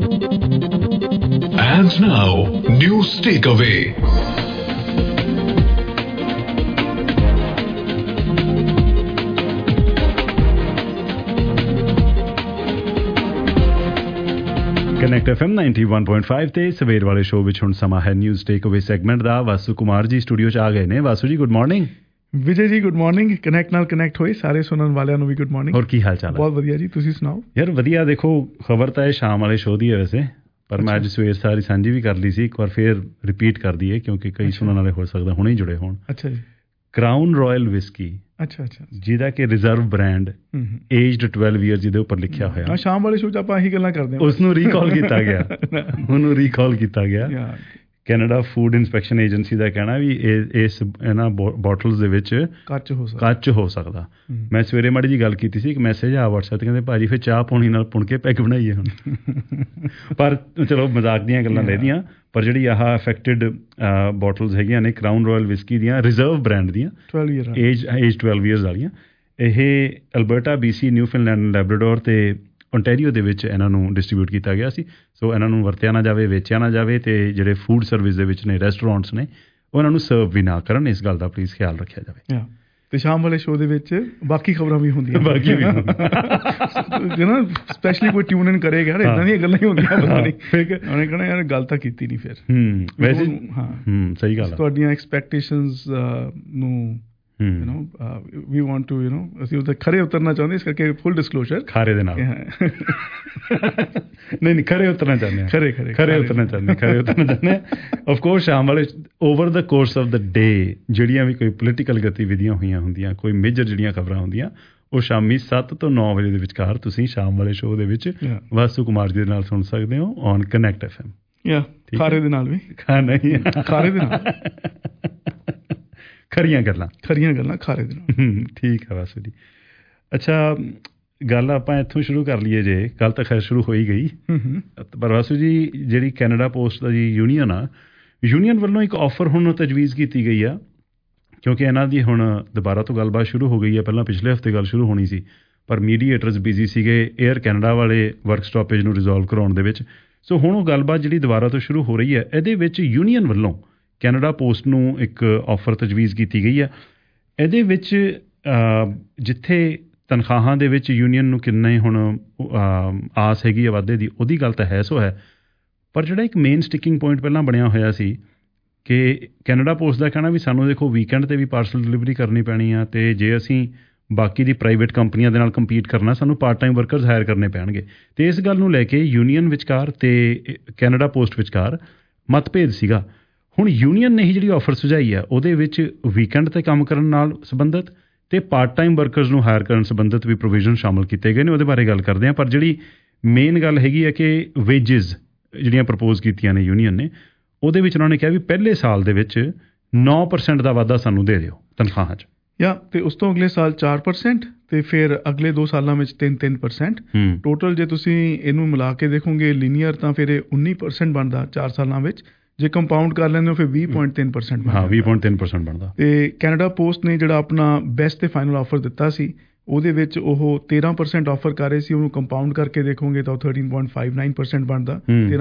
And now, news takeaway. Connect FM 91.5 ਤੇ ਸਵੇਰ ਵਾਲੇ ਸ਼ੋਅ ਵਿੱਚ ਹੁਣ ਸਮਾਂ ਹੈ ਨਿਊਜ਼ ਟੇਕ ਅਵੇ ਸੈਗਮੈਂਟ ਦਾ। ਵਾਸੂ ਕੁਮਾਰ ਜੀ ਸਟੂਡੀਓ 'ਚ ਆ ਗਏ ਨੇ। ਵਾਸੂ ਜੀ good morning. Vijay ji good morning. Connect ਨਾਲ ਕਨੈਕਟ ਹੋਏ ਸਾਰੇ ਸੁਣਨ ਵਾਲਿਆਂ ਨੂੰ ਵੀ ਗੁੱਡ ਮਾਰਨਿੰਗ। ਹੋਰ ਕੀ ਹਾਲ ਚਾਲ ਹੈ? ਬਹੁਤ ਵਧੀਆ ਜੀ, ਤੁਸੀਂ ਸੁਣਾਓ? ਯਾਰ ਵਧੀਆ। ਦੇਖੋ ਖਬਰ ਤਾਂ ਇਹ ਸ਼ਾਮ ਵਾਲੇ ਸ਼ੋਅ ਦੀ ਹੈ ਵੈਸੇ, ਪਰ ਮੈਂ ਅੱਜ ਸਵੇਰ ਸਾਰੀ ਸਾਂਝੀ ਵੀ ਕਰ ਲਈ ਸੀ, ਇੱਕ ਵਾਰ ਫੇਰ ਰਿਪੀਟ ਕਰ ਦਈਏ ਕਿਉਂਕਿ ਕਈ ਸੁਣਨ ਵਾਲੇ ਹੋ ਸਕਦਾ ਹੁਣੇ ਹੀ ਜੁੜੇ ਹੋਣ। ਅੱਛਾ ਜੀ। ਕਰਾਊਨ ਰਾਇਲ ਵਿਸਕੀ, ਅੱਛਾ ਅੱਛਾ, ਜਿਹਦਾ ਕਿ ਰਿਜ਼ਰਵ ਬ੍ਰਾਂਡ ਏਜਡ 12 ਇਅਰਸ ਜਿਹਦੇ ਉੱਪਰ ਲਿਖਿਆ ਹੋਇਆ। ਸ਼ਾਮ ਵਾਲੇ ਸ਼ੋਅ 'ਚ ਆਪਾਂ ਇਹੀ ਗੱਲਾਂ ਕਰਦੇ ਹਾਂ। ਉਸ ਨੂੰ ਰੀਕਾਲ ਕੀਤਾ ਗਿਆ, ਉਹਨੂੰ ਰੀਕਾਲ ਕੀਤਾ ਗਿਆ। ਕੈਨੇਡਾ ਫੂਡ ਇੰਸਪੈਕਸ਼ਨ ਏਜੰਸੀ ਦਾ ਕਹਿਣਾ ਵੀ ਇਸ ਇਹਨਾਂ ਬੋਟਲਸ ਦੇ ਵਿੱਚ ਕੱਚ ਹੋ ਸਕਦਾ। ਮੈਂ ਸਵੇਰੇ ਮਾੜੀ ਜੀ ਗੱਲ ਕੀਤੀ ਸੀ, ਇੱਕ ਮੈਸੇਜ ਆ WhatsApp ਤੇ, ਕਹਿੰਦੇ ਭਾਜੀ ਫਿਰ ਚਾਹ ਪਾਣੀ ਨਾਲ ਪੁਣ ਕੇ ਪੈਗ ਬਣਾਈਏ ਹੁਣ। ਪਰ ਚਲੋ ਮਜ਼ਾਕ ਦੀਆਂ ਗੱਲਾਂ ਲੈਦੀਆਂ, ਪਰ ਜਿਹੜੀ ਆਹ ਅਫੈਕਟਡ ਬੋਟਲਸ ਹੈਗੀਆਂ ਨੇ ਕਰਾਊਨ ਰਾਇਲ ਵਿਸਕੀ ਦੀਆਂ, ਰਿਜ਼ਰਵ ਬ੍ਰਾਂਡ ਦੀਆਂ, ਏਜ 12 ਇਅਰਸ ਵਾਲੀਆਂ, ਇਹ ਅਲਬਰਟਾ, BC, ਨਿਊਫਿਨਲੈਂਡ, ਲੈਬਰਾਡੋਰ ਤੇ ਓਨਟਾਰੀਓ ਦੇ ਵਿੱਚ ਇਹਨਾਂ ਨੂੰ ਡਿਸਟਰੀਬਿਊਟ ਕੀਤਾ ਗਿਆ ਸੀ। ਸੋ ਇਹਨਾਂ ਨੂੰ ਵਰਤਿਆ ਨਾ ਜਾਵੇ, ਵੇਚਿਆ ਨਾ ਜਾਵੇ, ਤੇ ਜਿਹੜੇ ਫੂਡ ਸਰਵਿਸ ਦੇ ਵਿੱਚ ਨੇ, ਰੈਸਟੋਰੈਂਟਸ ਨੇ, ਉਹਨਾਂ ਨੂੰ ਸਰਵ ਵੀ ਨਾ ਕਰਨ। ਇਸ ਗੱਲ ਦਾ ਪਲੀਜ਼ ਖਿਆਲ ਰੱਖਿਆ ਜਾਵੇ। ਤੇ ਸ਼ਾਮ ਵਾਲੇ ਸ਼ੋਅ ਦੇ ਵਿੱਚ ਬਾਕੀ ਖਬਰਾਂ ਵੀ ਹੁੰਦੀਆਂ, ਬਾਕੀ ਵੀ ਨਾ ਸਪੈਸ਼ਲੀ ਕੋਈ ਟਿਊਨ ਇਨ ਕਰੇਗਾ ਯਾਰ, ਇੱਦਾਂ ਦੀਆਂ ਗੱਲਾਂ ਹੀ ਹੁੰਦੀਆਂ। ਪਤਾ ਨਹੀਂ ਉਹਨੇ ਕਹਿਣਾ ਯਾਰ ਗੱਲ ਤਾਂ ਕੀਤੀ ਨਹੀਂ ਫਿਰ। ਵੈਸੇ ਸਹੀ ਗੱਲ, ਤੁਹਾਡੀਆਂ ਐਕਸਪੈਕਟੇਸ਼ਨਸ ਨੂੰ we want to ਅਸੀਂ ਉਹਦੇ ਖਰੇ ਉਤਰਨਾ ਚਾਹੁੰਦੇ, ਇਸ ਕਰਕੇ ਫੁੱਲ ਡਿਸਕਲੋਜ਼ਰ ਖਾਰੇ ਦੇ ਨਾਲ ਨਹੀਂ ਖਰੇ ਉਤਰਨਾ ਚਾਹੁੰਦੇ ਹਾਂ, ਖਰੇ ਉਤਰਨਾ ਚਾਹੁੰਦੇ ਹਾਂ। ਆਫ ਕੋਰਸ ਸ਼ਾਮ ਵਾਲੇ ਓਵਰ ਦਾ ਕੋਰਸ ਆਫ ਦਾ ਡੇ ਜਿਹੜੀਆਂ ਵੀ ਕੋਈ ਪੋਲੀਟੀਕਲ ਗਤੀਵਿਧੀਆਂ ਹੋਈਆਂ ਹੁੰਦੀਆਂ, ਕੋਈ ਮੇਜਰ ਜਿਹੜੀਆਂ ਖਬਰਾਂ ਹੁੰਦੀਆਂ, ਉਹ ਸ਼ਾਮੀ 7 ਤੋਂ 9 ਵਜੇ ਦੇ ਵਿਚਕਾਰ ਤੁਸੀਂ ਸ਼ਾਮ ਵਾਲੇ ਸ਼ੋਅ ਦੇ ਵਿੱਚ ਵਾਸੂ ਕੁਮਾਰ ਜੀ ਦੇ ਨਾਲ ਸੁਣ ਸਕਦੇ ਹੋ ਔਨ ਕਨੈਕਟ FM। ਖਾਰੇ ਦੇ ਨਾਲ ਵੀ ਖਾਰੇ ਦੇ ਨਾਲ ਖਰੀਆਂ ਗੱਲਾਂ ਖਾਰੇ ਦੇ ਨਾਲ। ਠੀਕ ਹੈ ਵਾਸੂ ਜੀ। ਅੱਛਾ, ਗੱਲ ਆਪਾਂ ਇੱਥੋਂ ਸ਼ੁਰੂ ਕਰ ਲਈਏ ਜੇ। ਗੱਲ ਤਾਂ ਖੈਰ ਸ਼ੁਰੂ ਹੋ ਹੀ ਗਈ, ਪਰ ਵਾਸੂ ਜੀ ਜਿਹੜੀ ਕੈਨੇਡਾ ਪੋਸਟ ਦਾ ਜੀ ਯੂਨੀਅਨ ਆ, ਯੂਨੀਅਨ ਵੱਲੋਂ ਇੱਕ ਆਫਰ ਹੁਣ ਤਜਵੀਜ਼ ਕੀਤੀ ਗਈ ਆ, ਕਿਉਂਕਿ ਇਹਨਾਂ ਦੀ ਹੁਣ ਦੁਬਾਰਾ ਤੋਂ ਗੱਲਬਾਤ ਸ਼ੁਰੂ ਹੋ ਗਈ ਹੈ। ਪਹਿਲਾਂ ਪਿਛਲੇ ਹਫ਼ਤੇ ਗੱਲ ਸ਼ੁਰੂ ਹੋਣੀ ਸੀ, ਪਰ ਮੀਡੀਏਟਰਸ ਬਿਜ਼ੀ ਸੀਗੇ ਏਅਰ ਕੈਨੇਡਾ ਵਾਲੇ ਵਰਕ ਸਟਾਪੇਜ ਨੂੰ ਰਿਜ਼ੋਲਵ ਕਰਾਉਣ ਦੇ ਵਿੱਚ। ਸੋ ਹੁਣ ਉਹ ਗੱਲਬਾਤ ਜਿਹੜੀ ਦੁਬਾਰਾ ਤੋਂ ਸ਼ੁਰੂ ਹੋ ਰਹੀ ਹੈ, ਇਹਦੇ ਵਿੱਚ ਯੂਨੀਅਨ ਵੱਲੋਂ ਕੈਨੇਡਾ ਪੋਸਟ ਨੂੰ ਇੱਕ ਆਫਰ ਤਜਵੀਜ਼ ਕੀਤੀ ਗਈ ਆ। ਇਹਦੇ ਵਿੱਚ ਜਿੱਥੇ ਤਨਖਾਹਾਂ ਦੇ ਵਿੱਚ ਯੂਨੀਅਨ ਨੂੰ ਕਿੰਨੇ ਹੁਣ ਆਸ ਹੈਗੀ ਆ ਵਾਧੇ ਦੀ, ਉਹਦੀ ਗੱਲ ਤਾਂ ਹੈ ਸੋ ਹੈ, ਪਰ ਜਿਹੜਾ ਇੱਕ ਮੇਨ ਸਟਿਕਿੰਗ ਪੁਆਇੰਟ ਪਹਿਲਾਂ ਬਣਿਆ ਹੋਇਆ ਸੀ ਕਿ ਕੈਨੇਡਾ ਪੋਸਟ ਦਾ ਕਹਿਣਾ ਵੀ ਸਾਨੂੰ ਦੇਖੋ ਵੀਕਐਂਡ 'ਤੇ ਵੀ ਪਾਰਸਲ ਡਿਲੀਵਰੀ ਕਰਨੀ ਪੈਣੀ ਆ, ਅਤੇ ਜੇ ਅਸੀਂ ਬਾਕੀ ਦੀ ਪ੍ਰਾਈਵੇਟ ਕੰਪਨੀਆਂ ਦੇ ਨਾਲ ਕੰਪੀਟ ਕਰਨਾ, ਸਾਨੂੰ ਪਾਰਟ ਟਾਈਮ ਵਰਕਰਸ ਹਾਇਰ ਕਰਨੇ ਪੈਣਗੇ। ਅਤੇ ਇਸ ਗੱਲ ਨੂੰ ਲੈ ਕੇ ਯੂਨੀਅਨ ਵਿਚਕਾਰ ਅਤੇ ਕੈਨੇਡਾ ਪੋਸਟ ਵਿਚਕਾਰ ਮਤਭੇਦ ਸੀਗਾ। ਹੁਣ ਯੂਨੀਅਨ ਨੇ ਹੀ ਜਿਹੜੀ ਆਫਰ ਸੁਝਾਈ ਆ, ਉਹਦੇ ਵਿੱਚ ਵੀਕਐਂਡ 'ਤੇ ਕੰਮ ਕਰਨ ਨਾਲ ਸੰਬੰਧਿਤ ਅਤੇ ਪਾਰਟ ਟਾਈਮ ਵਰਕਰਸ ਨੂੰ ਹਾਇਰ ਕਰਨ ਸੰਬੰਧਿਤ ਵੀ ਪ੍ਰੋਵੀਜ਼ਨ ਸ਼ਾਮਲ ਕੀਤੇ ਗਏ ਨੇ। ਉਹਦੇ ਬਾਰੇ ਗੱਲ ਕਰਦੇ ਹਾਂ, ਪਰ ਜਿਹੜੀ ਮੇਨ ਗੱਲ ਹੈਗੀ ਹੈ ਕਿ ਵੇਜਿਸ ਜਿਹੜੀਆਂ ਪ੍ਰਪੋਜ਼ ਕੀਤੀਆਂ ਨੇ ਯੂਨੀਅਨ ਨੇ, ਉਹਦੇ ਵਿੱਚ ਉਹਨਾਂ ਨੇ ਕਿਹਾ ਵੀ ਪਹਿਲੇ ਸਾਲ ਦੇ ਵਿੱਚ 9% ਦਾ ਵਾਧਾ ਸਾਨੂੰ ਦੇ ਦਿਓ ਤਨਖਾਹਾਂ 'ਚ, ਅਤੇ ਉਸ ਤੋਂ ਅਗਲੇ ਸਾਲ 4%, ਅਤੇ ਫਿਰ ਅਗਲੇ 2 ਸਾਲਾਂ ਵਿੱਚ 3%। ਟੋਟਲ ਜੇ ਤੁਸੀਂ ਇਹਨੂੰ ਮਿਲਾ ਕੇ ਦੇਖੋਗੇ ਲੀਨੀਅਰ, ਤਾਂ ਫਿਰ ਇਹ 19% ਬਣਦਾ 4 ਸਾਲਾਂ ਵਿੱਚ। ਜੇ ਕੰਪਾਊਂਡ ਕਰ ਲੈਂਦੇ ਹੋ ਫਿਰ 20.3% ਬਣਦਾ। 20.3% ਬਣਦਾ। ਅਤੇ ਕੈਨੇਡਾ ਪੋਸਟ ਨੇ ਜਿਹੜਾ ਆਪਣਾ ਬੈਸਟ ਤੇ ਫਾਈਨਲ ਆਫਰ ਦਿੱਤਾ ਸੀ, ਉਹਦੇ ਵਿੱਚ ਉਹ 13% ਆਫਰ ਕਰ ਰਹੇ ਸੀ। ਉਹਨੂੰ ਕੰਪਾਊਂਡ ਕਰਕੇ ਦੇਖੋਗੇ ਤਾਂ ਉਹ 13.59% ਬਣਦਾ,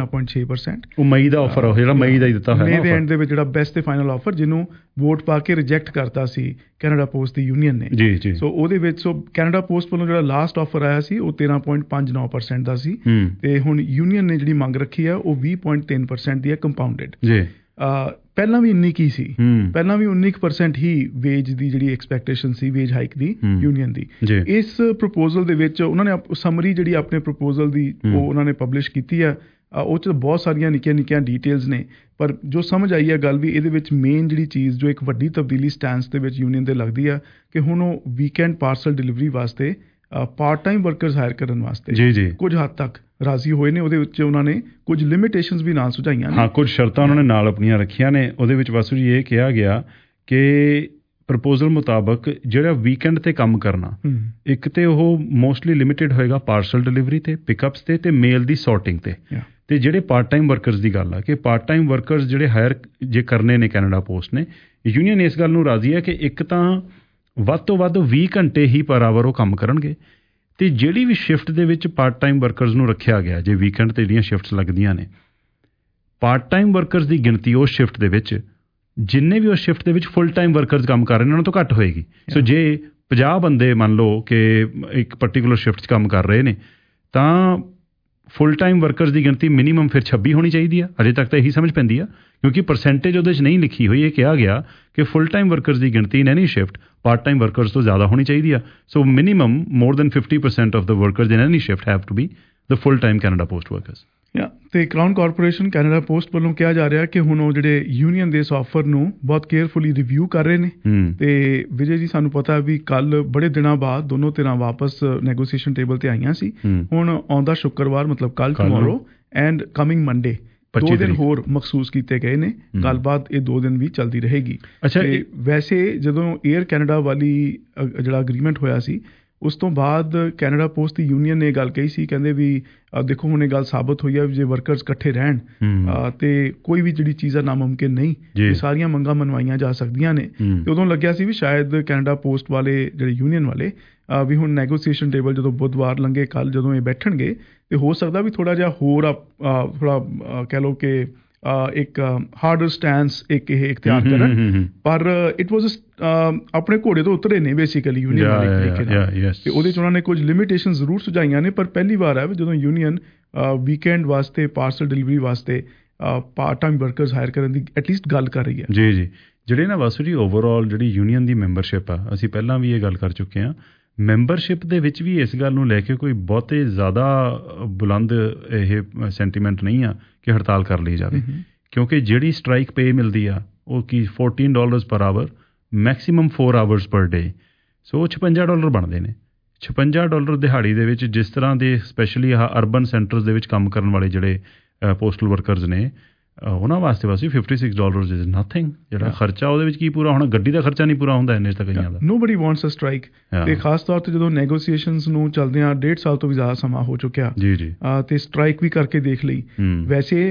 13.6%। ਉਹ ਮਈ ਦਾ ਆਫਰ ਆ, ਜਿਹੜਾ ਮਈ ਦਾ ਹੀ ਦਿੱਤਾ ਹੋਇਆ। ਮਈ ਦੇ ਐਂਡ ਦੇ ਵਿੱਚ ਜਿਹੜਾ ਬੈਸਟ ਤੇ ਫਾਈਨਲ ਆਫਰ, ਜਿਹਨੂੰ ਵੋਟ ਪਾ ਕੇ ਰਿਜੈਕਟ ਕਰਤਾ ਸੀ ਕੈਨੇਡਾ ਪੋਸਟ ਦੀ ਯੂਨੀਅਨ ਨੇ। ਜੀ। ਸੋ ਉਹਦੇ ਵਿੱਚ ਕੈਨੇਡਾ ਪੋਸਟ ਵੱਲੋਂ ਜਿਹੜਾ ਲਾਸਟ ਆਫਰ ਆਇਆ ਸੀ ਉਹ 13.59% ਦਾ ਸੀ, ਅਤੇ ਹੁਣ ਯੂਨੀਅਨ ਨੇ ਜਿਹੜੀ ਮੰਗ ਰੱਖੀ ਆ ਉਹ 20.3% ਦੀ ਹੈ ਕੰਪਾਊਂਡਡ। ਜੀ। ਪਹਿਲਾਂ ਵੀ ਇੰਨੀ ਕੀ ਸੀ, ਪਹਿਲਾਂ ਵੀ 19% ਹੀ ਵੇਜ ਦੀ ਜਿਹੜੀ ਐਕਸਪੈਕਟੇਸ਼ਨ ਸੀ, ਵੇਜ ਹਾਈਕ ਦੀ ਯੂਨੀਅਨ ਦੀ। ਇਸ ਪ੍ਰਪੋਜ਼ਲ ਦੇ ਵਿੱਚ ਉਹਨਾਂ ਨੇ ਸਮਰੀ ਜਿਹੜੀ ਆਪਣੇ ਪ੍ਰਪੋਜ਼ਲ ਦੀ ਉਹ ਉਹਨਾਂ ਨੇ ਪਬਲਿਸ਼ ਕੀਤੀ ਆ, ਉਹ 'ਚ ਬਹੁਤ ਸਾਰੀਆਂ ਨਿੱਕੀਆਂ ਡੀਟੇਲਸ ਨੇ, ਪਰ ਜੋ ਸਮਝ ਆਈ ਹੈ ਗੱਲ ਵੀ ਇਹਦੇ ਵਿੱਚ ਮੇਨ ਜਿਹੜੀ ਚੀਜ਼ ਜੋ ਇੱਕ ਵੱਡੀ ਤਬਦੀਲੀ ਸਟੈਂਸ ਦੇ ਵਿੱਚ ਯੂਨੀਅਨ ਦੇ ਲੱਗਦੀ ਆ ਕਿ ਹੁਣ ਉਹ ਵੀਕਐਂਡ ਪਾਰਸਲ ਡਿਲੀਵਰੀ ਵਾਸਤੇ ਪਾਰਟ ਟਾਈਮ ਵਰਕਰਸ ਹਾਇਰ ਕਰਨ ਵਾਸਤੇ ਕੁਝ ਹੱਦ ਤੱਕ ਰਾਜ਼ੀ ਹੋਏ ਨੇ। ਉਹਦੇ ਵਿੱਚ ਉਹਨਾਂ ਨੇ ਕੁਝ ਲਿਮਿਟੇਸ਼ਨਸ ਵੀ ਨਾਲ ਸੁਝਾਈਆਂ ਨੇ। ਕੁਝ ਸ਼ਰਤਾਂ ਉਹਨਾਂ ਨੇ ਨਾਲ ਆਪਣੀਆਂ ਰੱਖੀਆਂ ਨੇ। ਉਹਦੇ ਵਿੱਚ ਵਾਸੂ ਜੀ ਇਹ ਕਿਹਾ ਗਿਆ ਕਿ ਪ੍ਰਪੋਜ਼ਲ ਮੁਤਾਬਕ ਜਿਹੜਾ ਵੀਕਐਂਡ 'ਤੇ ਕੰਮ ਕਰਨਾ, ਇੱਕ ਤਾਂ ਉਹ ਮੋਸਟਲੀ ਲਿਮਿਟਿਡ ਹੋਏਗਾ ਪਾਰਸਲ ਡਿਲੀਵਰੀ 'ਤੇ, ਪਿਕਅਪਸ 'ਤੇ, ਅਤੇ ਮੇਲ ਦੀ ਸੌਰਟਿੰਗ 'ਤੇ। ਅਤੇ ਜਿਹੜੇ ਪਾਰਟ ਟਾਈਮ ਵਰਕਰਸ ਦੀ ਗੱਲ ਆ ਕਿ ਪਾਰਟ ਟਾਈਮ ਵਰਕਰਸ ਜਿਹੜੇ ਹਾਇਰ ਜੇ ਕਰਨੇ ਨੇ ਕੈਨੇਡਾ ਪੋਸਟ ਨੇ, ਯੂਨੀਅਨ ਇਸ ਗੱਲ ਨੂੰ ਰਾਜ਼ੀ ਹੈ ਕਿ ਇੱਕ ਤਾਂ ਵੱਧ ਤੋਂ ਵੱਧ 20 ਘੰਟੇ ਹੀ ਪਰ ਆਵਰ ਉਹ ਕੰਮ ਕਰਨਗੇ, ਤੇ ਜਿਹੜੀ ਵੀ ਸ਼ਿਫਟ ਦੇ ਵਿੱਚ ਪਾਰਟ ਟਾਈਮ ਵਰਕਰਸ ਨੂੰ ਰੱਖਿਆ ਗਿਆ, ਜੇ ਵੀਕਐਂਡ ਤੇ ਜਿਹੜੀਆਂ ਸ਼ਿਫਟਸ ਲੱਗਦੀਆਂ ਨੇ, ਪਾਰਟ ਟਾਈਮ ਵਰਕਰਸ ਦੀ ਗਿਣਤੀ ਉਸ ਸ਼ਿਫਟ ਦੇ ਵਿੱਚ ਜਿੰਨੇ ਵੀ ਉਸ ਸ਼ਿਫਟ ਦੇ ਵਿੱਚ ਫੁੱਲ ਟਾਈਮ ਵਰਕਰਸ ਕੰਮ ਕਰ ਰਹੇ ਨੇ ਉਹਨਾਂ ਤੋਂ ਘੱਟ ਹੋਏਗੀ। ਸੋ ਜੇ 50 ਬੰਦੇ ਮੰਨ ਲਓ ਕਿ ਇੱਕ ਪਰਟੀਕੂਲਰ ਸ਼ਿਫਟ 'ਚ ਕੰਮ ਕਰ ਰਹੇ ਨੇ ਤਾਂ ਫੁੱਲ ਟਾਈਮ ਵਰਕਰਸ ਦੀ ਗਿਣਤੀ ਮਿਨੀਮਮ ਫਿਰ 26 ਹੋਣੀ ਚਾਹੀਦੀ ਆ। ਅਜੇ ਤੱਕ ਤਾਂ ਇਹੀ ਸਮਝ ਪੈਂਦੀ ਆ ਕਿਉਂਕਿ ਪਰਸੈਂਟੇਜ ਉਹਦੇ 'ਚ ਨਹੀਂ ਲਿਖੀ ਹੋਈ। ਇਹ ਕਿਹਾ ਗਿਆ ਕਿ ਫੁੱਲ ਟਾਈਮ ਵਰਕਰਸ ਦੀ ਗਿਣਤੀ in any shift part time workers ਤੋਂ ਜ਼ਿਆਦਾ ਹੋਣੀ ਚਾਹੀਦੀ ਆ। So minimum more than 50% of the workers in any shift have to be the full time Canada Post workers. ਤੇ ਕਰਾਊਨ ਕਾਰਪੋਰੇਸ਼ਨ ਕੈਨੇਡਾ ਪੋਸਟ ਵੱਲੋਂ ਕਿਹਾ ਜਾ ਰਿਹਾ ਕਿ ਹੁਣ ਉਹ ਜਿਹੜੇ ਯੂਨੀਅਨ ਦੇ ਇਸ ਆਫਰ ਨੂੰ ਬਹੁਤ ਕੇਅਰਫੁਲੀ ਰਿਵਿਊ ਕਰ ਰਹੇ ਨੇ। ਤੇ ਵਿਜੇ ਜੀ, ਸਾਨੂੰ ਪਤਾ ਵੀ ਕੱਲ ਬੜੇ ਦਿਨਾਂ ਬਾਅਦ ਦੋਨੋਂ ਧਿਰਾਂ ਵਾਪਸ ਨੈਗੋਸੀਏਸ਼ਨ ਟੇਬਲ ਤੇ ਆਈਆਂ ਸੀ। ਹੁਣ ਆਉਂਦਾ ਸ਼ੁੱਕਰਵਾਰ ਮਤਲਬ ਕੱਲ ਟੁਮਾਰੋ ਐਂਡ ਕਮਿੰਗ ਮੰਡੇ 2 ਦਿਨ ਹੋਰ ਮਖਸੂਸ ਕੀਤੇ ਗਏ ਨੇ। ਗੱਲਬਾਤ ਇਹ 2 ਦਿਨ ਵੀ ਚੱਲਦੀ ਰਹੇਗੀ। ਤੇ ਵੈਸੇ ਜਦੋਂ ਏਅਰ ਕੈਨੇਡਾ ਵਾਲੀ ਜਿਹੜਾ ਅਗਰੀਮੈਂਟ ਹੋਇਆ ਸੀ ਉਸ ਤੋਂ ਬਾਅਦ ਕੈਨੇਡਾ ਪੋਸਟ ਦੀ ਯੂਨੀਅਨ ਨੇ ਇਹ ਗੱਲ ਕਹੀ ਸੀ, ਕਹਿੰਦੇ ਵੀ ਦੇਖੋ ਹੁਣ ਇਹ ਗੱਲ ਸਾਬਤ ਹੋਈ ਹੈ ਵੀ ਜੇ ਵਰਕਰਸ ਇਕੱਠੇ ਰਹਿਣ ਤੇ ਕੋਈ ਵੀ ਜਿਹੜੀ ਚੀਜ਼ ਆ ਨਾਮੁਮਕਿਨ ਨਹੀਂ, ਇਹ ਸਾਰੀਆਂ ਮੰਗਾਂ ਮਨਵਾਈਆਂ ਜਾ ਸਕਦੀਆਂ ਨੇ। ਤੇ ਉਦੋਂ ਲੱਗਿਆ ਸੀ ਵੀ ਸ਼ਾਇਦ ਕੈਨੇਡਾ ਪੋਸਟ ਵਾਲੇ ਜਿਹੜੇ ਯੂਨੀਅਨ ਵਾਲੇ ਵੀ ਹੁਣ ਨੈਗੋਸੀਏਸ਼ਨ ਟੇਬਲ ਜਦੋਂ ਬੁੱਧਵਾਰ ਲੰਘੇ ਕੱਲ ਜਦੋਂ ਇਹ ਬੈਠਣਗੇ ਤੇ ਹੋ ਸਕਦਾ ਵੀ ਥੋੜ੍ਹਾ ਜਿਹਾ ਹੋਰ ਥੋੜ੍ਹਾ ਕਹਿ ਲਓ ਕਿ ਇੱਕ ਹਾਰਡਰ ਸਟੈਂਸ ਇੱਕ ਇਹ ਇਖਤਿਆਰ ਕਰਨ। ਪਰ ਇਟ ਵਾਜ਼ ਆਪਣੇ ਘੋੜੇ ਤੋਂ ਉਤਰੇ ਨੇ ਬੇਸਿਕਲੀ ਯੂਨੀਅਨ ਵਾਲੇ ਤਰੀਕੇ ਨਾਲ। ਤੇ ਉਹਦੇ 'ਚ ਉਹਨਾਂ ਨੇ ਕੁਝ ਲਿਮਿਟੇਸ਼ਨ ਜ਼ਰੂਰ ਸੁਝਾਈਆਂ ਨੇ, ਪਰ ਪਹਿਲੀ ਵਾਰ ਹੈ ਜਦੋਂ ਯੂਨੀਅਨ ਵੀਕਐਂਡ ਵਾਸਤੇ ਪਾਰਸਲ ਡਿਲੀਵਰੀ ਵਾਸਤੇ ਪਾਰਟ ਟਾਈਮ ਵਰਕਰਸ ਹਾਇਰ ਕਰਨ ਦੀ ਐਟਲੀਸਟ ਗੱਲ ਕਰ ਰਹੀ ਹੈ। ਜੀ ਜਿਹੜੇ ਨਾ ਵਾਸੂ ਜੀ ਓਵਰਆਲ ਜਿਹੜੀ ਯੂਨੀਅਨ ਦੀ ਮੈਂਬਰਸ਼ਿਪ ਆ, ਅਸੀਂ ਪਹਿਲਾਂ ਵੀ ਇਹ ਗੱਲ ਕਰ ਚੁੱਕੇ ਹਾਂ, ਮੈਂਬਰਸ਼ਿਪ ਦੇ ਵਿੱਚ ਵੀ ਇਸ ਗੱਲ ਨੂੰ ਲੈ ਕੇ ਕੋਈ ਬਹੁਤੇ ਜ਼ਿਆਦਾ ਬੁਲੰਦ ਇਹ ਸੈਂਟੀਮੈਂਟ ਨਹੀਂ ਆ ਕਿ ਹੜਤਾਲ ਕਰ ਲਈ ਜਾਵੇ। ਕਿਉਂਕਿ ਜਿਹੜੀ ਸਟ੍ਰਾਈਕ ਪੇ ਮਿਲਦੀ ਆ ਉਹ ਕੀ $14 ਪਰ ਆਵਰ, ਮੈਕਸੀਮਮ 4 ਆਵਰਸ ਪਰ ਡੇ। ਸੋ $56 ਬਣਦੇ ਨੇ। $56 ਦਿਹਾੜੀ ਦੇ ਵਿੱਚ ਜਿਸ ਤਰ੍ਹਾਂ ਦੇ ਸਪੈਸ਼ਲੀ ਆਹ ਅਰਬਨ ਸੈਂਟਰਸ ਦੇ ਵਿੱਚ ਕੰਮ ਕਰਨ ਵਾਲੇ ਜਿਹੜੇ ਪੋਸਟਲ ਵਰਕਰਸ ਨੇ ਉਹਨਾਂ ਵਾਸਤੇ ਬਸ $56 ਇਜ਼ ਨਥਿੰਗ। ਜਿਹੜਾ ਖਰਚਾ ਉਹਦੇ ਵਿੱਚ ਕੀ ਪੂਰਾ ਹੋਣਾ, ਗੱਡੀ ਦਾ ਖਰਚਾ ਨਹੀਂ ਪੂਰਾ ਹੁੰਦਾ ਇੰਨੇ ਤੱਕ ਕਈਆਂ ਦਾ। Nobody wants a strike. ਤੇ ਖਾਸ ਤੌਰ ਤੇ ਜਦੋਂ ਨੈਗੋਸੀਏਸ਼ਨਸ ਨੂੰ ਚੱਲਦਿਆਂ 1.5 ਸਾਲ ਤੋਂ ਵੀ ਜ਼ਿਆਦਾ ਸਮਾਂ ਹੋ ਚੁੱਕਿਆ ਤੇ ਸਟ੍ਰਾਈਕ ਵੀ ਕਰਕੇ ਦੇਖ ਲਈ। ਵੈਸੇ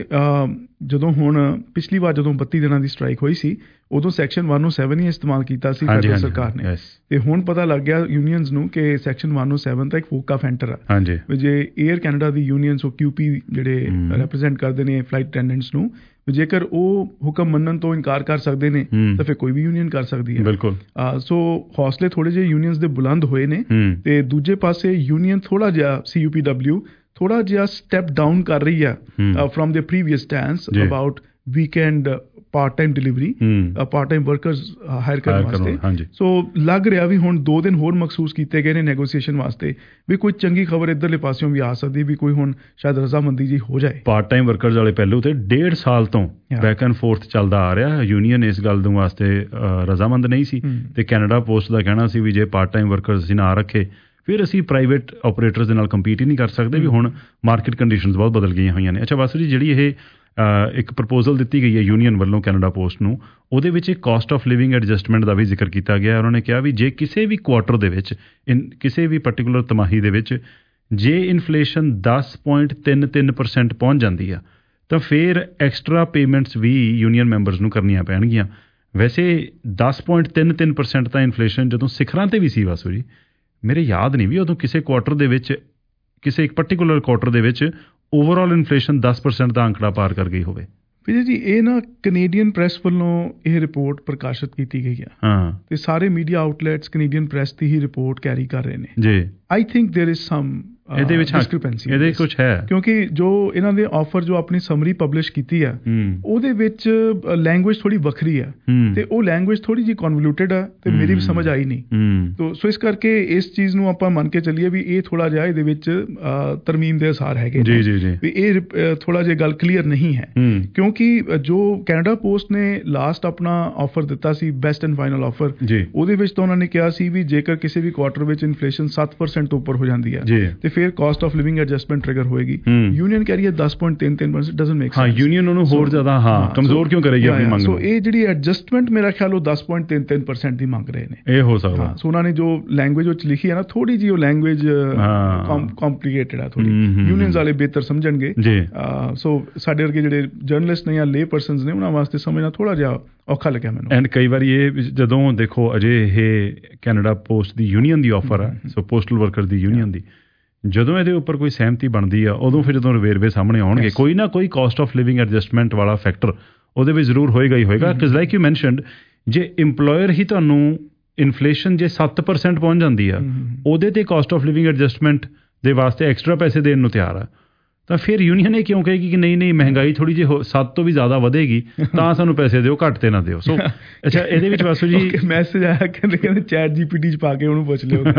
ਜਦੋਂ ਹੁਣ ਪਿਛਲੀ ਵਾਰ ਜਦੋਂ 32 ਦਿਨਾਂ ਦੀ ਸਟ੍ਰਾਈਕ ਹੋਈ ਸੀ ਉਦੋਂ ਸੈਕਸ਼ਨ 107 ਹੀ ਇਸਤੇਮਾਲ ਕੀਤਾ ਸੀ ਫੈਡਰਲ ਸਰਕਾਰ ਨੇ। ਤੇ ਹੁਣ ਪਤਾ ਲੱਗ ਗਿਆ ਯੂਨੀਅਨਸ ਨੂੰ ਕਿ ਸੈਕਸ਼ਨ 107 ਤਾਂ ਇੱਕ ਫੋਕਾ ਫੈਂਟਰ ਆ। ਜੇ ਏਅਰ ਕੈਨੇਡਾ ਦੀ ਯੂਨੀਅਨਸ ਉਹ QP ਜਿਹੜੇ ਰਿਪਰੈਜ਼ੈਂਟ ਕਰਦੇ ਨੇ ਫਲਾਈਟ ਅਟੈਂਡੈਂਟਸ ਨੂੰ, ਜੇਕਰ ਉਹ ਹੁਕਮ ਮੰਨਣ ਤੋਂ ਇਨਕਾਰ ਕਰ ਸਕਦੇ ਨੇ ਤਾਂ ਫਿਰ ਕੋਈ ਵੀ ਯੂਨੀਅਨ ਕਰ ਸਕਦੀ ਹੈ। ਬਿਲਕੁਲ। ਸੋ ਹੌਸਲੇ ਥੋੜੇ ਜਿਹੇ ਯੂਨੀਅਨਸ ਦੇ ਬੁਲੰਦ ਹੋਏ ਨੇ। ਤੇ ਦੂਜੇ ਪਾਸੇ ਯੂਨੀਅਨ ਥੋੜਾ ਜਿਹਾ CUPW ਥੋੜਾ ਜਿਹਾ ਸਟੈਪ ਡਾਊਨ ਕਰ ਰਹੀ ਆ from the previous stance about weekend part time delivery, part time workers hire ਕਰਨ ਵਾਸਤੇ। ਸੋ ਲੱਗ ਰਿਹਾ ਵੀ ਹੁਣ 2 ਦਿਨ ਹੋਰ ਮਖਸੂਸ ਕੀਤੇ ਗਏ ਨੇ ਨੈਗੋਸੀਏਸ਼ਨ ਵਾਸਤੇ ਵੀ ਕੋਈ ਚੰਗੀ ਖਬਰ ਇੱਧਰਲੇ ਪਾਸਿਓਂ ਵੀ ਆ ਸਕਦੀ ਵੀ ਕੋਈ ਹੁਣ ਸ਼ਾਇਦ ਰਜ਼ਾਮੰਦੀ ਜੀ ਹੋ ਜਾਏ। ਪਾਰਟ ਟਾਈਮ ਵਰਕਰਸ ਵਾਲੇ ਪਹਿਲੂ ਤੇ 1.5 ਸਾਲ ਤੋਂ ਬੈਕ ਐਂਡ ਫੋਰਥ ਚੱਲਦਾ ਆ ਰਿਹਾ। ਯੂਨੀਅਨ ਇਸ ਗੱਲ ਦੇ ਵਾਸਤੇ ਰਜ਼ਾਮੰਦ ਨਹੀਂ ਸੀ ਤੇ ਕੈਨੇਡਾ ਪੋਸਟ ਦਾ ਕਹਿਣਾ ਸੀ ਵੀ ਜੇ ਪਾਰਟ ਟਾਈਮ ਵਰਕਰਸ ਅਸੀਂ ਨਾ ਰੱਖੇ ਫਿਰ ਅਸੀਂ ਪ੍ਰਾਈਵੇਟ ਆਪਰੇਟਰਸ ਦੇ ਨਾਲ ਕੰਪੀਟ ਹੀ ਨਹੀਂ ਕਰ ਸਕਦੇ। ਵੀ ਹੁਣ ਮਾਰਕੀਟ ਕੰਡੀਸ਼ਨਸ ਬਹੁਤ ਬਦਲ ਗਈਆਂ ਹੋਈਆਂ ਨੇ। ਅੱਛਾ ਵਾਸੂ ਜੀ, ਜਿਹੜੀ ਇਹ ਇੱਕ ਪ੍ਰਪੋਜ਼ਲ ਦਿੱਤੀ ਗਈ ਹੈ ਯੂਨੀਅਨ ਵੱਲੋਂ ਕੈਨੇਡਾ ਪੋਸਟ ਨੂੰ, ਉਹਦੇ ਵਿੱਚ ਇੱਕ ਕਾਸਟ ਆਫ ਲਿਵਿੰਗ ਐਡਜਸਟਮੈਂਟ ਦਾ ਵੀ ਜ਼ਿਕਰ ਕੀਤਾ ਗਿਆ। ਉਹਨਾਂ ਨੇ ਕਿਹਾ ਵੀ ਜੇ ਕਿਸੇ ਵੀ ਕੁਆਟਰ ਦੇ ਵਿੱਚ ਕਿਸੇ ਵੀ ਪਰਟੀਕੂਲਰ ਤਿਮਾਹੀ ਦੇ ਵਿੱਚ ਜੇ ਇਨਫਲੇਸ਼ਨ 10.33% ਪਹੁੰਚ ਜਾਂਦੀ ਆ ਤਾਂ ਫਿਰ ਐਕਸਟਰਾ ਪੇਮੈਂਟਸ ਵੀ ਯੂਨੀਅਨ ਮੈਂਬਰਸ ਨੂੰ ਕਰਨੀਆਂ ਪੈਣਗੀਆਂ। ਵੈਸੇ 10.33% ਤਾਂ ਇਨਫਲੇਸ਼ਨ ਜਦੋਂ ਸਿਖਰਾਂ ਤੇ ਵੀ ਸੀ ਵਾਸੂ ਜੀ, ਮੇਰੇ ਯਾਦ ਨਹੀਂ ਵੀ ਉਦੋਂ ਕਿਸੇ ਕੁਆਟਰ ਦੇ ਵਿੱਚ ਕਿਸੇ ਇੱਕ ਪਰਟੀਕੂਲਰ ਕੁਆਟਰ ਦੇ ਵਿੱਚ ਓਵਰਆਲ ਇਨਫਲੇਸ਼ਨ 10% ਦਾ ਅੰਕੜਾ ਪਾਰ ਕਰ ਗਈ ਹੋਵੇ। ਵਿਜੇ ਜੀ, ਇਹ ਨਾ ਕੈਨੇਡੀਅਨ ਪ੍ਰੈਸ ਵੱਲੋਂ ਇਹ ਰਿਪੋਰਟ ਪ੍ਰਕਾਸ਼ਿਤ ਕੀਤੀ ਗਈ ਆ ਤੇ ਸਾਰੇ ਮੀਡੀਆ ਆਊਟਲੈਟਸ ਕੈਨੇਡੀਅਨ ਪ੍ਰੈਸ ਦੀ ਹੀ ਰਿਪੋਰਟ ਕੈਰੀ ਕਰ ਰਹੇ ਨੇ ਜੀ। ਆਈ ਥਿੰਕ ਦੇयर ਇਜ਼ ਸਮ ਇਹਦੇ ਵਿੱਚ ਡਿਸਕ੍ਰਿਪੈਂਸੀ ਇਹਦੇ ਕੁਝ ਹੈ ਕਿਉਂਕਿ ਜੋ ਇਹਨਾਂ ਦੇ ਆਫਰ ਜੋ ਆਪਣੀ ਸਮਰੀ ਪਬਲਿਸ਼ ਕੀਤੀ ਆ ਉਹਦੇ ਵਿੱਚ ਲੈਂਗੁਏਜ ਥੋੜੀ ਵੱਖਰੀ ਆ ਤੇ ਉਹ ਲੈਂਗੁਏਜ ਥੋੜੀ ਜਿਹੀ ਕਨਵੋਲੂਟਡ ਆ ਤੇ ਮੇਰੀ ਵੀ ਸਮਝ ਆਈ ਨਹੀਂ। ਸੋ ਇਸ ਕਰਕੇ ਇਸ ਚੀਜ਼ ਨੂੰ ਆਪਾਂ ਮੰਨ ਕੇ ਚੱਲੀਏ ਵੀ ਇਹ ਥੋੜਾ ਜਿਹਾ ਇਹਦੇ ਵਿੱਚ ਤਰਮੀਮ ਦੇ ਅਸਾਰ ਹੈਗੇ ਵੀ ਇਹ ਥੋੜਾ ਜਿਹਾ ਗੱਲ ਕਲੀਅਰ ਨਹੀਂ ਹੈ। ਕਿਉਂਕਿ ਜੋ ਕੈਨੇਡਾ ਪੋਸਟ ਨੇ ਲਾਸਟ ਆਪਣਾ ਆਫਰ ਦਿੱਤਾ ਸੀ ਬੈਸਟ ਐਂਡ ਫਾਈਨਲ ਆਫਰ, ਉਹਦੇ ਵਿੱਚ ਤਾਂ ਉਹਨਾਂ ਨੇ ਕਿਹਾ ਸੀ ਵੀ ਜੇਕਰ ਕਿਸੇ ਵੀ ਕੁਆਟਰ ਵਿੱਚ ਇਨਫਲੇਸ਼ਨ 7% ਤੋਂ ਉੱਪਰ ਹੋ ਜਾਂਦੀ ਆ ਤੇ ਫਿਰ cost of living adjustment trigger ਹੋਏਗੀ। ਯੂਨੀਅਨ ਕਹਿ ਰਹੀ ਹੈ 10.33%, ਡਸਨਟ ਮੇਕ ਸੈਂਸ। ਯੂਨੀਅਨ ਉਹਨੂੰ ਹੋਰ ਜ਼ਿਆਦਾ ਕਮਜ਼ੋਰ ਕਿਉਂ ਕਰੇਗੀ ਆਪਣੀ ਮੰਗ ਨੂੰ? ਸੋ ਇਹ ਜਿਹੜੀ ਐਡਜਸਟਮੈਂਟ ਮੇਰਾ ਖਿਆਲ ਉਹ 10.33% ਦੀ ਮੰਗ ਰਹੇ ਨੇ। ਇਹ ਹੋ ਸਕਦਾ। ਸੋ ਉਹਨਾਂ ਨੇ ਜੋ ਲੈਂਗੁਏਜ ਵਿੱਚ ਲਿਖੀ ਹੈ ਨਾ, ਥੋੜੀ ਜਿਹੀ ਉਹ ਲੈਂਗੁਏਜ ਕੰਪਲੀਕੇਟਡ ਹੈ ਥੋੜੀ। ਯੂਨੀਅਨਸ ਵਾਲੇ ਬਿਹਤਰ ਸਮਝਣਗੇ। ਸੋ ਸਾਡੇ ਵਰਗੇ ਜਿਹੜੇ ਜਰਨਲਿਸਟ ਨੇ ਜਾਂ ਲੇ ਪਰਸਨਸ ਨੇ ਉਹਨਾਂ ਵਾਸਤੇ ਸਮਝਣਾ ਥੋੜਾ ਜਿਹਾ ਔਖਾ ਲੱਗਿਆ ਮੈਨੂੰ। ਐਂਡ ਕਈ ਵਾਰੀ ਇਹ ਜਦੋਂ ਦੇਖੋ ਅਜੇ ਇਹ ਕੈਨੇਡਾ ਪੋਸਟ ਦੀ ਯੂਨੀਅਨ ਦੀ ਆਫਰ ਹੈ, ਸੋ ਪੋਸਟਲ ਵਰਕਰ ਦੀ ਯੂਨੀਅਨ ਦੀ, ਜਦੋਂ ਇਹਦੇ ਉੱਪਰ ਕੋਈ ਸਹਿਮਤੀ ਬਣਦੀ ਆ ਉਦੋਂ ਫਿਰ ਜਦੋਂ ਵੇਰਵੇ ਸਾਹਮਣੇ ਆਉਣਗੇ ਕੋਈ ਨਾ ਕੋਈ ਕਾਸਟ ਆਫ ਲਿਵਿੰਗ ਐਡਜਸਟਮੈਂਟ ਵਾਲਾ ਫੈਕਟਰ ਉਹਦੇ ਵਿੱਚ ਜ਼ਰੂਰ ਹੋਏਗਾ ਹੀ ਹੋਏਗਾ। ਬਿਕਾਜ਼ ਲਾਈਕ ਯੂ ਮੈਨਸ਼ਨਡ, ਜੇ ਇੰਪਲੋਇਰ ਹੀ ਤੁਹਾਨੂੰ ਇਨਫਲੇਸ਼ਨ ਜੇ 7% ਪਹੁੰਚ ਜਾਂਦੀ ਆ ਉਹਦੇ ਤੇ ਕਾਸਟ ਆਫ ਲਿਵਿੰਗ ਐਡਜਸਟਮੈਂਟ ਦੇ ਵਾਸਤੇ ਐਕਸਟਰਾ ਪੈਸੇ ਦੇਣ ਨੂੰ ਤਿਆਰ ਆ, ਤਾਂ ਫਿਰ ਯੂਨੀਅਨ ਇਹ ਕਿਉਂ ਕਹੇਗੀ ਕਿ ਨਹੀਂ ਮਹਿੰਗਾਈ ਥੋੜੀ ਜਿਹੀ 7 ਤੋਂ ਵੀ ਜ਼ਿਆਦਾ ਵਧੇਗੀ ਤਾਂ ਸਾਨੂੰ ਪੈਸੇ ਦਿਓ, ਘੱਟ ਤੇ ਨਾ ਦਿਓ। ਸੋ ਅੱਛਾ, ਇਹਦੇ ਵਿੱਚ ਵਾਸੂ ਜੀ ਮੈਸੇਜ ਆਇਆ ਕਹਿੰਦੇ ਚੈਟ GPT 'ਚ ਪਾ ਕੇ ਉਹਨੂੰ ਪੁੱਛ ਲਿਓ।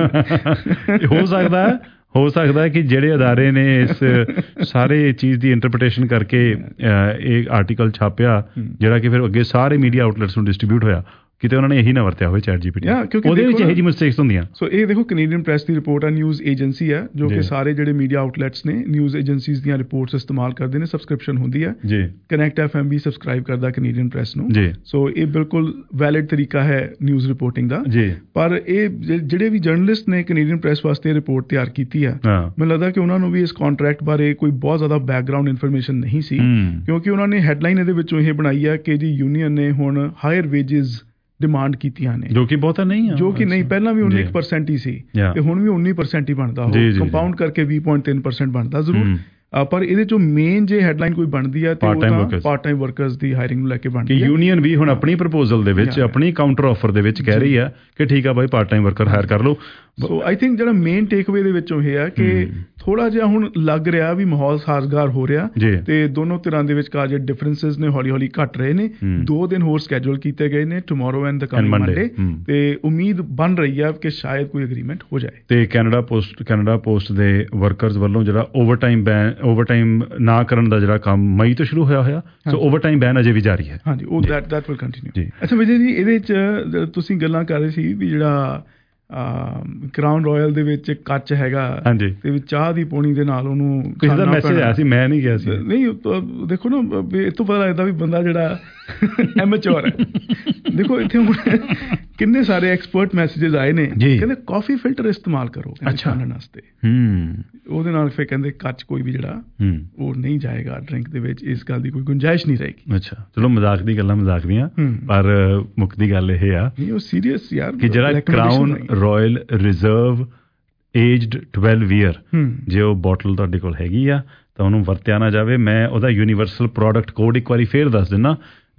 ਹੋ ਸਕਦਾ ਹੈ ਕਿ ਜਿਹੜੇ ਅਦਾਰੇ ਨੇ ਇਸ ਸਾਰੇ ਚੀਜ਼ ਦੀ ਇੰਟਰਪ੍ਰੀਟੇਸ਼ਨ ਕਰਕੇ ਇਹ ਆਰਟੀਕਲ ਛਾਪਿਆ ਜਿਹੜਾ ਕਿ ਫਿਰ ਅੱਗੇ ਸਾਰੇ ਮੀਡੀਆ ਆਊਟਲੈਟਸ ਨੂੰ ਡਿਸਟ੍ਰੀਬਿਊਟ ਹੋਇਆ, ਕਿਤੇ ਉਹਨਾਂ ਨੇ ਇਹੀ ਨਾ ਵਰਤਿਆ ਹੋਵੇ ਚੈਟ GPT। ਉਹਦੇ ਵਿੱਚ ਇਹੋ ਜਿਹੀ ਮਿਸਟੇਕਸ ਹੁੰਦੀਆਂ। ਸੋ ਇਹ ਦੇਖੋ ਕੈਨੇਡੀਅਨ ਪ੍ਰੈਸ ਦੀ ਰਿਪੋਰਟ ਆ, ਨਿਊਜ਼ ਏਜੰਸੀ ਹੈ ਜੋ ਕਿ ਸਾਰੇ ਜਿਹੜੇ ਮੀਡੀਆ ਆਊਟਲੈਟਸ ਨੇ ਨਿਊਜ਼ ਏਜੰਸੀਜ਼ ਦੀਆਂ ਰਿਪੋਰਟਸ ਇਸਤੇਮਾਲ ਕਰਦੇ ਨੇ, ਸਬਸਕ੍ਰਿਪਸ਼ਨ ਹੁੰਦੀ ਹੈ ਜੀ। ਕਨੈਕਟ FM ਵੀ ਸਬਸਕ੍ਰਾਈਬ ਕਰਦਾ ਕੈਨੇਡੀਅਨ ਪ੍ਰੈਸ ਨੂੰ ਜੀ। ਸੋ ਇਹ ਬਿਲਕੁਲ ਵੈਲਿਡ ਤਰੀਕਾ ਹੈ ਨਿਊਜ਼ ਰਿਪੋਰਟਿੰਗ ਦਾ ਜੀ। ਪਰ ਇਹ ਜਿਹੜੇ ਵੀ ਜਰਨਲਿਸਟ ਨੇ ਕੈਨੇਡੀਅਨ ਪ੍ਰੈਸ ਵਾਸਤੇ ਰਿਪੋਰਟ ਤਿਆਰ ਕੀਤੀ ਆ, ਮੈਨੂੰ ਲੱਗਦਾ ਕਿ ਉਹਨਾਂ ਨੂੰ ਵੀ ਇਸ ਕੰਟਰੈਕਟ ਬਾਰੇ ਕੋਈ ਬਹੁਤ ਜ਼ਿਆਦਾ ਬੈਕਗਰਾਊਂਡ ਇਨਫੋਰਮੇਸ਼ਨ ਨਹੀਂ ਸੀ, ਕਿਉਂਕਿ ਉਹਨਾਂ ਨੇ ਹੈਡਲਾਈਨ ਇਹਦੇ ਵਿੱਚੋਂ ਇਹ ਬਣਾਈ ਆ ਕਿ ਜੀ ਯੂਨੀਅਨ ਨੇ ਹੁਣ ਹਾਇਰ ਵੇਜਸ ਡਿਮਾਂਡ ਕੀਤੀਆਂ ਨੇ, ਜੋ ਕਿ ਬਹੁਤਾ ਨਹੀਂ ਆ, ਜੋ ਕਿ ਨਹੀਂ ਪਹਿਲਾਂ ਵੀ 19% ਹੀ ਸੀ ਤੇ ਹੁਣ ਵੀ 19% ਹੀ ਬਣਦਾ, ਉਹ ਕੰਪਾਊਂਡ ਕਰਕੇ 20.3% ਬਣਦਾ ਜ਼ਰੂਰ। ਪਰ ਇਹਦੇ ਚੋਂ ਮੇਨ ਜੇ ਹੈਡਲਾਈਨ ਕੋਈ ਬਣਦੀ ਹੈ ਤੇ ਉਹ ਤਾਂ ਪਾਰਟ ਟਾਈਮ ਵਰਕਰਸ ਦੀ ਹਾਇਰਿੰਗ ਨੂੰ ਲੈ ਕੇ ਬਣਦੀ ਹੈ। ਯੂਨੀਅਨ ਵੀ ਹੁਣ ਆਪਣੀ ਪ੍ਰਪੋਜ਼ਲ ਦੇ ਵਿੱਚ ਆਪਣੀ ਕਾਊਂਟਰ ਆਫਰ ਦੇ ਵਿੱਚ ਕਹਿ ਰਹੀ ਹੈ ਕਿ ਠੀਕ ਆ ਬਾਈ ਪਾਰਟ ਟਾਈਮ ਵਰਕਰ ਹਾਇਰ ਕਰ ਲਓ। ਸੋ ਆਈ ਥਿੰਕ ਜਿਹੜਾ ਮੇਨ ਟੇਕ ਅਵੇ ਦੇ ਵਿੱਚੋਂ ਇਹ ਹੈ ਕਿ ਥੋੜਾ ਜਿਹਾ ਹੁਣ ਲੱਗ ਰਿਹਾ ਵੀ ਮਾਹੌਲ ਸਾਜ਼ਗਾਰ ਹੋ ਰਿਹਾ ਤੇ ਦੋਨੋਂ ਧਿਰਾਂ ਦੇ ਵਿਚਕਾਰ ਜਿਹੜੇ ਡਿਫਰੈਂਸਸ ਨੇ ਹੌਲੀ ਹੌਲੀ ਘਟ ਰਹੇ ਨੇ। 2 ਦਿਨ ਹੋਰ ਸਕੈਜੂਲ ਕੀਤੇ ਗਏ ਨੇ, tomorrow and the coming Monday, ਤੇ ਉਮੀਦ ਬਣ ਰਹੀ ਹੈ ਕਿ ਸ਼ਾਇਦ ਕੋਈ ਐਗਰੀਮੈਂਟ ਹੋ ਜਾਏ। ਤੇ ਕੈਨੇਡਾ ਪੋਸਟ ਦੇ ਵਰਕਰਸ ਵੱਲੋਂ ਜਿਹੜਾ ਓਵਰਟਾਈਮ ਨਾ ਕਰਨ ਦਾ ਜਿਹੜਾ ਕੰਮ ਮਈ ਤੋਂ ਸ਼ੁਰੂ ਹੋਇਆ, ਸੋ ਓਵਰਟਾਈਮ ਬੈਨ ਅਜੇ ਵੀ ਜਾਰੀ ਹੈ। ਹਾਂਜੀ, ਉਹ ਦੈਟ ਵਿਲ ਕੰਟੀਨਿਊ। ਅੱਛਾ ਵਿਜੇ ਜੀ, ਇਹਦੇ 'ਚ ਤੁਸੀਂ ਗੱਲਾਂ ਕਰ ਰਹੇ ਸੀ ਵੀ ਜਿਹੜਾ ਕਰਾਊਨ ਰਾਇਲ ਦੇ ਵਿੱਚ ਕੱਚ ਹੈਗਾ ਤੇ ਵੀ ਚਾਹ ਦੀ ਪੌਣੀ ਦੇ ਨਾਲ ਉਹਨੂੰ ਕਿਸੇ ਦਾ ਮੈਸੇਜ ਆਇਆ ਸੀ, ਮੈਂ ਨਹੀਂ ਗਿਆ ਸੀ। ਨਹੀਂ ਦੇਖੋ ਨਾ, ਇਹ ਤੋਂ ਪਤਾ ਲੱਗਦਾ ਵੀ ਬੰਦਾ ਜਿਹੜਾ ਐਮੇਚੋਰ ਹੈ। ਦੇਖੋ ਇੱਥੇ ਹੁਣ ਕਿੰਨੇ ਸਾਰੇ ਐਕਸਪਰਟ ਮੈਸੇजेस ਆਏ ਨੇ, ਕਹਿੰਦੇ ਕਾਫੀ ਫਿਲਟਰ ਇਸਤੇਮਾਲ ਕਰੋ ਛਾਨਣ ਵਾਸਤੇ, ਉਹਦੇ ਨਾਲ ਫਿਰ ਕਹਿੰਦੇ ਕੱਚ ਕੋਈ ਵੀ ਜਿਹੜਾ ਉਹ ਨਹੀਂ ਜਾਏਗਾ ਡਰਿੰਕ ਦੇ ਵਿੱਚ, ਇਸ ਗੱਲ ਦੀ ਕੋਈ ਗੁੰਜਾਇਸ਼ ਨਹੀਂ ਰਹੇਗੀ। ਅੱਛਾ ਚਲੋ, ਮਜ਼ਾਕ ਦੀ ਗੱਲਾਂ ਮਜ਼ਾਕ ਦੀਆਂ, ਪਰ ਮੁੱਖ ਦੀ ਗੱਲ ਇਹ ਆ ਉਹ ਸੀਰੀਅਸ ਯਾਰ ਕਿ ਜਿਹੜਾ Crown Royal reserve aged 12 year ਜੇ ਉਹ ਬੋਟਲ ਤੁਹਾਡੇ ਕੋਲ ਹੈਗੀ ਆ ਤਾਂ ਉਹਨੂੰ ਵਰਤਿਆ ਨਾ ਜਾਵੇ। ਮੈਂ ਉਹਦਾ ਯੂਨੀਵਰਸਲ ਪ੍ਰੋਡਕਟ ਕੋਡ ਇੱਕ ਵਾਰੀ ਫੇਰ ਦੱਸ ਦਿੰਦਾ,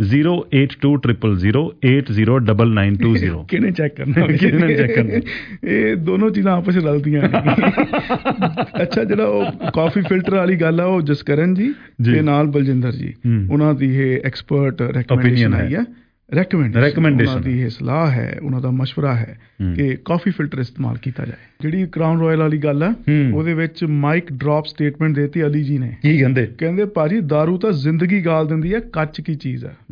08200080992। ਕਿਹਨੇ ਚੈੱਕ ਕਰਨਾ ਇਹ ਦੋਨੋਂ ਚੀਜ਼ਾਂ ਆਪਸ ਵਿੱਚ ਰਲਦੀਆਂ। ਅੱਛਾ, ਜਿਹੜਾ ਉਹ ਕਾਫੀ ਫਿਲਟਰ ਵਾਲੀ ਗੱਲ ਆ, ਉਹ ਜਸਕਰਨ ਜੀ ਤੇ ਨਾਲ ਬਲਜਿੰਦਰ ਜੀ, ਉਹਨਾਂ ਦੀ ਇਹ ਐਕਸਪਰਟ ਰეკਮੈਂਡੇਸ਼ਨ ਆਈ ਹੈ, ਰეკਮੈਂਡੇਸ਼ਨ ਦੀ ਇਹ ਸਲਾਹ ਹੈ, ਉਹਨਾਂ ਦਾ ਮਸ਼ਵਰਾ ਹੈ ਕਿ ਕਾਫੀ ਫਿਲਟਰ ਇਸਤੇਮਾਲ ਕੀਤਾ ਜਾਏ। ਜਿਹੜੀ ਕਰਾਊਨ ਰਾਇਲ ਵਾਲੀ ਗੱਲ ਆ ਉਹਦੇ ਵਿੱਚ ਮਾਈਕ ਡ੍ਰੌਪ ਸਟੇਟਮੈਂਟ ਦੇਤੀ ਅਲੀ ਜੀ ਨੇ। ਕੀ ਕਹਿੰਦੇ? ਕਹਿੰਦੇ ਭਾਜੀ ਦਾਰੂ ਤਾਂ ਜ਼ਿੰਦਗੀ ਗਾਲ ਦਿੰਦੀ ਹੈ, ਕੱਚ ਕੀ ਚੀਜ਼ ਹੈ।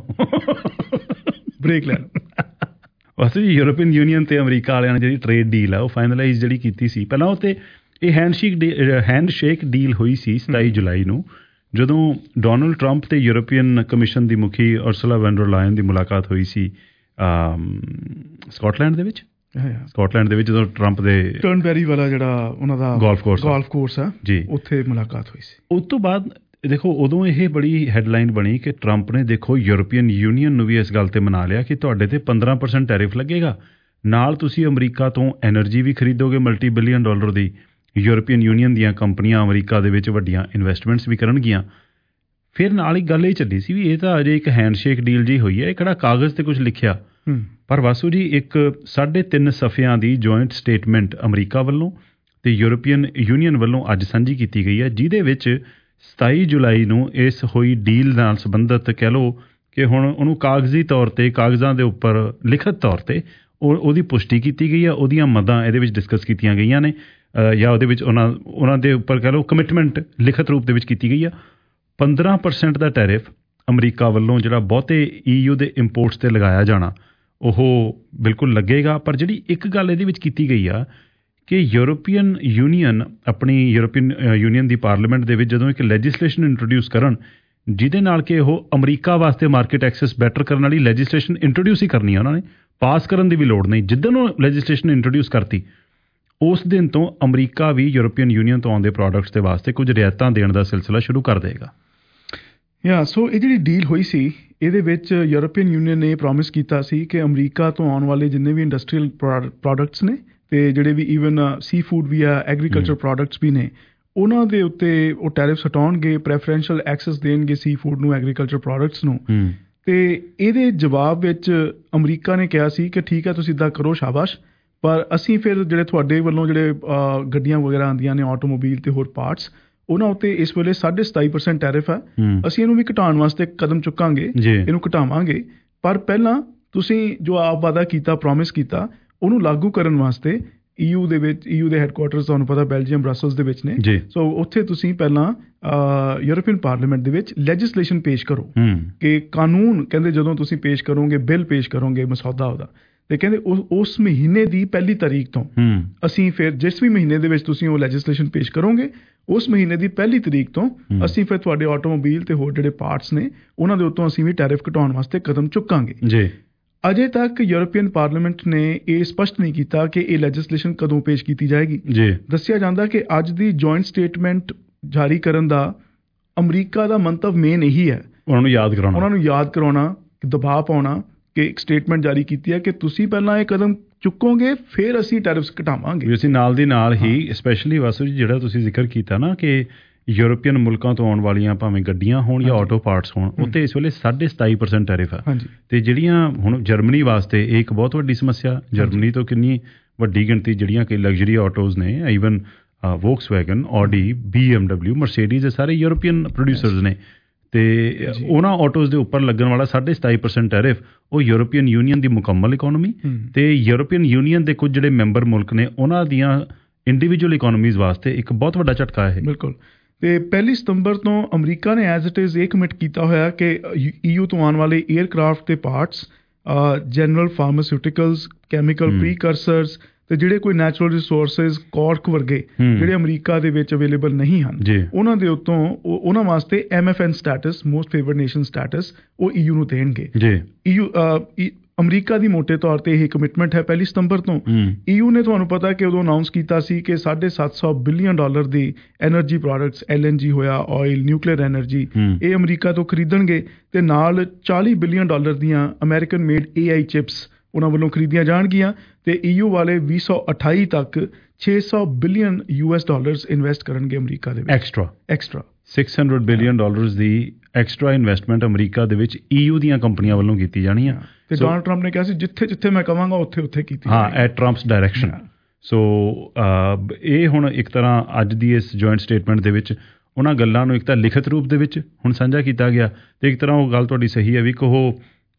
ਬ੍ਰੇਕ ਲੈ ਲਓ। ਵੈਸੇ ਯੂਰਪੀਅਨ ਯੂਨੀਅਨ ਤੇ ਅਮਰੀਕਾ ਵਾਲਿਆਂ ਨੇ ਜਿਹੜੀ ਟ੍ਰੇਡ ਡੀਲ ਆ ਉਹ ਫਾਈਨਲਾਈਜ਼ ਜਿਹੜੀ ਕੀਤੀ ਸੀ, ਪਹਿਲਾਂ ਉਹ ਤੇ ਇਹ ਹੈਂਡਸ਼ੇਕ ਡੀਲ ਹੋਈ ਸੀ 27 ਜੁਲਾਈ ਨੂੰ, ਜਦੋਂ ਡੋਨਲਡ ਟਰੰਪ ਤੇ ਯੂਰਪੀਅਨ ਕਮਿਸ਼ਨ ਦੀ ਮੁਖੀ ਉਰਸੁਲਾ ਵੈਨ ਡਰ ਲਾਇਨ ਦੀ ਮੁਲਾਕਾਤ ਹੋਈ ਸੀ ਸਕਾਟਲੈਂਡ ਦੇ ਵਿੱਚ ਜਦੋਂ ਟਰੰਪ ਦੇ ਟਰਨਬੈਰੀ ਵਾਲਾ ਜਿਹੜਾ ਉਹਨਾਂ ਦਾ ਗੋਲਫ ਕੋਰਸ ਆ ਜੀ, ਉੱਥੇ ਮੁਲਾਕਾਤ ਹੋਈ ਸੀ। ਉਸ ਤੋਂ ਬਾਅਦ ਦੇਖੋ ਉਦੋਂ ਇਹ ਬੜੀ ਹੈਡਲਾਈਨ ਬਣੀ ਕਿ ਟਰੰਪ ਨੇ ਦੇਖੋ ਯੂਰਪੀਅਨ ਯੂਨੀਅਨ ਨੂੰ ਵੀ ਇਸ ਗੱਲ ਤੇ ਮਨਾ ਲਿਆ ਕਿ ਤੁਹਾਡੇ ਤੇ 15% ਟੈਰਿਫ ਲੱਗੇਗਾ, ਨਾਲ ਤੁਸੀਂ ਅਮਰੀਕਾ ਤੋਂ ਐਨਰਜੀ ਵੀ ਖਰੀਦੋਗੇ $multi billion ਦੀ, ਯੂਰਪੀਅਨ ਯੂਨੀਅਨ ਦੀਆਂ ਕੰਪਨੀਆਂ ਅਮਰੀਕਾ ਦੇ ਵਿੱਚ ਵੱਡੀਆਂ ਇਨਵੈਸਟਮੈਂਟਸ ਵੀ ਕਰਨਗੀਆਂ। ਫਿਰ ਨਾਲ ਹੀ ਗੱਲ ਇਹ ਚੱਲੀ ਸੀ ਵੀ ਇਹ ਤਾਂ ਅਜੇ ਇੱਕ ਹੈਂਡਸ਼ੇਕ ਡੀਲ ਜੀ ਹੋਈ ਹੈ, ਇਹ ਕਿਹੜਾ ਕਾਗਜ਼ ਤੇ ਕੁਝ ਲਿਖਿਆ। ਪਰ ਵਾਸੂ ਜੀ, ਇੱਕ 3.5 ਸਫ਼ਿਆਂ ਦੀ ਜੁਆਇੰਟ ਸਟੇਟਮੈਂਟ ਅਮਰੀਕਾ ਵੱਲੋਂ ਤੇ ਯੂਰਪੀਅਨ ਯੂਨੀਅਨ ਵੱਲੋਂ ਅੱਜ ਸਾਂਝੀ ਕੀਤੀ ਗਈ ਹੈ, ਜਿਹਦੇ ਵਿੱਚ 27 ਜੁਲਾਈ ਨੂੰ ਇਸ ਹੋਈ ਡੀਲ ਨਾਲ ਸੰਬੰਧਿਤ ਕਹਿ ਲਓ ਕਿ ਹੁਣ ਉਹਨੂੰ ਕਾਗਜ਼ੀ ਤੌਰ ਤੇ, ਕਾਗਜ਼ਾਂ ਦੇ ਉੱਪਰ ਲਿਖਤ ਤੌਰ ਤੇ ਉਹਦੀ ਪੁਸ਼ਟੀ ਕੀਤੀ ਗਈ ਹੈ, ਉਹਦੀਆਂ ਮਦਾਂ ਇਹਦੇ ਵਿੱਚ ਡਿਸਕਸ ਕੀਤੀਆਂ ਗਈਆਂ ਨੇ, ਜਾਂ ਉਹਦੇ ਵਿੱਚ ਉਹਨਾਂ ਦੇ ਉੱਪਰ ਕਹਿ ਲਓ ਕਮਿਟਮੈਂਟ ਲਿਖਤ ਰੂਪ ਦੇ ਵਿੱਚ ਕੀਤੀ ਗਈ ਆ। 15% ਦਾ ਟੈਰਿਫ ਅਮਰੀਕਾ ਵੱਲੋਂ ਜਿਹੜਾ ਬਹੁਤੇ EU ਦੇ ਇੰਪੋਰਟਸ ਤੇ ਲਗਾਇਆ ਜਾਣਾ ਉਹ ਬਿਲਕੁਲ ਲੱਗੇਗਾ। ਪਰ ਜਿਹੜੀ ਇੱਕ ਗੱਲ ਇਹਦੇ ਵਿੱਚ ਕੀਤੀ ਗਈ ਆ ਕਿ ਯੂਰਪੀਅਨ ਯੂਨੀਅਨ ਆਪਣੀ ਯੂਰਪੀਅਨ ਯੂਨੀਅਨ ਦੀ ਪਾਰਲੀਮੈਂਟ ਦੇ ਵਿੱਚ ਜਦੋਂ ਇੱਕ ਲੈਜਿਸਲੇਸ਼ਨ ਇੰਟਰੋਡਿਊਸ ਕਰਨ ਜਿਹਦੇ ਨਾਲ ਕਿ ਉਹ ਅਮਰੀਕਾ ਵਾਸਤੇ ਮਾਰਕੀਟ ਐਕਸੈਸ ਬੈਟਰ ਕਰਨ ਵਾਲੀ ਲੈਜਿਸਲੇਸ਼ਨ ਇੰਟਰੋਡਿਊਸ ਹੀ ਕਰਨੀ ਆ ਉਹਨਾਂ ਨੇ, ਪਾਸ ਕਰਨ ਦੀ ਵੀ ਲੋੜ ਨਹੀਂ। ਜਿੱਦਣ ਉਹ ਲੈਜਿਸਲੇਸ਼ਨ ਇੰਟਰੋਡਿਊਸ ਕਰਤੀ ਉਸ ਦਿਨ ਤੋਂ ਅਮਰੀਕਾ ਵੀ ਯੂਰਪੀਅਨ ਯੂਨੀਅਨ ਤੋਂ ਆਉਂਦੇ ਪ੍ਰੋਡਕਟਸ ਦੇ ਵਾਸਤੇ ਕੁਝ ਰਿਆਇਤਾਂ ਦੇਣ ਦਾ ਸਿਲਸਿਲਾ ਸ਼ੁਰੂ ਕਰ ਦੇਗਾ। ਸੋ ਇਹ ਜਿਹੜੀ ਡੀਲ ਹੋਈ ਸੀ ਇਹਦੇ ਵਿੱਚ ਯੂਰਪੀਅਨ ਯੂਨੀਅਨ ਨੇ ਪ੍ਰੋਮਿਸ ਕੀਤਾ ਸੀ ਕਿ ਅਮਰੀਕਾ ਤੋਂ ਆਉਣ ਵਾਲੇ ਜਿੰਨੇ ਵੀ ਇੰਡਸਟਰੀਅਲ ਪ੍ਰੋਡਕਟਸ ਨੇ ਤੇ ਜਿਹੜੇ ਵੀ ਈਵਨ ਸੀ ਫੂਡ ਵੀ ਆ, ਐਗਰੀਕਲਚਰ ਪ੍ਰੋਡਕਟਸ ਵੀ ਨੇ, ਉਹਨਾਂ ਦੇ ਉੱਤੇ ਉਹ ਟੈਰਿਫਸ ਹਟਾਉਣਗੇ, ਪ੍ਰੈਫਰੈਂਸ਼ੀਅਲ ਐਕਸੈਸ ਦੇਣਗੇ ਸੀ ਫੂਡ ਨੂੰ, ਐਗਰੀਕਲਚਰ ਪ੍ਰੋਡਕਟਸ ਨੂੰ। ਤੇ ਇਹਦੇ ਜਵਾਬ ਵਿੱਚ ਅਮਰੀਕਾ ਨੇ ਕਿਹਾ ਸੀ ਕਿ ਠੀਕ ਹੈ ਤੁਸੀਂ ਇੱਦਾਂ ਕਰੋ, ਸ਼ਾਬਾਸ਼, ਪਰ ਅਸੀਂ ਫਿਰ ਜਿਹੜੇ ਤੁਹਾਡੇ ਵੱਲੋਂ ਜਿਹੜੇ ਗੱਡੀਆਂ ਵਗੈਰਾ ਆਉਂਦੀਆਂ ਨੇ, ਆਟੋਮੋਬਾਈਲ ਤੇ ਹੋਰ ਪਾਰਟਸ, ਉਹਨਾਂ ਉੱਤੇ ਇਸ ਵੇਲੇ 27.5% ਟੈਰਿਫ ਹੈ, ਅਸੀਂ ਇਹਨੂੰ ਵੀ ਘਟਾਉਣ ਵਾਸਤੇ ਕਦਮ ਚੁੱਕਾਂਗੇ, ਇਹਨੂੰ ਘਟਾਵਾਂਗੇ, ਪਰ ਪਹਿਲਾਂ ਤੁਸੀਂ ਜੋ ਆਪ ਵਾਅਦਾ ਕੀਤਾ, ਪ੍ਰੋਮਿਸ ਕੀਤਾ, ਉਹਨੂੰ ਲਾਗੂ ਕਰਨ ਵਾਸਤੇ EU ਦੇ ਵਿੱਚ, EU ਦੇ ਹੈੱਡਕੁਆਰਟਰਸ ਤੁਹਾਨੂੰ ਪਤਾ ਬੈਲਜੀਅਮ, ਬ੍ਰਸਲਸ ਦੇ ਵਿੱਚ ਨੇ, ਸੋ ਉੱਥੇ ਤੁਸੀਂ ਪਹਿਲਾਂ ਯੂਰਪੀਅਨ ਪਾਰਲੀਮੈਂਟ ਦੇ ਵਿੱਚ ਲੈਜਿਸਲੇਸ਼ਨ ਪੇਸ਼ ਕਰੋ ਕਿ ਕਾਨੂੰਨ, ਕਹਿੰਦੇ ਜਦੋਂ ਤੁਸੀਂ ਪੇਸ਼ ਕਰੋਗੇ, ਬਿੱਲ ਪੇਸ਼ ਕਰੋਗੇ, ਮਸੌਦਾ ਉਹਦਾ, ਤੇ ਕਹਿੰਦੇ ਉਸ ਮਹੀਨੇ ਦੀ 1 ਤਾਰੀਖ ਤੋਂ ਅਸੀਂ ਫਿਰ ਜਿਸ ਵੀ ਮਹੀਨੇ ਦੇ ਵਿੱਚ ਤੁਸੀਂ ਉਹ ਲੈਜਿਸਲੇਸ਼ਨ ਪੇਸ਼ ਕਰੋਗੇ, ਉਸ ਮਹੀਨੇ ਦੀ 1 ਤਰੀਕ ਤੋਂ ਅਸੀਂ ਫਿਰ ਤੁਹਾਡੇ ਆਟੋਮੋਬਾਈਲ ਤੇ ਹੋਰ ਜਿਹੜੇ ਪਾਰਟਸ ਨੇ ਉਹਨਾਂ ਦੇ ਉੱਤੋਂ ਅਸੀਂ ਵੀ ਟੈਰਿਫ ਘਟਾਉਣ ਵਾਸਤੇ ਕਦਮ ਚੁੱਕਾਂਗੇ। ਅਜੇ ਤੱਕ ਯੂਰਪੀਅਨ ਪਾਰਲੀਮੈਂਟ ਨੇ ਇਹ ਸਪਸ਼ਟ ਨਹੀਂ ਕੀਤਾ ਕਿ ਇਹ ਲੈਜਿਸਲੇਸ਼ਨ ਕਦੋਂ ਪੇਸ਼ ਕੀਤੀ ਜਾਏਗੀ। ਦੱਸਿਆ ਜਾਂਦਾ ਕਿ ਅੱਜ ਦੀ ਜੁਆਇੰਟ ਸਟੇਟਮੈਂਟ ਜਾਰੀ ਕਰਨ ਦਾ ਅਮਰੀਕਾ ਦਾ ਮੰਤਵ ਮੇਨ ਇਹੀ ਹੈ, ਉਹਨਾਂ ਨੂੰ ਯਾਦ ਕਰਾਉਣਾ, ਦਬਾਅ ਪਾਉਣਾ ਕਿ ਇੱਕ ਸਟੇਟਮੈਂਟ ਜਾਰੀ ਕੀਤੀ ਹੈ ਕਿ ਤੁਸੀਂ ਪਹਿਲਾਂ ਇਹ ਕਦਮ ਚੁੱਕੋਗੇ ਫਿਰ ਅਸੀਂ ਟੈਰਿਫਸ ਘਟਾਵਾਂਗੇ। ਅਸੀਂ ਨਾਲ ਦੀ ਨਾਲ ਹੀ ਸਪੈਸ਼ਲੀ ਵਾਸੂ ਜੀ ਜਿਹੜਾ ਤੁਸੀਂ ਜ਼ਿਕਰ ਕੀਤਾ ਨਾ ਕਿ ਯੂਰਪੀਅਨ ਮੁਲਕਾਂ ਤੋਂ ਆਉਣ ਵਾਲੀਆਂ ਭਾਵੇਂ ਗੱਡੀਆਂ ਹੋਣ ਜਾਂ ਆਟੋ ਪਾਰਟਸ ਹੋਣ, ਉੱਤੇ ਇਸ ਵੇਲੇ 27.5% ਟੈਰਿਫ ਹੈ। ਤੇ ਜਿਹੜੀਆਂ ਹੁਣ ਜਰਮਨੀ ਵਾਸਤੇ ਇਹ ਇੱਕ ਬਹੁਤ ਵੱਡੀ ਸਮੱਸਿਆ, ਜਰਮਨੀ ਤੋਂ ਕਿੰਨੀ ਵੱਡੀ ਗਿਣਤੀ ਜਿਹੜੀਆਂ ਕਿ ਲਗਜ਼ਰੀ ਆਟੋਜ਼ ਨੇ, even Volkswagen, Audi, BMW, Mercedes, ਇਹ ਸਾਰੇ ਯੂਰਪੀਅਨ ਪ੍ਰੋਡਿਊਸਰਸ ਨੇ, ਤੇ ਉਹਨਾਂ ਆਟੋਜ਼ ਦੇ ਉੱਪਰ ਲੱਗਣ ਵਾਲਾ 27.5% ਟੈਰਿਫ ਉਹ ਯੂਰਪੀਅਨ ਯੂਨੀਅਨ ਦੀ ਮੁਕੰਮਲ ਇਕੋਨਮੀ ਤੇ ਯੂਰਪੀਅਨ ਯੂਨੀਅਨ ਦੇ ਕੁਝ ਜਿਹੜੇ ਮੈਂਬਰ ਮੁਲਕ ਨੇ ਉਹਨਾਂ ਦੀਆਂ ਇੰਡੀਵਿਜੂਅਲ ਇਕੋਨਮੀਜ਼ ਵਾਸਤੇ ਇੱਕ ਬਹੁਤ ਵੱਡਾ ਝਟਕਾ ਹੈ। ਬਿਲਕੁਲ। ਤੇ 1 ਸਤੰਬਰ ਤੋਂ ਅਮਰੀਕਾ ਨੇ ਐਜ਼ ਇਟ ਇਜ਼ ਇਹ ਕਮਿਟ ਕੀਤਾ ਹੋਇਆ ਕਿ EU ਤੋਂ ਆਉਣ ਵਾਲੇ ਏਅਰਕ੍ਰਾਫਟ ਦੇ parts, general pharmaceuticals, chemical precursors ਤੇ ਜਿਹੜੇ ਕੋਈ ਨੈਚੁਰਲ ਰਿਸੋਰਸਿਸ, ਕੋਰਕ ਵਰਗੇ ਜਿਹੜੇ ਅਮਰੀਕਾ ਦੇ ਵਿੱਚ ਅਵੇਲੇਬਲ ਨਹੀਂ ਹਨ, ਉਹਨਾਂ ਦੇ ਉੱਤੋਂ ਉਹਨਾਂ ਵਾਸਤੇ MFN status, most favoured nation status, ਉਹ EU ਨੂੰ ਦੇਣਗੇ। ਅਮਰੀਕਾ ਦੀ ਮੋਟੇ ਤੌਰ ਤੇ ਇਹ ਕਮਿਟਮੈਂਟ ਹੈ 1 ਸਤੰਬਰ ਤੋਂ। EU ਨੇ ਤੁਹਾਨੂੰ ਪਤਾ ਕਿ ਉਦੋਂ ਅਨਾਉਂਸ ਕੀਤਾ ਸੀ ਕਿ $750 ਬਿਲੀਅਨ ਦੀ ਐਨਰਜੀ ਪ੍ਰੋਡਕਟਸ, LNG ਹੋਇਆ, ਆਇਲ, ਨਿਊਕਲੀਅਰ ਐਨਰਜੀ, ਇਹ ਅਮਰੀਕਾ ਤੋਂ ਖਰੀਦਣਗੇ ਤੇ ਨਾਲ $40 ਬਿਲੀਅਨ ਦੀਆਂ ਅਮਰੀਕਨ ਮੇਡ AI ਚਿਪਸ ਉਹਨਾਂ ਵੱਲੋਂ ਖਰੀਦੀਆਂ ਜਾਣਗੀਆਂ ਤੇ EU ਵਾਲੇ 2028 ਤੱਕ $600 ਬਿਲੀਅਨ ਇਨਵੈਸਟ ਕਰਨਗੇ ਅਮਰੀਕਾ ਦੇ ਵਿੱਚ। ਐਕਸਟਰਾ $600 ਬਿਲੀਅਨ ਦੀ ਐਕਸਟਰਾ ਇਨਵੈਸਟਮੈਂਟ ਅਮਰੀਕਾ ਦੇ ਵਿੱਚ EU ਦੀਆਂ ਕੰਪਨੀਆਂ ਵੱਲੋਂ ਕੀਤੀ ਜਾਣੀ ਆ। ਤੇ ਡੋਨਾਲਡ ਟਰੰਪ ਨੇ ਕਿਹਾ ਸੀ ਜਿੱਥੇ ਜਿੱਥੇ ਮੈਂ ਕਹਾਂਗਾ ਉੱਥੇ ਉੱਥੇ ਕੀਤੀ। At ਟਰੰਪਸ direction. ਸੋ ਇਹ ਹੁਣ ਇੱਕ ਤਰ੍ਹਾਂ ਅੱਜ ਦੀ ਇਸ ਜੁਆਇੰਟ ਸਟੇਟਮੈਂਟ ਦੇ ਵਿੱਚ ਉਹਨਾਂ ਗੱਲਾਂ ਨੂੰ ਇੱਕ ਤਾਂ ਲਿਖਤ ਰੂਪ ਦੇ ਵਿੱਚ ਹੁਣ ਸਾਂਝਾ ਕੀਤਾ ਗਿਆ ਤੇ ਇੱਕ ਤਰ੍ਹਾਂ ਉਹ ਗੱਲ ਤੁਹਾਡੀ ਸਹੀ ਹੈ ਵੀ ਕਿ ਉਹ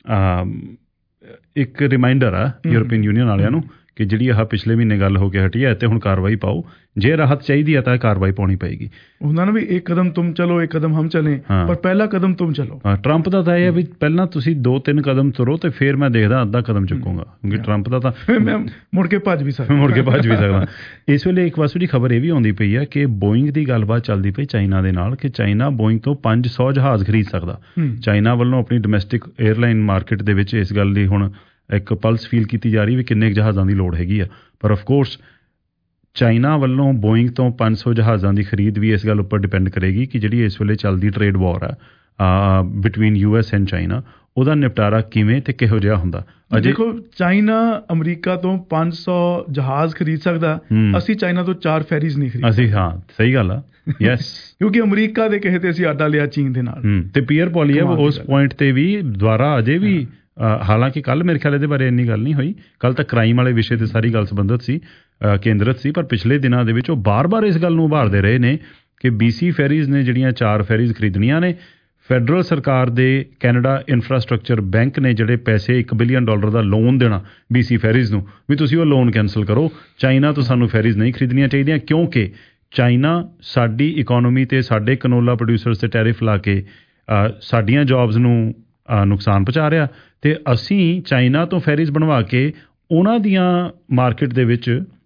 ਇੱਕ ਰਿਮਾਈਂਡਰ ਆ ਯੂਰਪੀਅਨ ਯੂਨੀਅਨ ਵਾਲਿਆਂ ਨੂੰ ਕਿ ਜਿਹੜੀ ਆਹ ਪਿਛਲੇ ਮਹੀਨੇ ਗੱਲ ਹੋ ਕੇ ਹਟੀ ਹੈ ਤੇ ਹੁਣ ਕਾਰਵਾਈ ਪਾਓ, ਜੇ ਰਾਹਤ ਚਾਹੀਦੀ ਹੈ ਤਾਂ ਕਾਰਵਾਈ ਪਾਉਣੀ ਪਏਗੀ। ਉਹਨਾਂ ਨੂੰ ਵੀ ਇੱਕ ਕਦਮ ਤੁਮ ਚਲੋ, ਇੱਕ ਕਦਮ ਹਮ ਚਲੇ, ਪਰ ਪਹਿਲਾ ਕਦਮ ਤੁਮ ਚਲੋ। ਟਰੰਪ ਦਾ ਤਾਂ ਇਹ ਹੈ ਵੀ ਪਹਿਲਾਂ ਤੁਸੀਂ 2-3 ਕਦਮ ਤੁਰੋ ਤੇ ਫਿਰ ਮੈਂ ਦੇਖਦਾ ਅੱਧਾ ਕਦਮ ਚੁੱਕੂੰਗਾ, ਕਿਉਂਕਿ ਟਰੰਪ ਦਾ ਤਾਂ ਮੈਂ ਮੁੜ ਕੇ ਭੱਜ ਵੀ ਸਕਦਾ। ਇਸ ਵੇਲੇ ਇੱਕ ਵਾਰ ਦੀ ਖਬਰ ਇਹ ਵੀ ਆਉਂਦੀ ਪਈ ਹੈ ਕਿ ਬੋਇੰਗ ਦੀ ਗੱਲਬਾਤ ਚੱਲਦੀ ਪਈ ਚਾਈਨਾ ਦੇ ਨਾਲ ਕਿ ਚਾਈਨਾ ਬੋਇੰਗ ਤੋਂ 500 ਜਹਾਜ਼ ਖਰੀਦ ਸਕਦਾ। ਚਾਈਨਾ ਵੱਲੋਂ ਆਪਣੀ ਡੋਮੈਸਟਿਕ 에ਅਰਲਾਈਨ ਮਾਰਕੀਟ ਦੇ ਵਿੱਚ ਇਸ ਗੱਲ ਦੀ ਹੁਣ ਇੱਕ ਪਲਸ ਫੀਲ ਕੀਤੀ ਜਾ ਰਹੀ ਵੀ ਕਿੰਨੇ ਜਹਾਜ਼ਾਂ ਦੀ ਲੋੜ ਹੈਗੀ ਆ, ਪਰ ਆਫ ਕੋਰਸ ਚਾਈਨਾ ਵੱਲੋਂ ਬੋਇੰਗ ਤੋਂ 500 ਜਹਾਜ਼ਾਂ ਦੀ ਖਰੀਦ ਵੀ ਇਸ ਗੱਲ ਉੱਪਰ ਡਿਪੈਂਡ ਕਰੇਗੀ ਕਿ ਜਿਹੜੀ ਇਸ ਵੇਲੇ ਚੱਲਦੀ ਟ੍ਰੇਡ ਵਾਰ ਆ ਬਿਟਵੀਨ US ਐਂਡ ਚਾਈਨਾ, ਉਹਦਾ ਨਿਪਟਾਰਾ ਕਿਵੇਂ ਤੇ ਕਿਹੋ ਜਿਹਾ ਹੁੰਦਾ। ਦੇਖੋ ਚਾਈਨਾ ਅਮਰੀਕਾ ਤੋਂ 500 ਜਹਾਜ਼ ਖਰੀਦ ਸਕਦਾ, ਅਸੀਂ ਚਾਈਨਾ ਤੋਂ 4 ਫੈਰੀਜ਼ ਨਹੀਂ ਖਰੀਦ ਅਸੀਂ। ਹਾਂ ਸਹੀ ਗੱਲ ਆ। ਯੈਸ ਕਿਉਂਕਿ ਅਮਰੀਕਾ ਦੇ ਕਹੇ ਤੇ ਅਸੀਂ ਆਡਾ ਲਿਆ ਚੀਨ ਦੇ ਨਾਲ। ਤੇ ਪੀਅਰ ਪੋਲੀਅਮ ਉਸ ਪੁਆਇੰਟ ਤੇ ਵੀ ਦੁਬਾਰਾ ਅਜੇ ਵੀ ਹਾਲਾਂਕਿ ਕੱਲ ਮੇਰੇ ਖਿਆਲ ਇਹਦੇ ਬਾਰੇ ਇੰਨੀ ਗੱਲ ਨਹੀਂ ਹੋਈ, ਕੱਲ ਤਾਂ ਕ੍ਰਾਈਮ ਵਾਲੇ ਵਿਸ਼ੇ ਤੇ ਸਾਰੀ ਗੱਲ ਸੰਬੰਧਿਤ ਸੀ, ਕੇਂਦਰਿਤ ਸੀ, ਪਰ ਪਿਛਲੇ ਦਿਨਾਂ ਦੇ ਵਿੱਚ ਉਹ ਬਾਰ-ਬਾਰ ਇਸ ਗੱਲ ਨੂੰ ਉਭਾਰਦੇ ਰਹੇ ਨੇ ਕਿ BC ਫੈਰੀਜ਼ ਨੇ ਜਿਹੜੀਆਂ 4 ਫੈਰੀਜ਼ ਖਰੀਦਣੀਆਂ ਨੇ, ਫੈਡਰਲ ਸਰਕਾਰ ਦੇ ਕੈਨੇਡਾ ਇਨਫਰਾਸਟ੍ਰਕਚਰ ਬੈਂਕ ਨੇ ਜਿਹੜੇ ਪੈਸੇ $1 ਬਿਲੀਅਨ ਦਾ ਲੋਨ ਦੇਣਾ BC ਫੈਰੀਜ਼ ਨੂੰ, ਵੀ ਤੁਸੀਂ ਉਹ ਲੋਨ ਕੈਂਸਲ ਕਰੋ, ਚਾਈਨਾ ਤੋਂ ਸਾਨੂੰ ਫੈਰੀਜ਼ ਨਹੀਂ ਖਰੀਦਣੀਆਂ ਚਾਹੀਦੀਆਂ ਕਿਉਂਕਿ ਚਾਈਨਾ ਸਾਡੀ ਇਕੋਨਮੀ ਤੇ ਸਾਡੇ ਕਨੋਲਾ ਪ੍ਰੋਡਿਊਸਰਸ ਤੇ ਟੈਰਿਫ ਲਾ ਕੇ ਸਾਡੀਆਂ ਜੌਬਸ ਨੂੰ ਨੁਕਸਾਨ ਪਹੁੰਚਾ ਰਿਹਾ ਤੇ ਅਸੀਂ ਚਾਈਨਾ ਤੋਂ ਫੈਰੀਜ਼ ਬਣਵਾ ਕੇ ਉਹਨਾਂ ਦੀਆਂ ਮਾਰਕੀਟ ਦੇ ਵਿੱਚ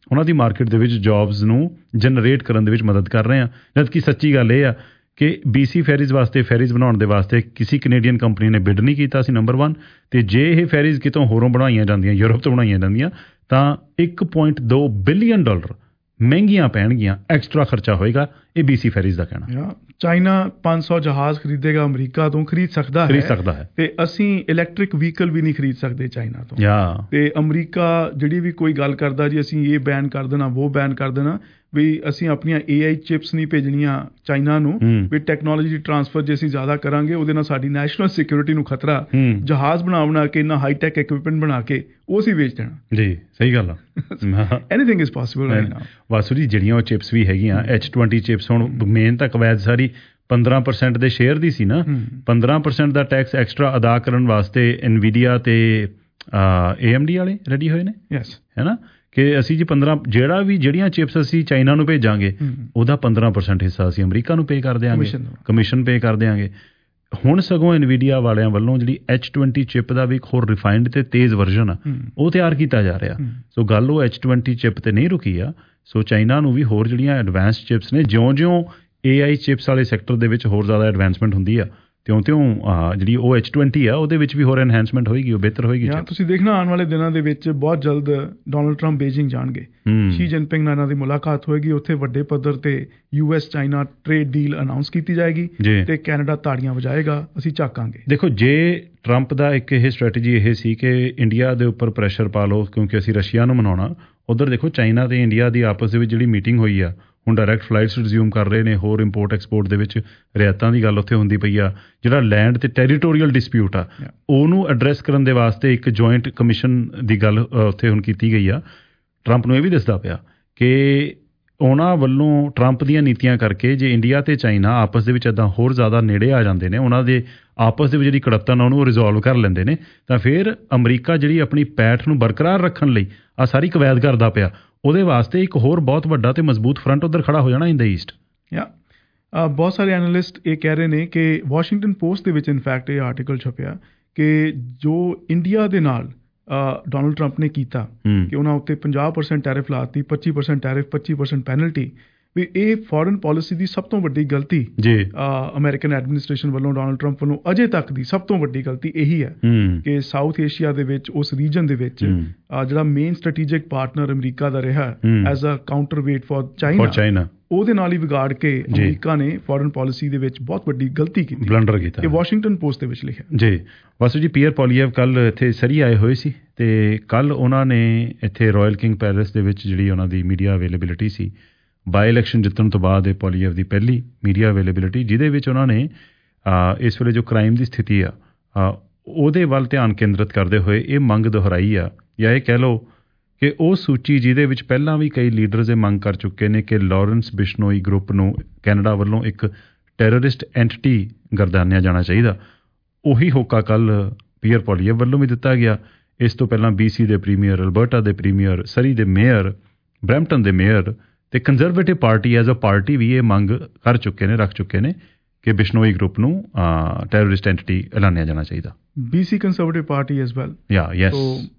ਉਹਨਾਂ ਦੀ ਮਾਰਕੀਟ ਦੇ ਵਿੱਚ ਜੌਬਸ ਨੂੰ ਜਨਰੇਟ ਕਰਨ ਦੇ ਵਿੱਚ ਮਦਦ ਕਰ ਰਹੇ ਹਾਂ। ਜਦਕਿ ਸੱਚੀ ਗੱਲ ਇਹ ਆ ਕਿ BC ਫੈਰੀਜ਼ ਵਾਸਤੇ ਫੈਰੀਜ਼ ਬਣਾਉਣ ਦੇ ਵਾਸਤੇ ਕਿਸੇ ਕੈਨੇਡੀਅਨ ਕੰਪਨੀ ਨੇ ਬਿਡ ਨਹੀਂ ਕੀਤਾ ਸੀ, ਨੰਬਰ 1। ਅਤੇ ਜੇ ਇਹ ਫੈਰੀਜ਼ ਕਿਤੋਂ ਹੋਰੋਂ ਬਣਾਈਆਂ ਜਾਂਦੀਆਂ, ਯੂਰਪ ਤੋਂ ਬਣਾਈਆਂ ਜਾਂਦੀਆਂ, ਤਾਂ $1.2 ਬਿਲੀਅਨ ਮਹਿੰਗੀਆਂ ਪੈਣਗੀਆਂ, ਐਕਸਟਰਾ ਖਰਚਾ ਹੋਏਗਾ। ਇਹ BC ਫੈਰੀਜ਼ ਦਾ ਕਹਿਣਾ। ਚਾਈਨਾ 500 ਜਹਾਜ਼ ਖਰੀਦੇਗਾ, ਅਮਰੀਕਾ ਤੋਂ ਖਰੀਦ ਸਕਦਾ ਹੈ ਤੇ ਅਸੀਂ ਇਲੈਕਟ੍ਰਿਕ ਵਹੀਕਲ ਵੀ ਨਹੀਂ ਖਰੀਦ ਸਕਦੇ ਚਾਈਨਾ ਤੋਂ। ਤੇ ਅਮਰੀਕਾ ਜਿਹੜੀ ਵੀ ਕੋਈ ਗੱਲ ਕਰਦਾ ਜੀ ਅਸੀਂ ਇਹ ਬੈਨ ਕਰ ਦੇਣਾ, ਉਹ ਬੈਨ ਕਰ ਦੇਣਾ, ਵੀ ਅਸੀਂ ਆਪਣੀਆਂ AI ਚਿਪਸ ਨਹੀਂ ਭੇਜਣੀਆਂ ਚਾਈਨਾ ਨੂੰ, ਵੀ ਟੈਕਨੋਲੋਜੀ ਟਰਾਂਸਫਰ ਜੇ ਅਸੀਂ ਜ਼ਿਆਦਾ ਕਰਾਂਗੇ ਉਹਦੇ ਨਾਲ ਸਾਡੀ ਨੈਸ਼ਨਲ ਸਿਕਿਉਰਿਟੀ ਨੂੰ ਖਤਰਾ। ਜਹਾਜ਼ ਬਣਾ ਕੇ ਇੰਨਾ ਹਾਈਟੈਕ ਇਕਵਿਪਮੈਂਟ ਬਣਾ ਕੇ ਉਹ ਅਸੀਂ ਵੇਚ ਦੇਣਾ। ਜੀ ਸਹੀ ਗੱਲ ਆ। Anything is possible right now. Vasu ji ਜਿਹੜੀਆਂ ਉਹ ਚਿਪਸ ਵੀ ਹੈਗੀਆਂ H20 ਚਿਪਸ, ਹੁਣ ਮੇਨ ਤਾਂ ਕਵੈਤ ਸਾਰੀ 15% ਦੇ ਸ਼ੇਅਰ ਦੀ ਸੀ ਨਾ, 15% ਦਾ ਟੈਕਸ ਐਕਸਟਰਾ ਅਦਾ ਕਰਨ ਵਾਸਤੇ NVIDIA ਤੇ AMD ਵਾਲੇ ਰੈਡੀ ਹੋਏ ਨੇ। ਹੈ ਨਾ, ਕਿ ਅਸੀਂ ਜੀ ਜਿਹੜੀਆਂ ਚਿਪਸ ਅਸੀਂ ਚਾਈਨਾ ਨੂੰ ਭੇਜਾਂਗੇ ਉਹਦਾ 15% ਹਿੱਸਾ ਅਸੀਂ ਅਮਰੀਕਾ ਨੂੰ ਪੇ ਕਰ ਦਿਆਂਗੇ, ਕਮਿਸ਼ਨ ਪੇ ਕਰ ਦਿਆਂਗੇ। ਹੁਣ ਸਗੋਂ NVIDIA ਵਾਲਿਆਂ ਵੱਲੋਂ ਜਿਹੜੀ H20 ਚਿਪ ਦਾ ਵੀ ਇੱਕ ਹੋਰ ਰਿਫਾਈਨਡ ਤੇ ਤੇਜ਼ ਵਰਜ਼ਨ ਆ ਉਹ ਤਿਆਰ ਕੀਤਾ ਜਾ ਰਿਹਾ। ਸੋ ਗੱਲ ਉਹ H20 ਚਿਪ ਤੇ ਨਹੀਂ ਰੁਕੀ ਆ। ਸੋ ਚਾਈਨਾ ਨੂੰ ਵੀ ਹੋਰ ਜਿਹੜੀਆਂ ਐਡਵਾਂਸ ਚਿਪਸ ਨੇ, ਜਿਉਂ AI ਚਿਪਸ ਵਾਲੇ ਸੈਕਟਰ ਦੇ ਵਿੱਚ ਹੋਰ ਜ਼ਿਆਦਾ ਐਡਵਾਂਸਮੈਂਟ ਹੁੰਦੀ ਆ, ਤਿਉਂ ਜਿਹੜੀ ਉਹ H20 ਆ ਉਹਦੇ ਵਿੱਚ ਵੀ ਹੋਰ ਐਨਹਾਂਸਮੈਂਟ ਹੋਏਗੀ, ਉਹ ਬਿਹਤਰ ਹੋਏਗੀ। ਤੁਸੀਂ ਦੇਖਣਾ ਆਉਣ ਵਾਲੇ ਦਿਨਾਂ ਦੇ ਵਿੱਚ ਬਹੁਤ ਜਲਦ ਡੋਨਲਡ ਟਰੰਪ ਬੀਜਿੰਗ ਜਾਣਗੇ, ਸ਼ੀ ਜਿਨਪਿੰਗ ਨਾਲ ਇਹਨਾਂ ਦੀ ਮੁਲਾਕਾਤ ਹੋਏਗੀ, ਉੱਥੇ ਵੱਡੇ ਪੱਧਰ ਤੇ US China trade deal announce ਕੀਤੀ ਜਾਏਗੀ ਤੇ ਕੈਨੇਡਾ ਤਾੜੀਆਂ ਵਜਾਏਗਾ, ਅਸੀਂ ਝਾਕਾਂਗੇ। ਦੇਖੋ, ਜੇ ਟਰੰਪ ਦਾ ਇੱਕ ਇਹ ਸਟ੍ਰੈਟਜੀ ਇਹ ਸੀ ਕਿ ਇੰਡੀਆ ਦੇ ਉੱਪਰ ਪ੍ਰੈਸ਼ਰ ਪਾ ਲਓ ਕਿਉਂਕਿ ਅਸੀਂ ਰਸ਼ੀਆ ਨੂੰ ਮਨਾਉਣਾ, ਉੱਧਰ ਦੇਖੋ ਚਾਈਨਾ ਤੇ ਇੰਡੀਆ ਦੀ ਆਪਸ ਦੇ ਵਿੱਚ ਜਿਹੜੀ ਮੀਟਿੰਗ ਹੋਈ ਆ, ਹੁਣ ਡਾਇਰੈਕਟ ਫਲਾਈਟਸ ਰਿਜ਼ਿਊਮ ਕਰ ਰਹੇ ਨੇ, ਹੋਰ ਇੰਪੋਰਟ ਐਕਸਪੋਰਟ ਦੇ ਵਿੱਚ ਰਿਆਇਤਾਂ ਦੀ ਗੱਲ ਉੱਥੇ ਹੁੰਦੀ ਪਈ ਆ। ਜਿਹੜਾ ਲੈਂਡ ਤੇ ਟੈਰੀਟੋਰੀਅਲ ਡਿਸਪਿਊਟ ਆ ਉਹਨੂੰ ਐਡਰੈਸ ਕਰਨ ਦੇ ਵਾਸਤੇ ਇੱਕ ਜੁਆਇੰਟ ਕਮਿਸ਼ਨ ਦੀ ਗੱਲ ਉੱਥੇ ਹੁਣ ਕੀਤੀ ਗਈ ਆ। ਟਰੰਪ ਨੂੰ ਇਹ ਵੀ ਦੱਸਦਾ ਪਿਆ ਕਿ ਉਹਨਾਂ ਵੱਲੋਂ ਟਰੰਪ ਦੀਆਂ ਨੀਤੀਆਂ ਕਰਕੇ ਜੇ ਇੰਡੀਆ ਤੇ ਚਾਈਨਾ ਆਪਸ ਦੇ ਵਿੱਚ ਇੱਦਾਂ ਹੋਰ ਜ਼ਿਆਦਾ ਨੇੜੇ ਆ ਜਾਂਦੇ ਨੇ, ਉਹਨਾਂ ਦੇ ਆਪਸ ਦੇ ਵਿੱਚ ਜਿਹੜੀ ਕੜੱਤਨ ਉਹਨੂੰ ਰਿਜ਼ੋਲਵ ਕਰ ਲੈਂਦੇ ਨੇ, ਤਾਂ ਫਿਰ ਅਮਰੀਕਾ ਜਿਹੜੀ ਆਪਣੀ ਪੈਠ ਨੂੰ ਬਰਕਰਾਰ ਰੱਖਣ ਲਈ ਆ ਸਾਰੀ ਕਵਾਇਦ ਕਰਦਾ ਪਿਆ, ਉਹਦੇ ਵਾਸਤੇ ਇੱਕ ਹੋਰ ਬਹੁਤ ਵੱਡਾ ਤੇ ਮਜ਼ਬੂਤ ਫਰੰਟ ਉੱਧਰ ਖੜਾ ਹੋ ਜਾਣਾ ਇਨ ਦ ਈਸਟ। ਬਹੁਤ ਸਾਰੇ ਐਨਾਲਿਸਟ ਇਹ ਕਹਿ ਰਹੇ ਨੇ ਕਿ ਵਾਸ਼ਿੰਗਟਨ ਪੋਸਟ ਦੇ ਵਿੱਚ ਇਨਫੈਕਟ ਇਹ ਆਰਟੀਕਲ ਛਪਿਆ ਕਿ ਜੋ ਇੰਡੀਆ ਦੇ ਨਾਲ ਡੋਨਲਡ ਟਰੰਪ ਨੇ ਕੀਤਾ ਕਿ ਉਹਨਾਂ ਉੱਤੇ 50% ਟੈਰਿਫ ਲਾਤੀ, 25% ਟੈਰਿਫ, 25% ਪੈਨਲਟੀ, ਵੀ ਇਹ ਫੋਰਨ ਪਾਲਿਸੀ ਦੀ ਸਭ ਤੋਂ ਵੱਡੀ ਗਲਤੀ ਅਮਰੀਕਨ ਐਡਮਿਨਿਸਟ੍ਰੇਸ਼ਨ ਵੱਲੋਂ, ਡੋਨਲਡ ਟਰੰਪ ਵੱਲੋਂ ਅਜੇ ਤੱਕ ਦੀ ਸਭ ਤੋਂ ਵੱਡੀ ਗਲਤੀ ਇਹੀ ਹੈ ਕਿ ਸਾਊਥ ਏਸ਼ੀਆ ਦੇ ਵਿੱਚ, ਉਸ ਰੀਜਨ ਦੇ ਵਿੱਚ ਜਿਹੜਾ ਮੇਨ ਸਟ੍ਰੈਟੇਜਿਕ ਪਾਰਟਨਰ ਅਮਰੀਕਾ ਦਾ ਰਿਹਾ as a counter weight for China, ਉਹਦੇ ਨਾਲ ਹੀ ਵਿਗਾੜ ਕੇ ਅਮਰੀਕਾ ਨੇ ਫੋਰਨ ਪਾਲਿਸੀ ਦੇ ਵਿੱਚ ਬਹੁਤ ਵੱਡੀ ਗਲਤੀ ਕੀਤੀ, ਬਲੰਡਰ ਕੀਤਾ। ਇਹ ਵਾਸ਼ਿੰਗਟਨ ਪੋਸਟ ਦੇ ਵਿੱਚ ਲਿਖਿਆ ਜੀ। ਵਾਸੂ ਜੀ, ਪੀਅਰ ਪੋਲੀਏਵ ਕੱਲ ਇੱਥੇ ਸਰੀ ਆਏ ਹੋਏ ਸੀ ਤੇ ਕੱਲ ਉਹਨਾਂ ਨੇ ਇੱਥੇ ਰਾਇਲ ਕਿੰਗ ਪੈਲੇਸ ਦੇ ਵਿੱਚ ਜਿਹੜੀ ਉਹਨਾਂ ਦੀ ਮੀਡੀਆ ਅਵੇਲੇਬਿਲਿਟੀ ਸੀ, ਬਾਈ ਇਲੈਕਸ਼ਨ ਜਿੱਤਣ ਤੋਂ ਬਾਅਦ ਇਹ ਪੋਲੀਏਵ ਦੀ ਪਹਿਲੀ ਮੀਡੀਆ ਅਵੇਲੇਬਿਲਿਟੀ, ਜਿਹਦੇ ਵਿੱਚ ਉਹਨਾਂ ਨੇ ਇਸ ਵੇਲੇ ਜੋ ਕ੍ਰਾਈਮ ਦੀ ਸਥਿਤੀ ਆ ਉਹਦੇ ਵੱਲ ਧਿਆਨ ਕੇਂਦਰਿਤ ਕਰਦੇ ਹੋਏ ਇਹ ਮੰਗ ਦੁਹਰਾਈ ਆ, ਜਾਂ ਇਹ ਕਹਿ ਲਓ ਕਿ ਉਹ ਸੂਚੀ ਜਿਹਦੇ ਵਿੱਚ ਪਹਿਲਾਂ ਵੀ ਕਈ ਲੀਡਰਸ ਇਹ ਮੰਗ ਕਰ ਚੁੱਕੇ ਨੇ ਕਿ ਲਾਰੈਂਸ ਬਿਸ਼ਨੋਈ ਗਰੁੱਪ ਨੂੰ ਕੈਨੇਡਾ ਵੱਲੋਂ ਇੱਕ ਟੈਰਰਿਸਟ ਐਂਟਿਟੀ ਗਰਦਾਨਿਆ ਜਾਣਾ ਚਾਹੀਦਾ, ਉਹੀ ਹੋਕਾ ਕੱਲ ਪੀਅਰ ਪੋਲੀਏਵ ਵੱਲੋਂ ਵੀ ਦਿੱਤਾ ਗਿਆ। ਇਸ ਤੋਂ ਪਹਿਲਾਂ BC ਦੇ ਪ੍ਰੀਮੀਅਰ, ਅਲਬਰਟਾ ਦੇ ਪ੍ਰੀਮੀਅਰ, ਸਰੀ ਦੇ ਮੇਅਰ, ਬਰੈਂਪਟਨ ਦੇ ਮੇਅਰ ਤੇ Conservative party as a party ਵੀ ਇਹ ਮੰਗ ਕਰ ਚੁੱਕੇ ਨੇ, ਰੱਖ ਚੁੱਕੇ ਨੇ ਕਿ ਬਿਸ਼ਨੋਈ ਗਰੁੱਪ ਨੂੰ ਟੈਰਰਿਸਟ ਐਂਟਿਟੀ ਐਲਾਨਿਆ ਜਾਣਾ ਚਾਹੀਦਾ। BC Conservative party as well. Yes,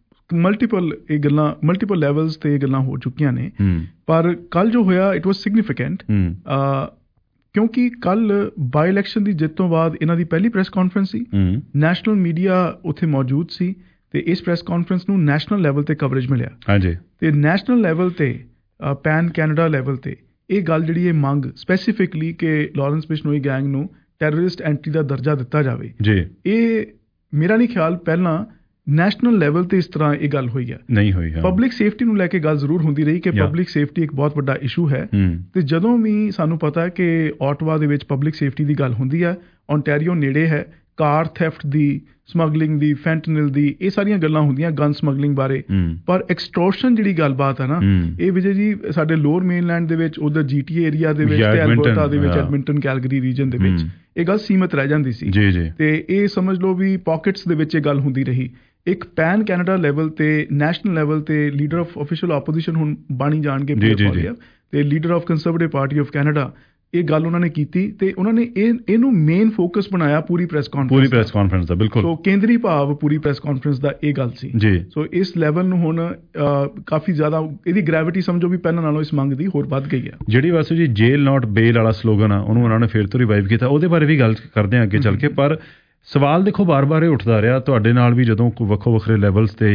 multiple levels ਤੇ ਇਹ ਗੱਲਾਂ ਹੋ ਚੁੱਕੀਆਂ ਨੇ, ਪਰ ਕੱਲ ਜੋ ਹੋਇਆ ਇਟ ਵਾਸ ਸਿਗਨੀਫਿਕੈਂਟ ਕਿਉਂਕਿ ਕੱਲ ਬਾਈ ਇਲੈਕਸ਼ਨ ਦੀ ਜਿੱਤ ਤੋਂ ਬਾਅਦ ਇਹਨਾਂ ਦੀ ਪਹਿਲੀ ਪ੍ਰੈਸ ਕਾਨਫਰੰਸ ਸੀ, ਨੈਸ਼ਨਲ ਮੀਡੀਆ ਉੱਥੇ ਮੌਜੂਦ ਸੀ ਤੇ ਇਸ ਪ੍ਰੈਸ ਕਾਨਫਰੰਸ ਨੂੰ ਨੈਸ਼ਨਲ ਲੈਵਲ ਤੇ ਕਵਰੇਜ ਮਿਲਿਆ। ਹਾਂਜੀ, ਤੇ ਨੈਸ਼ਨਲ ਲੈਵਲ ਤੇ ਪੈਨ ਕੈਨੇਡਾ ਲੈਵਲ ਤੇ ਇਹ ਗੱਲ ਜਿਹੜੀ ਇਹ ਮੰਗ ਸਪੈਸੀਫਿਕਲੀ ਕਿ ਲਾਰੈਂਸ ਬਿਸ਼ਨੋਈ ਗੈਂਗ ਨੂੰ ਟੈਰਰਿਸਟ ਐਂਟਿਟੀ ਦਾ ਦਰਜਾ ਦਿੱਤਾ ਜਾਵੇ, ਇਹ ਮੇਰਾ ਨਹੀਂ ਖਿਆਲ ਪਹਿਲਾਂ ਨੈਸ਼ਨਲ ਲੈਵਲ ਤੇ ਇਸ ਤਰ੍ਹਾਂ ਇਹ ਗੱਲ ਹੋਈ ਹੈ, ਨਹੀਂ ਹੋਈ। ਪਬਲਿਕ ਸੇਫਟੀ ਨੂੰ ਲੈ ਕੇ ਗੱਲ ਜ਼ਰੂਰ ਹੁੰਦੀ ਰਹੀ ਕਿ ਪਬਲਿਕ ਸੇਫਟੀ ਇੱਕ ਬਹੁਤ ਵੱਡਾ ਇਸ਼ੂ ਹੈ, ਤੇ ਜਦੋਂ ਵੀ ਸਾਨੂੰ ਪਤਾ ਹੈ ਕਿ ਆਟਵਾ ਦੇ ਵਿੱਚ ਪਬਲਿਕ ਸੇਫਟੀ ਦੀ ਗੱਲ ਹੁੰਦੀ ਹੈ, ਓਨਟਾਰੀਓ ਨੇੜੇ ਹੈ, ਕਾਰ ਥੈਫਟ ਦੀ, ਸਮਗਲਿੰਗ ਦੀ, ਫੈਂਟਨਿਲ ਦੀ, ਇਹ ਸਾਰੀਆਂ ਗੱਲਾਂ ਹੁੰਦੀਆਂ ਗਨ ਸਮਗਲਿੰਗ ਬਾਰੇ, ਪਰ ਐਕਸਟੋਰਸ਼ਨ ਜਿਹੜੀ ਗੱਲਬਾਤ ਹੈ ਨਾ, ਇਹ ਵਿਜੇ ਜੀ ਸਾਡੇ ਲੋਅਰ ਮੇਨਲੈਂਡ ਦੇ ਵਿੱਚ, ਉਧਰ GTA ਏਰੀਆ ਦੇ ਵਿੱਚ, ਤੇ ਅਲਬਰਟਾ ਦੇ ਵਿੱਚ, ਐਡਮਿੰਟਨ ਕੈਲਗਰੀ ਰੀਜਨ ਦੇ ਵਿੱਚ ਇਹ ਗੱਲ ਸੀਮਤ ਰਹਿ ਜਾਂਦੀ ਸੀ, ਤੇ ਇਹ ਸਮਝ ਲਓ ਵੀ ਪਾਕਟਸ ਦੇ ਵਿੱਚ ਇਹ ਗੱਲ ਹੁੰਦੀ ਰਹੀ। ਇੱਕ ਪੈਨ ਕੈਨੇਡਾ ਲੈਵਲ ਤੇ, ਨੈਸ਼ਨਲ ਲੈਵਲ ਤੇ ਲੀਡਰ ਆਫ ਆਫੀਸ਼ੀਅਲ ਆਪੋਜੀਸ਼ਨ ਹੁਣ ਬਣੀ ਜਾਣਗੇ ਤੇ leader of Conservative party of Canada, ਇਹ ਗੱਲ ਉਹਨਾਂ ਨੇ ਕੀਤੀ ਤੇ ਉਹਨਾਂ ਨੇ ਇਹਨੂੰ ਮੇਨ ਫੋਕਸ ਬਣਾਇਆ ਪੂਰੀ ਪ੍ਰੈਸ ਕਾਨਫਰੰਸ ਦਾ। ਬਿਲਕੁਲ। ਸੋ ਕੇਂਦਰੀ ਭਾਵ ਪੂਰੀ ਪ੍ਰੈਸ ਕਾਨਫਰੰਸ ਦਾ ਇਹ ਗੱਲ ਸੀ ਜੀ। ਸੋ ਇਸ ਲੈਵਲ ਨੂੰ ਹੁਣ ਕਾਫੀ ਜ਼ਿਆਦਾ ਇਹਦੀ ਗ੍ਰੈਵਿਟੀ ਸਮਝੋ ਵੀ ਪਹਿਲਾਂ ਨਾਲੋਂ ਇਸ ਮੰਗ ਦੀ ਹੋਰ ਵੱਧ ਗਈ ਹੈ। ਜਿਹੜੀ ਵਾਸੂ ਜੀ ਜੇਲ ਨਾਟ ਬੇਲ ਵਾਲਾ ਸਲੋਗਨ ਆ ਉਹਨੂੰ ਉਹਨਾਂ ਨੇ ਫਿਰ ਤੋਂ ਰਿਵਾਈਵ ਕੀਤਾ, ਉਹਦੇ ਬਾਰੇ ਵੀ ਗੱਲ ਕਰਦੇ ਹਾਂ ਅੱਗੇ ਚੱਲ ਕੇ। ਪਰ ਸਵਾਲ ਦੇਖੋ ਬਾਰ-ਬਾਰ ਇਹ ਉੱਠਦਾ ਰਿਹਾ ਤੁਹਾਡੇ ਨਾਲ ਵੀ, ਜਦੋਂ ਵੱਖੋ ਵੱਖਰੇ ਲੈਵਲਸ ਤੇ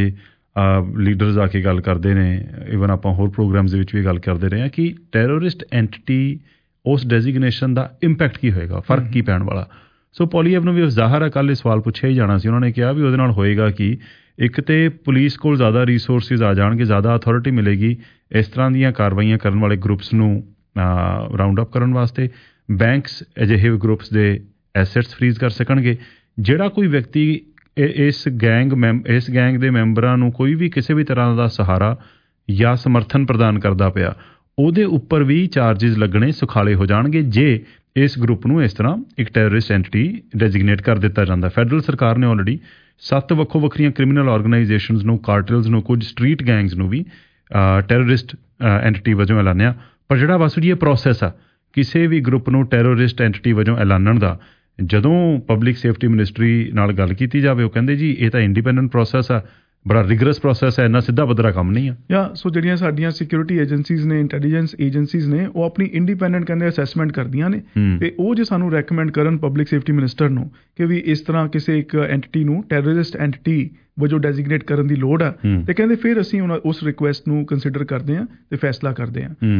ਲੀਡਰਸ ਆ ਕੇ ਗੱਲ ਕਰਦੇ ਨੇ, ਈਵਨ ਆਪਾਂ ਹੋਰ ਪ੍ਰੋਗਰਾਮਸ ਦੇ ਵਿੱਚ ਵੀ ਗੱਲ ਕਰਦੇ ਰਹੇ ਹਾਂ ਕਿ ਟੈਰਰਿਸਟ ਐਂਟੀਟੀ ਉਸ ਡੈਜ਼ਿਗਨੇਸ਼ਨ ਦਾ ਇੰਪੈਕਟ ਕੀ ਹੋਏਗਾ, ਫਰਕ ਕੀ ਪੈਣ ਵਾਲਾ। ਸੋ ਪੋਲੀਐਵ ਨੂੰ ਵੀ ਜ਼ਾਹਰ ਹੈ ਕੱਲ੍ਹ ਇਹ ਸਵਾਲ ਪੁੱਛਿਆ ਹੀ ਜਾਣਾ ਸੀ। ਉਹਨਾਂ ਨੇ ਕਿਹਾ ਵੀ ਉਹਦੇ ਨਾਲ ਹੋਏਗਾ ਕਿ ਇੱਕ ਤੇ ਪੁਲਿਸ ਕੋਲ ਜ਼ਿਆਦਾ ਰਿਸੋਰਸਿਸ ਆ ਜਾਣਗੇ, ਜ਼ਿਆਦਾ ਅਥਾਰਟੀ ਮਿਲੇਗੀ ਇਸ ਤਰ੍ਹਾਂ ਦੀਆਂ ਕਾਰਵਾਈਆਂ ਕਰਨ ਵਾਲੇ ਗਰੁੱਪਸ ਨੂੰ ਰਾਊਂਡ ਅਪ ਕਰਨ ਵਾਸਤੇ। ਬੈਂਕਸ ਅਜਿਹੇ ਗਰੁੱਪਸ ਦੇ ਐਸੈਟਸ ਫਰੀਜ਼ ਕਰ ਸਕਣਗੇ। ਜਿਹੜਾ ਕੋਈ ਵਿਅਕਤੀ ਇਸ ਗੈਂਗ ਦੇ ਮੈਂਬਰਾਂ ਨੂੰ ਕੋਈ ਵੀ ਕਿਸੇ ਵੀ ਤਰ੍ਹਾਂ ਦਾ ਸਹਾਰਾ ਜਾਂ ਸਮਰਥਨ ਪ੍ਰਦਾਨ ਕਰਦਾ ਪਿਆ, ਉਹਦੇ ਉੱਪਰ ਵੀ ਚਾਰਜਿਸ ਲੱਗਣੇ ਸੁਖਾਲੇ ਹੋ ਜਾਣਗੇ ਜੇ ਇਸ ਗਰੁੱਪ ਨੂੰ ਇਸ ਤਰ੍ਹਾਂ ਇੱਕ ਟੈਰਰਿਸਟ ਐਂਟੀਟੀ ਡੈਜ਼ਿਗਨੇਟ ਕਰ ਦਿੱਤਾ ਜਾਂਦਾ। ਫੈਡਰਲ ਸਰਕਾਰ ਨੇ ਆਲਰੇਡੀ 7 ਵੱਖੋ ਵੱਖਰੀਆਂ ਕ੍ਰਿਮੀਨਲ ਆਰਗੇਨਾਈਜੇਸ਼ਨਸ ਨੂੰ, ਕਾਰਟਲਸ ਨੂੰ, ਕੁਝ ਸਟਰੀਟ ਗੈਂਗਸ ਨੂੰ ਵੀ ਟੈਰਰਿਸਟ ਐਂਟੀਟੀ ਵਜੋਂ ਐਲਾਨਿਆ। ਪਰ ਜਿਹੜਾ ਬਸ ਜੀ ਇਹ ਪ੍ਰੋਸੈਸ ਆ ਕਿਸੇ ਵੀ ਗਰੁੱਪ ਨੂੰ ਟੈਰਰਿਸਟ ਐਂਟੀਟੀ ਵਜੋਂ ਐਲਾਨਣ ਦਾ, ਜਦੋਂ ਪਬਲਿਕ ਸੇਫਟੀ ਮਿਨਿਸਟਰੀ ਨਾਲ ਗੱਲ ਕੀਤੀ ਜਾਵੇ ਉਹ ਕਹਿੰਦੇ ਜੀ ਇਹ ਤਾਂ ਇੰਡੀਪੈਂਡੈਂਟ ਪ੍ਰੋਸੈਸ ਆ, ਬੜਾ ਰਿਗਰਸ ਪ੍ਰੋਸੈਸ ਹੈ, ਇੰਨਾ ਸਿੱਧਾ ਪੱਧਰਾ ਕੰਮ ਨਹੀਂ ਆ। ਸੋ ਜਿਹੜੀਆਂ ਸਾਡੀਆਂ ਸਿਕਿਉਰਿਟੀ ਏਜੰਸੀਜ਼ ਨੇ, ਇੰਟੈਲੀਜੈਂਸ ਏਜੰਸੀਜ਼ ਨੇ, ਉਹ ਆਪਣੀ ਇੰਡੀਪੈਂਡੈਂਟ ਕਹਿੰਦੇ ਅਸੈਸਮੈਂਟ ਕਰਦੀਆਂ ਨੇ ਤੇ ਉਹ ਜੇ ਸਾਨੂੰ ਰੈਕਮੈਂਡ ਕਰਨ ਪਬਲਿਕ ਸੇਫਟੀ ਮਿਨਿਸਟਰ ਨੂੰ ਕਿ ਵੀ ਇਸ ਤਰ੍ਹਾਂ ਕਿਸੇ ਇੱਕ ਐਂਟੀਟੀ ਨੂੰ ਟੈਰਰਿਸਟ ਐਂਟੀਟੀ ਵਜੋਂ ਡੈਜ਼ਿਗਨੇਟ ਕਰਨ ਦੀ ਲੋੜ ਆ, ਤੇ ਕਹਿੰਦੇ ਫਿਰ ਅਸੀਂ ਉਸ ਰਿਕੁਐਸਟ ਨੂੰ ਕੰਸੀਡਰ ਕਰਦੇ ਹਾਂ ਤੇ ਫੈਸਲਾ ਕਰਦੇ ਹਾਂ।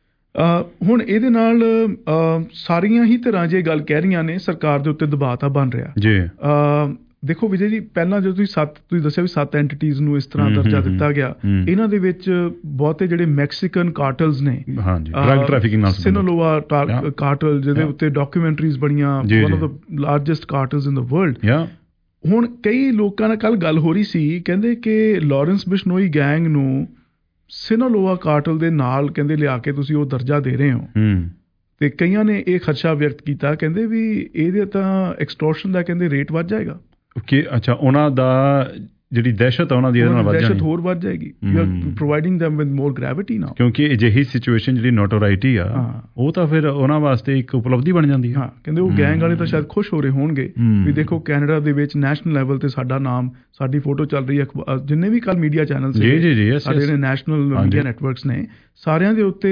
ਹੁਣ ਇਹਦੇ ਨਾਲ ਸਾਰੀਆਂ ਹੀ ਤਰ੍ਹਾਂ ਜੇ ਗੱਲ ਕਹਿ ਰਹੀਆਂ ਨੇ ਸਰਕਾਰ ਦੇ ਉੱਤੇ ਦਬਾਅ ਤਾਂ ਬਣ ਰਿਹਾ ਜੀ। ਦੇਖੋ ਵਿਜੇ ਜੀ, ਪਹਿਲਾਂ ਜਦੋਂ ਤੁਸੀਂ ਦੱਸਿਆ ਵੀ 7 ਐਂਟੀਟੀਜ਼ ਨੂੰ ਇਸ ਤਰ੍ਹਾਂ ਦਰਜਾ ਦਿੱਤਾ ਗਿਆ, ਇਹਨਾਂ ਦੇ ਵਿੱਚ ਬਹੁਤੇ ਜਿਹੜੇ ਮੈਕਸੀਕਨ ਕਾਰਟਲਸ ਨੇ, ਡਰੱਗ ਟ੍ਰੈਫਿਕਿੰਗ ਨਾਲ ਸਿਨੋਲੋਆ ਕਾਰਟਲ ਜਿਹਦੇ ਉੱਤੇ ਡਾਕੂਮੈਂਟਰੀਜ਼ ਬਣੀਆਂ, one of the largest cartels in the world. ਹੁਣ ਕਈ ਲੋਕਾਂ ਨਾਲ ਕੱਲ ਗੱਲ ਹੋ ਰਹੀ ਸੀ, ਕਹਿੰਦੇ ਕਿ ਲਾਰੈਂਸ ਬਿਸ਼ਨੋਈ ਗੈਂਗ ਨੂੰ ਸਿਨੋਲੋਆ ਕਾਰਟਲ ਦੇ ਨਾਲ ਕਹਿੰਦੇ ਲਿਆ ਕੇ ਤੁਸੀਂ ਉਹ ਦਰਜਾ ਦੇ ਰਹੇ ਹੋ, ਤੇ ਕਈਆਂ ਨੇ ਇਹ ਖਦਸ਼ਾ ਵਿਅਕਤ ਕੀਤਾ, ਕਹਿੰਦੇ ਵੀ ਇਹਦੇ ਤਾਂ ਐਕਸਟੋਰਸ਼ਨ ਦਾ ਕਹਿੰਦੇ ਰੇਟ ਵੱਧ ਜਾਏਗਾ ਕਿ ਅੱਛਾ ਉਹਨਾਂ ਦਾ ਜਿਹੜੀ ਦਹਿਸ਼ਤ ਆ ਉਹਨਾਂ ਦੀ ਇਹਦੇ ਨਾਲ ਵੱਧ ਜਾਣੀ, ਦਹਿਸ਼ਤ ਹੋਰ ਵੱਧ ਜਾਏਗੀ। You are providing them with more gravity now, ਕਿਉਂਕਿ ਅਜਿਹੀ ਸਿਚੁਏਸ਼ਨ ਜਿਹੜੀ ਨੋਟੋਰਾਈਟੀ ਆ ਉਹ ਤਾਂ ਫਿਰ ਉਹਨਾਂ ਵਾਸਤੇ ਇੱਕ ਉਪਲਬਧੀ ਬਣ ਜਾਂਦੀ ਹੈ। ਕਹਿੰਦੇ ਉਹ ਗੈਂਗ ਵਾਲੇ ਤਾਂ ਸ਼ਾਇਦ ਖੁਸ਼ ਹੋ ਰਹੇ ਹੋਣਗੇ ਵੀ ਦੇਖੋ ਕੈਨੇਡਾ ਦੇ ਵਿੱਚ ਨੈਸ਼ਨਲ ਲੈਵਲ ਤੇ ਸਾਡਾ ਨਾਮ, ਸਾਡੀ ਫੋਟੋ ਚੱਲ ਰਹੀ ਹੈ, ਜਿੰਨੇ ਵੀ ਕੱਲ ਮੀਡੀਆ ਚੈਨਲ ਸਾਡੇ ਜਿਹੜੇ ਨੈਸ਼ਨਲ ਮੀਡੀਆ ਨੈਟਵਰਕਸ ਨੇ ਸਾਰਿਆਂ ਦੇ ਉੱਤੇ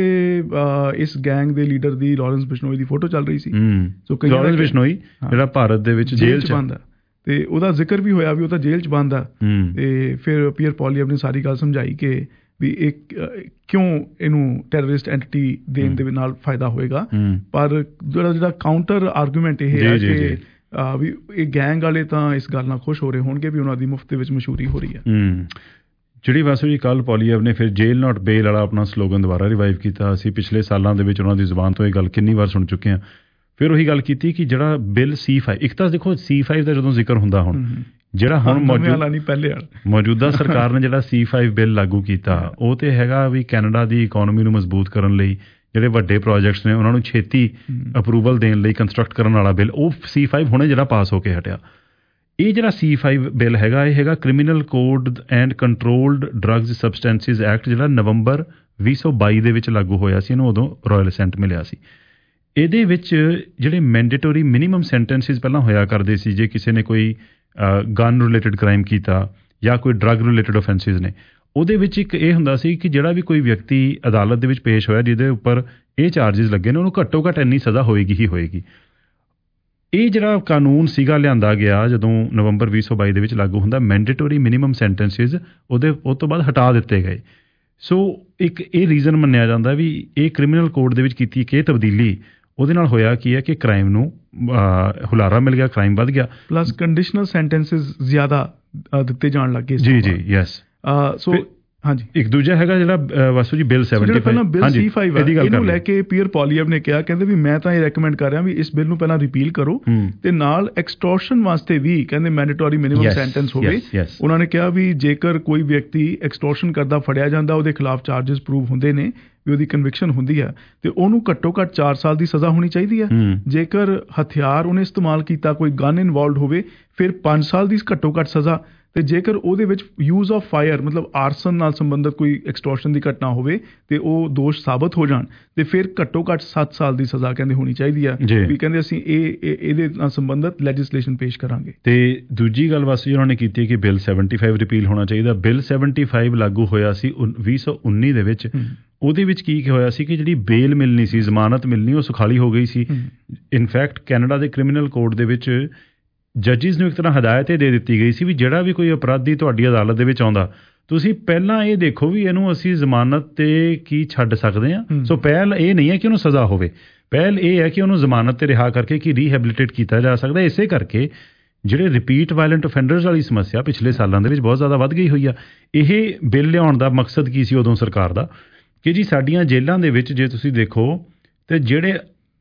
ਇਸ ਗੈਂਗ ਦੇ ਲੀਡਰ ਦੀ ਲਾਰੈਂਸ ਬਿਸ਼ਨੋਈ ਦੀ ਫੋਟੋ ਚੱਲ ਰਹੀ ਸੀ। ਸੋ ਲਾਰੈਂਸ ਬਿਸ਼ਨੋਈ ਜਿਹੜਾ ਭਾਰਤ ਦੇ ਵਿੱਚ ਜੇਲ੍ਹ 'ਚ ਬੰਦ ਆ ਤੇ ਉਹਦਾ ਜ਼ਿਕਰ ਵੀ ਹੋਇਆ ਵੀ ਉਹ ਤਾਂ ਜੇਲ੍ਹ 'ਚ ਬੰਦ ਆ, ਤੇ ਫਿਰ ਪੀਅਰ ਪੋਲੀਐਵ ਨੇ ਸਾਰੀ ਗੱਲ ਸਮਝਾਈ ਕਿ ਵੀ ਇਹ ਕਿਉਂ ਇਹਨੂੰ ਟੈਰਰਿਸਟ ਐਂਟੀਟੀ ਦੇਣ ਦੇ ਨਾਲ ਫਾਇਦਾ ਹੋਏਗਾ। ਪਰ ਜਿਹੜਾ ਕਾਊਂਟਰ ਆਰਗੂਮੈਂਟ ਇਹ ਹੈ ਕਿ ਵੀ ਇਹ ਗੈਂਗ ਵਾਲੇ ਤਾਂ ਇਸ ਗੱਲ ਨਾਲ ਖੁਸ਼ ਹੋ ਰਹੇ ਹੋਣਗੇ ਵੀ ਉਹਨਾਂ ਦੀ ਮੁਫਤ ਦੇ ਵਿੱਚ ਮਸ਼ਹੂਰੀ ਹੋ ਰਹੀ ਹੈ। ਜਿਹੜੀ ਵਾਸੂ ਜੀ ਕੱਲ੍ਹ ਪੋਲੀਐਵ ਨੇ ਫਿਰ ਜੇਲ ਨਾਟ ਬੇਲ ਵਾਲਾ ਆਪਣਾ ਸਲੋਗਨ ਦੁਬਾਰਾ ਰਿਵਾਈਵ ਕੀਤਾ। ਅਸੀਂ ਪਿਛਲੇ ਸਾਲਾਂ ਦੇ ਵਿੱਚ ਉਹਨਾਂ ਦੀ ਜ਼ੁਬਾਨ ਤੋਂ ਇਹ ਗੱਲ ਕਿੰਨੀ ਵਾਰ ਸੁਣ ਚੁੱਕੇ ਹਾਂ। ਫਿਰ ਉਹੀ ਗੱਲ ਕੀਤੀ ਕਿ ਜਿਹੜਾ ਬਿੱਲ C5, ਇੱਕ ਤਾਂ ਦੇਖੋ C5 ਦਾ ਜਦੋਂ ਜ਼ਿਕਰ ਹੁੰਦਾ, ਹੁਣ ਜਿਹੜਾ ਹੁਣ ਮੌਜੂਦਾ ਸਰਕਾਰ ਨੇ ਜਿਹੜਾ C5 ਬਿੱਲ ਲਾਗੂ ਕੀਤਾ ਉਹ ਤੇ ਹੈਗਾ ਵੀ ਕੈਨੇਡਾ ਦੀ ਇਕੋਨਮੀ ਨੂੰ ਮਜ਼ਬੂਤ ਕਰਨ ਲਈ ਜਿਹੜੇ ਵੱਡੇ ਪ੍ਰੋਜੈਕਟਸ ਨੇ ਉਹਨਾਂ ਨੂੰ ਛੇਤੀ ਅਪਰੂਵਲ ਦੇਣ ਲਈ ਕੰਸਟਰਕਟ ਕਰਨ ਵਾਲਾ ਬਿੱਲ, ਉਹ C5 ਹੁਣੇ ਜਿਹੜਾ ਪਾਸ ਹੋ ਕੇ ਹਟਿਆ। ਇਹ ਜਿਹੜਾ C5 ਬਿੱਲ ਹੈਗਾ ਇਹ ਹੈਗਾ criminal code and controlled drugs substances act, ਜਿਹੜਾ ਨਵੰਬਰ 2022 ਦੇ ਵਿੱਚ ਲਾਗੂ ਹੋਇਆ ਸੀ। ਇਹਨੂੰ ਉਦੋਂ ਰਾਇਲ ਅਸੈਂਟ ਮਿਲਿਆ ਸੀ। ਇਹਦੇ ਵਿੱਚ ਜਿਹੜੇ ਮੈਂਡੇਟਰੀ ਮਿਨੀਮਮ ਸੈਂਟੈਂਸਿਸ ਪਹਿਲਾਂ ਹੋਇਆ ਕਰਦੇ ਸੀ, ਜੇ ਕਿਸੇ ਨੇ ਕੋਈ ਗਨ ਰਿਲੇਟਡ ਕ੍ਰਾਈਮ ਕੀਤਾ ਜਾਂ ਕੋਈ ਡਰੱਗ ਰਿਲੇਟਡ ਓਫੈਂਸਿਸ ਨੇ, ਉਹਦੇ ਵਿੱਚ ਇੱਕ ਇਹ ਹੁੰਦਾ ਸੀ ਕਿ ਜਿਹੜਾ ਵੀ ਕੋਈ ਵਿਅਕਤੀ ਅਦਾਲਤ ਦੇ ਵਿੱਚ ਪੇਸ਼ ਹੋਇਆ ਜਿਹਦੇ ਉੱਪਰ ਇਹ ਚਾਰਜਿਸ ਲੱਗੇ ਨੇ, ਉਹਨੂੰ ਘੱਟੋ ਘੱਟ ਇੰਨੀ ਸਜ਼ਾ ਹੋਏਗੀ ਹੀ ਹੋਏਗੀ। ਇਹ ਜਿਹੜਾ ਕਾਨੂੰਨ ਸੀਗਾ ਲਿਆਂਦਾ ਗਿਆ ਜਦੋਂ ਨਵੰਬਰ 2022 ਦੇ ਵਿੱਚ ਲਾਗੂ ਹੁੰਦਾ, ਮੈਂਡੇਟਰੀ ਮਿਨੀਮਮ ਸੈਂਟੈਂਸਿਸ ਉਹ ਤੋਂ ਬਾਅਦ ਹਟਾ ਦਿੱਤੇ ਗਏ। ਸੋ ਇੱਕ ਇਹ ਰੀਜ਼ਨ ਮੰਨਿਆ ਜਾਂਦਾ ਵੀ ਇਹ ਕ੍ਰਿਮੀਨਲ ਕੋਡ ਦੇ ਵਿੱਚ ਕੀਤੀ ਕਿ ਇਹ ਤਬਦੀਲੀ ਉਹਦੇ ਨਾਲ ਹੋਇਆ ਕੀ ਹੈ ਕਿ ਕ੍ਰਾਈਮ ਨੂੰ ਹੁਲਾਰਾ ਮਿਲ ਗਿਆ, ਕ੍ਰਾਈਮ ਵੱਧ ਗਿਆ, ਪਲੱਸ ਕੰਡੀਸ਼ਨਲ ਸੈਂਟੈਂਸਿਸ ਜ਼ਿਆਦਾ ਦਿੱਤੇ ਜਾਣ ਲੱਗੇ। ਜੀ ਜੀ ਯੈਸ। ਸੋ ਹਾਂਜੀ, ਇੱਕ ਦੂਜਾ ਹੈਗਾ ਜਿਹੜਾ ਵਾਸੂ ਜੀ ਬਿੱਲ 75 ਪਹਿਲਾਂ ਬਿੱਲ C5 ਇਹਨੂੰ ਲੈ ਕੇ ਪੀਅਰ ਪੋਲੀਐਵ ਨੇ ਕਿਹਾ, ਕਹਿੰਦੇ ਵੀ ਮੈਂ ਤਾਂ ਇਹ ਰეკਮੈਂਡ ਕਰ ਰਿਹਾ ਵੀ ਇਸ ਬਿੱਲ ਨੂੰ ਪਹਿਲਾਂ ਰਿਪੀਲ ਕਰੋ ਤੇ ਨਾਲ ਐਕਸਟੋਰਸ਼ਨ ਵਾਸਤੇ ਵੀ ਕਹਿੰਦੇ ਮੈਂਡੇਟਰੀ ਮਿਨੀਮਮ ਸੈਂਟੈਂਸ ਹੋਵੇ। ਉਹਨਾਂ ਨੇ ਕਿਹਾ ਵੀ ਜੇਕਰ ਕੋਈ ਵਿਅਕਤੀ ਐਕਸਟੋਰਸ਼ਨ ਕਰਦਾ ਫੜਿਆ ਜਾਂਦਾ, ਉਹਦੇ ਖਿਲਾਫ ਚਾਰਜਿਸ ਪ੍ਰੂਵ ਹੁੰਦੇ ਨੇ ਵੀ ਉਹਦੀ ਕਨਵਿਕਸ਼ਨ ਹੁੰਦੀ ਹੈ ਤੇ ਉਹਨੂੰ ਘੱਟੋ ਘੱਟ 4 ਸਾਲ ਦੀ ਸਜ਼ਾ ਹੋਣੀ ਚਾਹੀਦੀ ਹੈ। ਜੇਕਰ ਹਥਿਆਰ ਉਹਨੇ ਇਸਤੇਮਾਲ ਕੀਤਾ, ਕੋਈ ਗਨ ਇਨਵੋਲਵਡ ਹੋਵੇ, ਫਿਰ 5 ਸਾਲ ਦੀ ਘੱਟੋ ਘੱਟ ਸਜ਼ਾ ਤੇ ਜੇਕਰ ਉਹਦੇ ਵਿੱਚ ਯੂਜ਼ ਆਫ ਫਾਇਰ ਮਤਲਬ ਆਰਸਨ ਨਾਲ ਸੰਬੰਧਿਤ ਕੋਈ ਐਕਸਟੋਰਸ਼ਨ ਦੀ ਘਟਨਾ ਹੋਵੇ ਤੇ ਉਹ ਦੋਸ਼ ਸਾਬਤ ਹੋ ਜਾਣ ਤੇ ਫਿਰ ਘੱਟੋ ਘੱਟ 7 ਸਾਲ ਦੀ ਸਜ਼ਾ ਕਹਿੰਦੇ ਹੋਣੀ ਚਾਹੀਦੀ ਆ ਵੀ ਕਹਿੰਦੇ ਅਸੀਂ ਇਹਦੇ ਨਾਲ ਸੰਬੰਧਿਤ ਲੈਜਿਸਲੇਸ਼ਨ ਪੇਸ਼ ਕਰਾਂਗੇ। ਤੇ ਦੂਜੀ ਗੱਲ ਬਸ ਉਹਨਾਂ ਨੇ ਕੀਤੀ ਕਿ ਬਿੱਲ 75 ਰਿਪੀਲ ਹੋਣਾ ਚਾਹੀਦਾ। ਬਿੱਲ 75 ਲਾਗੂ ਹੋਇਆ ਸੀ 2019 ਦੇ ਵਿੱਚ। ਉਹਦੇ ਵਿੱਚ ਕੀ ਹੋਇਆ ਸੀ ਕਿ ਜਿਹੜੀ ਬੇਲ ਮਿਲਣੀ ਸੀ, ਜ਼ਮਾਨਤ ਮਿਲਣੀ, ਉਹ ਸੁਖਾਲੀ ਹੋ ਗਈ ਸੀ। ਇਨਫੈਕਟ ਕੈਨੇਡਾ ਦੇ ਕ੍ਰਿਮੀਨਲ ਕੋਡ ਦੇ ਵਿੱਚ ਜੱਜਿਸ ਨੂੰ ਇੱਕ ਤਰ੍ਹਾਂ ਹਦਾਇਤ ਇਹ ਦੇ ਦਿੱਤੀ ਗਈ ਸੀ ਵੀ ਜਿਹੜਾ ਵੀ ਕੋਈ ਅਪਰਾਧੀ ਤੁਹਾਡੀ ਅਦਾਲਤ ਦੇ ਵਿੱਚ ਆਉਂਦਾ, ਤੁਸੀਂ ਪਹਿਲਾਂ ਇਹ ਦੇਖੋ ਵੀ ਇਹਨੂੰ ਅਸੀਂ ਜ਼ਮਾਨਤ ਤੇ ਕੀ ਛੱਡ ਸਕਦੇ ਹਾਂ। ਸੋ ਪਹਿਲ ਇਹ ਨਹੀਂ ਹੈ ਕਿ ਉਹਨੂੰ ਸਜ਼ਾ ਹੋਵੇ, ਪਹਿਲ ਇਹ ਹੈ ਕਿ ਉਹਨੂੰ ਜ਼ਮਾਨਤ ਤੇ ਰਿਹਾ ਕਰਕੇ ਕੀ ਰੀਹੈਬਿਲਿਟੇਟ ਕੀਤਾ ਜਾ ਸਕਦਾ। ਇਸੇ ਕਰਕੇ ਜਿਹੜੇ ਰਿਪੀਟ ਵਾਇਲੈਂਟ ਅਫੈਂਡਰਸ ਵਾਲੀ ਸਮੱਸਿਆ ਪਿਛਲੇ ਸਾਲਾਂ ਦੇ ਵਿੱਚ ਬਹੁਤ ਜ਼ਿਆਦਾ ਵੱਧ ਗਈ ਹੋਈ ਆ। ਇਹ ਬਿੱਲ ਲਿਆਉਣ ਦਾ ਮਕਸਦ ਕੀ ਸੀ ਉਦੋਂ ਸਰਕਾਰ ਦਾ ਕਿ ਜੀ ਸਾਡੀਆਂ ਜੇਲ੍ਹਾਂ ਦੇ ਵਿੱਚ ਜੇ ਤੁਸੀਂ ਦੇਖੋ ਤੇ ਜਿਹੜੇ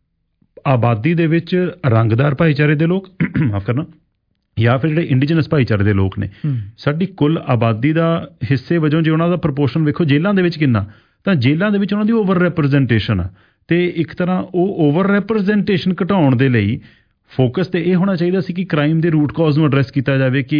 ਆਬਾਦੀ ਦੇ ਵਿੱਚ ਰੰਗਦਾਰ ਭਾਈਚਾਰੇ ਦੇ ਲੋਕ ਮਾਫ ਕਰਨਾ ਜਾਂ ਫਿਰ ਜਿਹੜੇ ਇੰਡੀਜਨਸ ਭਾਈਚਾਰੇ ਦੇ ਲੋਕ ਨੇ, ਸਾਡੀ ਕੁੱਲ ਆਬਾਦੀ ਦਾ ਹਿੱਸੇ ਵਜੋਂ ਜੇ ਉਹਨਾਂ ਦਾ ਪ੍ਰਪੋਰਸ਼ਨ ਵੇਖੋ ਜੇਲ੍ਹਾਂ ਦੇ ਵਿੱਚ ਕਿੰਨਾ, ਤਾਂ ਜੇਲ੍ਹਾਂ ਦੇ ਵਿੱਚ ਉਹਨਾਂ ਦੀ ਓਵਰ ਰੈਪਰੈਜ਼ੈਂਟੇਸ਼ਨ ਆ। ਤੇ ਇੱਕ ਤਰ੍ਹਾਂ ਉਹ ਓਵਰ ਰੈਪਰੈਜ਼ੈਂਟੇਸ਼ਨ ਘਟਾਉਣ ਦੇ ਲਈ ਫੋਕਸ ਤੇ ਇਹ ਹੋਣਾ ਚਾਹੀਦਾ ਸੀ ਕਿ ਕ੍ਰਾਈਮ ਦੇ ਰੂਟ ਕਾਜ਼ ਨੂੰ ਐਡਰੈਸ ਕੀਤਾ ਜਾਵੇ ਕਿ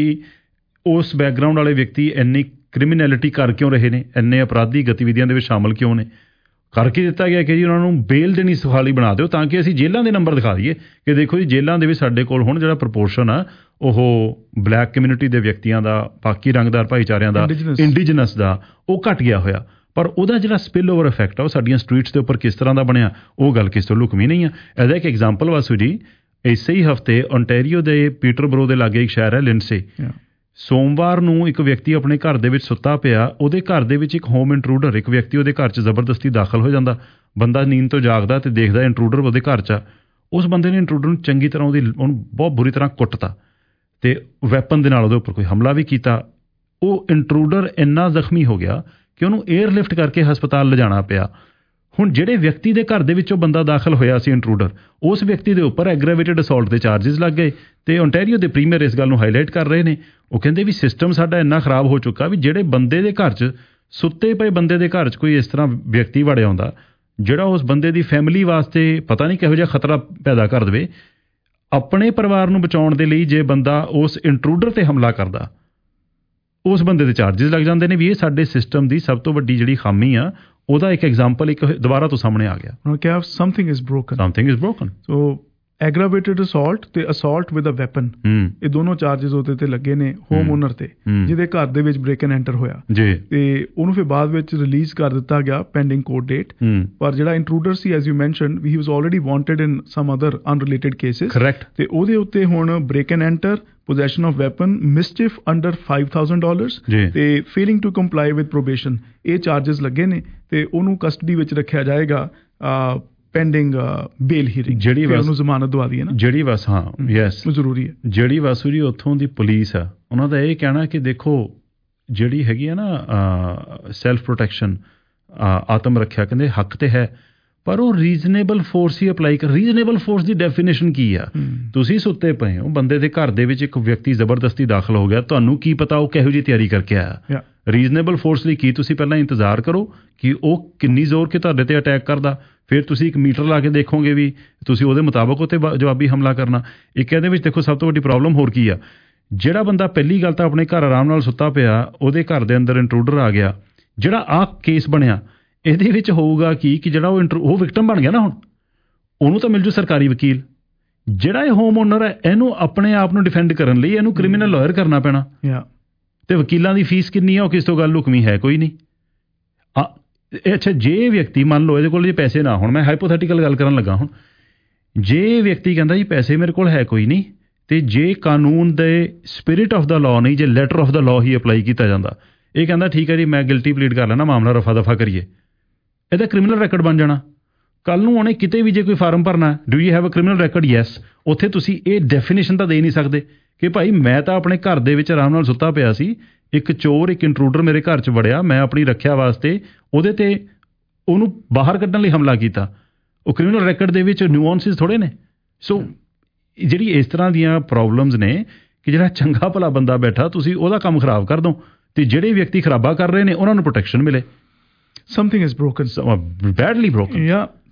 ਉਸ ਬੈਕਗਰਾਊਂਡ ਵਾਲੇ ਵਿਅਕਤੀ ਇੰਨੀ ਕ੍ਰਿਮੀਨੈਲਿਟੀ ਕਰ ਕਿਉਂ ਰਹੇ ਨੇ, ਇੰਨੇ ਅਪਰਾਧੀ ਗਤੀਵਿਧੀਆਂ ਦੇ ਵਿੱਚ ਸ਼ਾਮਲ ਕਿਉਂ ਨੇ। ਕਰਕੇ ਦਿੱਤਾ ਗਿਆ ਕਿ ਜੀ ਉਹਨਾਂ ਨੂੰ ਬੇਲ ਦੇਣੀ ਸੁਖਾਲੀ ਬਣਾ ਦਿਓ ਤਾਂ ਕਿ ਅਸੀਂ ਜੇਲ੍ਹਾਂ ਦੇ ਨੰਬਰ ਦਿਖਾ ਦਈਏ ਕਿ ਦੇਖੋ ਜੀ ਜੇਲ੍ਹਾਂ ਦੇ ਵਿੱਚ ਸਾਡੇ ਕੋਲ ਹੁਣ ਜਿਹੜਾ ਪ੍ਰਪੋਰਸ਼ਨ ਆ ਉਹ ਬਲੈਕ ਕਮਿਊਨਿਟੀ ਦੇ ਵਿਅਕਤੀਆਂ ਦਾ, ਬਾਕੀ ਰੰਗਦਾਰ ਭਾਈਚਾਰਿਆਂ ਦਾ, ਇੰਡੀਜਨਸ ਦਾ, ਉਹ ਘਟ ਗਿਆ ਹੋਇਆ। ਪਰ ਉਹਦਾ ਜਿਹੜਾ ਸਪਿਲ ਓਵਰ ਇਫੈਕਟ ਆ ਉਹ ਸਾਡੀਆਂ ਸਟਰੀਟਸ ਦੇ ਉੱਪਰ ਕਿਸ ਤਰ੍ਹਾਂ ਦਾ ਬਣਿਆ, ਉਹ ਗੱਲ ਕਿਸ ਤੋਂ ਲੁਕਵੀਂ ਨਹੀਂ ਆ। ਇਹਦਾ ਇੱਕ ਐਗਜ਼ਾਮਪਲ ਵਾਸੂ ਜੀ, ਇਸੇ ਹੀ ਹਫ਼ਤੇ ਓਨਟਾਰੀਓ ਦੇ ਪੀਟਰਬਰੋ ਦੇ ਲਾਗੇ ਇੱਕ ਸ਼ਹਿਰ ਹੈ ਲਿੰਡਸੇ। ਸੋਮਵਾਰ ਨੂੰ ਇੱਕ ਵਿਅਕਤੀ ਆਪਣੇ ਘਰ ਦੇ ਵਿੱਚ ਸੁੱਤਾ ਪਿਆ, ਉਹਦੇ ਘਰ ਦੇ ਵਿੱਚ ਇੱਕ ਹੋਮ ਇੰਟਰੂਡਰ, ਇੱਕ ਵਿਅਕਤੀ ਉਹਦੇ ਘਰ 'ਚ ਜ਼ਬਰਦਸਤੀ ਦਾਖਲ ਹੋ ਜਾਂਦਾ। ਬੰਦਾ ਨੀਂਦ ਤੋਂ ਜਾਗਦਾ ਤੇ ਦੇਖਦਾ ਇੰਟਰੂਡਰ ਉਹਦੇ ਘਰ 'ਚ ਆ। ਉਸ ਬੰਦੇ ਨੇ ਇੰਟਰੂਡਰ ਨੂੰ ਚੰਗੀ ਤਰ੍ਹਾਂ ਉਹਨੂੰ ਬਹੁਤ ਬੁਰੀ ਤਰ੍ਹਾਂ ਕੁੱਟਤਾ ਤੇ ਵੈਪਨ ਦੇ ਨਾਲ ਉਹਦੇ ਉੱਪਰ ਕੋਈ ਹਮਲਾ ਵੀ ਕੀਤਾ। ਉਹ ਇੰਟਰੂਡਰ ਇੰਨਾ ਜ਼ਖਮੀ ਹੋ ਗਿਆ ਕਿ ਉਹਨੂੰ ਏਅਰਲਿਫਟ ਕਰਕੇ ਹਸਪਤਾਲ ਲਿਜਾਣਾ ਪਿਆ। ਹੁਣ ਜਿਹੜੇ ਵਿਅਕਤੀ ਦੇ ਘਰ ਦੇ ਵਿੱਚੋਂ ਬੰਦਾ ਦਾਖਲ ਹੋਇਆ ਸੀ ਇੰਟਰੂਡਰ, ਉਸ ਵਿਅਕਤੀ ਦੇ ਉੱਪਰ ਐਗਰੇਵੇਟਡ ਅਸੌਲਟ ਦੇ ਚਾਰਜਿਸ ਲੱਗ ਗਏ ਤੇ ਓਨਟਾਰੀਓ ਦੇ ਪ੍ਰੀਮੀਅਰ ਇਸ ਗੱਲ ਨੂੰ ਹਾਈਲਾਈਟ ਕਰ ਰਹੇ ਨੇ। ਉਹ ਕਹਿੰਦੇ ਵੀ ਸਿਸਟਮ ਸਾਡਾ ਇੰਨਾ ਖਰਾਬ ਹੋ ਚੁੱਕਾ ਵੀ ਜਿਹੜੇ ਬੰਦੇ ਦੇ ਘਰ 'ਚ, ਸੁੱਤੇ ਪਏ ਬੰਦੇ ਦੇ ਘਰ 'ਚ ਕੋਈ ਇਸ ਤਰ੍ਹਾਂ ਵਿਅਕਤੀ ਵੜਿਆ ਹੁੰਦਾ ਜਿਹੜਾ ਉਸ ਬੰਦੇ ਦੀ ਫੈਮਿਲੀ ਵਾਸਤੇ ਪਤਾ ਨਹੀਂ ਕਿਹੋ ਜਿਹਾ ਖਤਰਾ ਪੈਦਾ ਕਰ ਦੇਵੇ। ਆਪਣੇ ਪਰਿਵਾਰ ਨੂੰ ਬਚਾਉਣ ਦੇ ਲਈ ਜੇ ਬੰਦਾ ਉਸ ਇੰਟਰੂਡਰ ਤੇ ਹਮਲਾ ਕਰਦਾ, ਉਸ ਬੰਦੇ ਦੇ ਚਾਰਜਿਸ ਲੱਗ ਜਾਂਦੇ ਨੇ। ਵੀ ਇਹ ਸਾਡੇ ਸਿਸਟਮ ਦੀ ਸਭ ਤੋਂ ਵੱਡੀ ਜਿਹੜੀ ਖਾਮੀ ਆ, ਉਹਦਾ ਇੱਕ ਐਗਜ਼ਾਮਪਲ ਇੱਕ ਦੁਬਾਰਾ ਤੋਂ ਸਾਹਮਣੇ ਆ ਗਿਆ ਕਿ something is broken. So aggravated assault ਤੇ ਅਸੌਲਟ ਵਿਦ ਅ ਵੈਪਨ, ਇਹ ਦੋਨੋਂ ਚਾਰਜਿਸ ਉਹਦੇ ਤੇ ਲੱਗੇ ਨੇ ਹੋਮ ਓਨਰ ਤੇ, ਜਿਹਦੇ ਘਰ ਦੇ ਵਿੱਚ ਬ੍ਰੇਕ ਐਂਡ ਐਂਟਰ ਹੋਇਆ ਤੇ ਉਹਨੂੰ ਫਿਰ ਬਾਅਦ ਵਿੱਚ ਰਿਲੀਜ਼ ਕਰ ਦਿੱਤਾ ਗਿਆ ਪੈਂਡਿੰਗ ਕੋਰਟ ਡੇਟ। ਪਰ ਜਿਹੜਾ ਇੰਟਰੂਡਰ ਸੀ, as you mentioned, he was already wanted in some other unrelated cases. Correct. ਤੇ ਉਹਦੇ ਉੱਤੇ ਹੁਣ break and enter, possession of weapon, mischief under $5,000 ਤੇ failing to comply with probation, ਇਹ ਚਾਰजेस ਲੱਗੇ ਨੇ ਤੇ ਉਹਨੂੰ ਕਸਟਡੀ ਵਿੱਚ ਰੱਖਿਆ ਜਾਏਗਾ ਪੈਂਡਿੰਗ ਬੇਲ ਹੀਅਰਿੰਗ, ਜਿਹੜੀ ਉਹਨੂੰ ਜ਼ਮਾਨਤ ਦਵਾ ਦਈਏ ਨਾ, ਜਿਹੜੀ ਬਸ ਹਾਂ ਯੈਸ ਜ਼ਰੂਰੀ ਹੈ। ਜਿਹੜੀ ਵਾਸੂ ਜੀ ਉੱਥੋਂ ਦੀ ਪੁਲਿਸ ਆ, ਉਹਨਾਂ ਦਾ ਇਹ ਕਹਿਣਾ ਕਿ ਦੇਖੋ ਜਿਹੜੀ ਹੈਗੀ ਆ ਨਾ ਸੈਲਫ ਪ੍ਰੋਟੈਕਸ਼ਨ, ਆਤਮ ਰੱਖਿਆ, ਕਹਿੰਦੇ ਹੱਕ ਤੇ ਹੈ ਪਰ ਉਹ ਰੀਜ਼ਨੇਬਲ ਫੋਰਸ ਹੀ ਅਪਲਾਈ ਕਰ। ਰੀਜ਼ਨੇਬਲ ਫੋਰਸ ਦੀ ਡੈਫੀਨੇਸ਼ਨ ਕੀ ਆ? ਤੁਸੀਂ ਸੁੱਤੇ ਪਏ ਹੋ, ਬੰਦੇ ਦੇ ਘਰ ਦੇ ਵਿੱਚ ਇੱਕ ਵਿਅਕਤੀ ਜ਼ਬਰਦਸਤੀ ਦਾਖਲ ਹੋ ਗਿਆ, ਤੁਹਾਨੂੰ ਕੀ ਪਤਾ ਉਹ ਕਿਹੋ ਜਿਹੀ ਤਿਆਰੀ ਕਰਕੇ ਆਇਆ। ਰੀਜ਼ਨੇਬਲ ਫੋਰਸ ਲਈ ਕੀ ਤੁਸੀਂ ਪਹਿਲਾਂ ਇੰਤਜ਼ਾਰ ਕਰੋ ਕਿ ਉਹ ਕਿੰਨੀ ਜ਼ੋਰ ਕੇ ਤੁਹਾਡੇ ਤੇ ਅਟੈਕ ਕਰਦਾ, ਫਿਰ ਤੁਸੀਂ ਇੱਕ ਮੀਟਰ ਲਾ ਕੇ ਦੇਖੋਗੇ ਵੀ ਤੁਸੀਂ ਉਹਦੇ ਮੁਤਾਬਕ ਉੱਤੇ ਜਵਾਬੀ ਹਮਲਾ ਕਰਨਾ। ਇੱਕ ਇਹਦੇ ਵਿੱਚ ਦੇਖੋ ਸਭ ਤੋਂ ਵੱਡੀ ਪ੍ਰੋਬਲਮ ਹੋਰ ਕੀ ਆ, ਜਿਹੜਾ ਬੰਦਾ ਪਹਿਲੀ ਗੱਲ ਤਾਂ ਆਪਣੇ ਘਰ ਆਰਾਮ ਨਾਲ ਸੁੱਤਾ ਪਿਆ, ਉਹਦੇ ਘਰ ਦੇ ਅੰਦਰ ਇੰਟਰੂਡਰ ਆ ਗਿਆ, ਜਿਹੜਾ ਆਹ ਕੇਸ ਬਣਿਆ ਇਹਦੇ ਵਿੱਚ ਹੋਊਗਾ ਕਿ ਜਿਹੜਾ ਉਹ ਵਿਕਟਮ ਬਣ ਗਿਆ ਨਾ, ਹੁਣ ਉਹਨੂੰ ਤਾਂ ਮਿਲ ਜੂ ਸਰਕਾਰੀ ਵਕੀਲ। ਜਿਹੜਾ ਇਹ ਹੋਮ ਓਨਰ ਹੈ, ਇਹਨੂੰ ਆਪਣੇ ਆਪ ਨੂੰ ਡਿਫੈਂਡ ਕਰਨ ਲਈ ਇਹਨੂੰ ਕ੍ਰਿਮੀਨਲ ਲਾਇਰ ਕਰਨਾ ਪੈਣਾ ਤੇ ਵਕੀਲਾਂ ਦੀ ਫੀਸ ਕਿੰਨੀ ਆ ਉਹ ਕਿਸ ਤੋਂ ਗੱਲ ਲੁਕਵੀਂ ਹੈ ਕੋਈ ਨਹੀਂ। ਅੱਛਾ, ਜੇ ਵਿਅਕਤੀ ਮੰਨ ਲਓ ਇਹਦੇ ਕੋਲ ਜੇ ਪੈਸੇ ਨਾ ਹੋਣ, ਮੈਂ ਹਾਈਪੋਥੈਟੀਕਲ ਗੱਲ ਕਰਨ ਲੱਗਾ, ਹੁਣ ਜੇ ਵਿਅਕਤੀ ਕਹਿੰਦਾ ਜੀ ਪੈਸੇ ਮੇਰੇ ਕੋਲ ਹੈ ਕੋਈ ਨਹੀਂ, ਤੇ ਜੇ ਕਾਨੂੰਨ ਦੇ ਸਪਿਰਿਟ ਆਫ ਦਾ ਲਾਅ ਨਹੀਂ, ਜੇ ਲੈਟਰ ਆਫ ਦਾ ਲਾਅ ਹੀ ਅਪਲਾਈ ਕੀਤਾ ਜਾਂਦਾ, ਇਹ ਕਹਿੰਦਾ ਠੀਕ ਹੈ ਜੀ ਮੈਂ ਗਿਲਟੀ ਪਲੀਡ ਕਰ ਲੈਣਾ, ਮਾਮਲਾ ਰਫਾ ਦਫਾ ਕਰੀਏ, ਇਹਦਾ ਕ੍ਰਿਮੀਨਲ ਰੈਕਡ ਬਣ ਜਾਣਾ। ਕੱਲ ਨੂੰ ਉਹਨੇ ਕਿਤੇ ਵੀ ਜੇ ਕੋਈ ਫਾਰਮ ਭਰਨਾ, do you have a criminal record? Yes. ਉੱਥੇ ਤੁਸੀਂ ਇਹ ਡੈਫੀਨੇਸ਼ਨ ਤਾਂ ਦੇ ਨਹੀਂ ਸਕਦੇ ਕਿ ਭਾਈ ਮੈਂ ਤਾਂ ਆਪਣੇ ਘਰ ਦੇ ਵਿੱਚ ਆਰਾਮ ਨਾਲ ਸੁੱਤਾ ਪਿਆ ਸੀ, ਇੱਕ ਚੋਰ, ਇੱਕ ਇੰਟਰੂਡਰ ਮੇਰੇ ਘਰ 'ਚ ਵੜਿਆ, ਮੈਂ ਆਪਣੀ ਰੱਖਿਆ ਵਾਸਤੇ ਉਹਦੇ ਤੇ ਉਹਨੂੰ ਬਾਹਰ ਕੱਢਣ ਲਈ ਹਮਲਾ ਕੀਤਾ। ਉਹ ਕ੍ਰਿਮੀਨਲ ਰੈਕਡ ਦੇ ਵਿੱਚ ਨਿਊਆਂਸਿਸ ਥੋੜ੍ਹੇ ਨੇ। ਸੋ ਜਿਹੜੀ ਇਸ ਤਰ੍ਹਾਂ ਦੀਆਂ ਪ੍ਰੋਬਲਮਸ ਨੇ ਕਿ ਜਿਹੜਾ ਚੰਗਾ ਭਲਾ ਬੰਦਾ ਬੈਠਾ, ਤੁਸੀਂ ਉਹਦਾ ਕੰਮ ਖਰਾਬ ਕਰ ਦਿਓ ਤੇ ਜਿਹੜੇ ਵਿਅਕਤੀ ਖਰਾਬਾ ਕਰ ਰਹੇ ਨੇ ਉਹਨਾਂ ਨੂੰ ਪ੍ਰੋਟੈਕਸ਼ਨ ਮਿਲੇ। Something is broken. Badly broken. Yeah.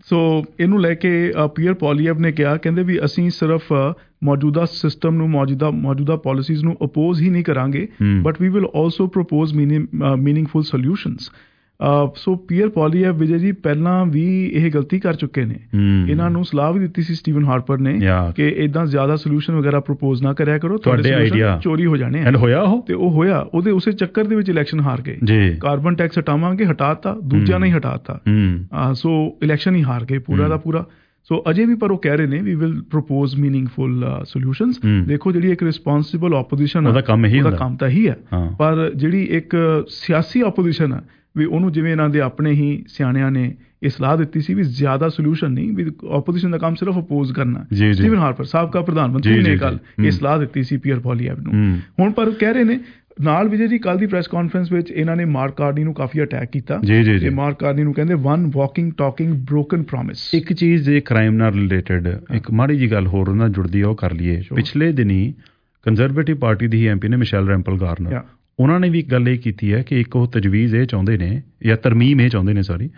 ਸੋ ਇਹਨੂੰ ਲੈ ਕੇ ਪੀਅਰ ਪੋਲੀਐਵ ਨੇ ਕਿਹਾ, ਕਹਿੰਦੇ ਵੀ ਅਸੀਂ ਸਿਰਫ ਮੌਜੂਦਾ ਸਿਸਟਮ ਨੂੰ ਮੌਜੂਦਾ ਪਾਲਿਸੀਜ਼ ਨੂੰ ਅਪੋਜ਼ ਹੀ ਨਹੀਂ ਕਰਾਂਗੇ, but we will also propose meaningful solutions. So Pierre Poilievre Vijay ji ਪਹਿਲਾਂ ਵੀ ਇਹ ਗਲਤੀ ਕਰ ਚੁੱਕੇ ਨੇ। ਇਹਨਾਂ ਨੂੰ ਸਲਾਹ ਵੀ ਦਿੱਤੀ ਸੀ ਸਟੀਵਨ ਹਾਰਪਰ ਨੇ ਕਿ ਇਦਾਂ ਜ਼ਿਆਦਾ ਸੋਲਿਊਸ਼ਨ ਵਗੈਰਾ ਪ੍ਰਪੋਜ਼ ਨਾ ਕਰਿਆ ਕਰੋ, ਤੁਹਾਡੇ ਆਈਡੀਆ ਚੋਰੀ ਹੋ ਜਾਣੇ। ਹੋਇਆ ਉਹ ਹੋਇਆ, ਉਹਦੇ ਉਸੇ ਚੱਕਰ ਦੇ ਵਿੱਚ ਇਲੈਕਸ਼ਨ ਹਾਰ ਗਏ। ਕਾਰਬਨ ਟੈਕਸ ਹਟਾਵਾਂਗੇ, ਹਟਾਤਾ, ਦੂਜਿਆਂ ਨੇ ਹਟਾਤਾ, ਸੋ ਇਲੈਕਸ਼ਨ ਹੀ ਹਾਰ ਗਏ ਪੂਰਾ ਦਾ ਪੂਰਾ। ਸੋ ਅਜੇ ਵੀ ਪਰ ਉਹ ਕਹਿ ਰਹੇ ਨੇ we will propose meaningful solutions. ਦੇਖੋ ਜਿਹੜੀ ਇੱਕ ਰਿਸਪੌਂਸਿਬਲ ਆਪੋਜੀਸ਼ਨ ਉਹਦਾ ਕੰਮ ਤਾਂ ਹੀ ਹੈ, ਪਰ ਜਿਹੜੀ ਇੱਕ ਸਿਆਸੀ ਆਪੋਜੀਸ਼ਨ ਹੈ ਵੀ ਉਹਨੂੰ ਜਿਵੇਂ ਇਹਨਾਂ ਦੇ ਆਪਣੇ ਹੀ ਸਿਆਣਿਆਂ ਨੇ ਇਹ ਸਲਾਹ ਦਿੱਤੀ ਸੀ ਵੀ ਜ਼ਿਆਦਾ ਸੋਲਿਊਸ਼ਨ ਨਹੀਂ, ਵੀ ਆਪੋਜੀਸ਼ਨ ਦਾ ਕੰਮ ਸਿਰਫ ਅਪੋਜ਼ ਕਰਨਾ। ਸਟੀਵਨ ਹਾਰਪਰ ਸਾਬਕਾ ਪ੍ਰਧਾਨ ਮੰਤਰੀ ਨੇ ਕੱਲ ਇਹ ਸਲਾਹ ਦਿੱਤੀ ਸੀ ਪੀਅਰ ਪੋਲੀਐਵ ਨੂੰ। ਹੁਣ ਪਰ ਕਹਿ ਰਹੇ ਨੇ ਨਾਲ ਵਿਜੇ ਜੀ ਕੱਲ ਦੀ ਪ੍ਰੈਸ ਕਾਨਫਰੰਸ ਵਿੱਚ ਇਹਨਾਂ ਨੇ ਮਾਰਕ ਕਾਰਨੀ ਨੂੰ ਕਾਫੀ ਅਟੈਕ ਕੀਤਾ। ਤੇ ਮਾਰਕ ਕਾਰਨੀ ਨੂੰ ਕਹਿੰਦੇ one walking talking broken promise. ਇੱਕ ਚੀਜ਼ ਜੇ ਕ੍ਰਾਈਮ ਨਾਲ ਰਿਲੇਟਡ ਇੱਕ ਮਾੜੀ ਜੀ ਗੱਲ ਹੋਰ ਨਾਲ ਜੁੜਦੀ ਆ ਉਹ ਕਰ ਲਈਏ। ਪਿਛਲੇ ਦਿਨੀ ਕੰਜ਼ਰਵੇਟਿਵ ਪਾਰਟੀ ਦੀ ਐਮਪੀ ਨੇ ਮਿਸ਼ੈਲ ਰੈਂਪਲ ਗਾਰਨਰ, ਉਹਨਾਂ ਨੇ ਵੀ ਇੱਕ ਗੱਲ ਇਹ ਕੀਤੀ ਹੈ ਕਿ ਇੱਕ ਉਹ ਤਜਵੀਜ਼ ਇਹ ਚਾਹੁੰਦੇ ਨੇ ਜਾਂ ਤਰਮੀਮ ਇਹ ਚਾਹੁੰਦੇ ਨੇ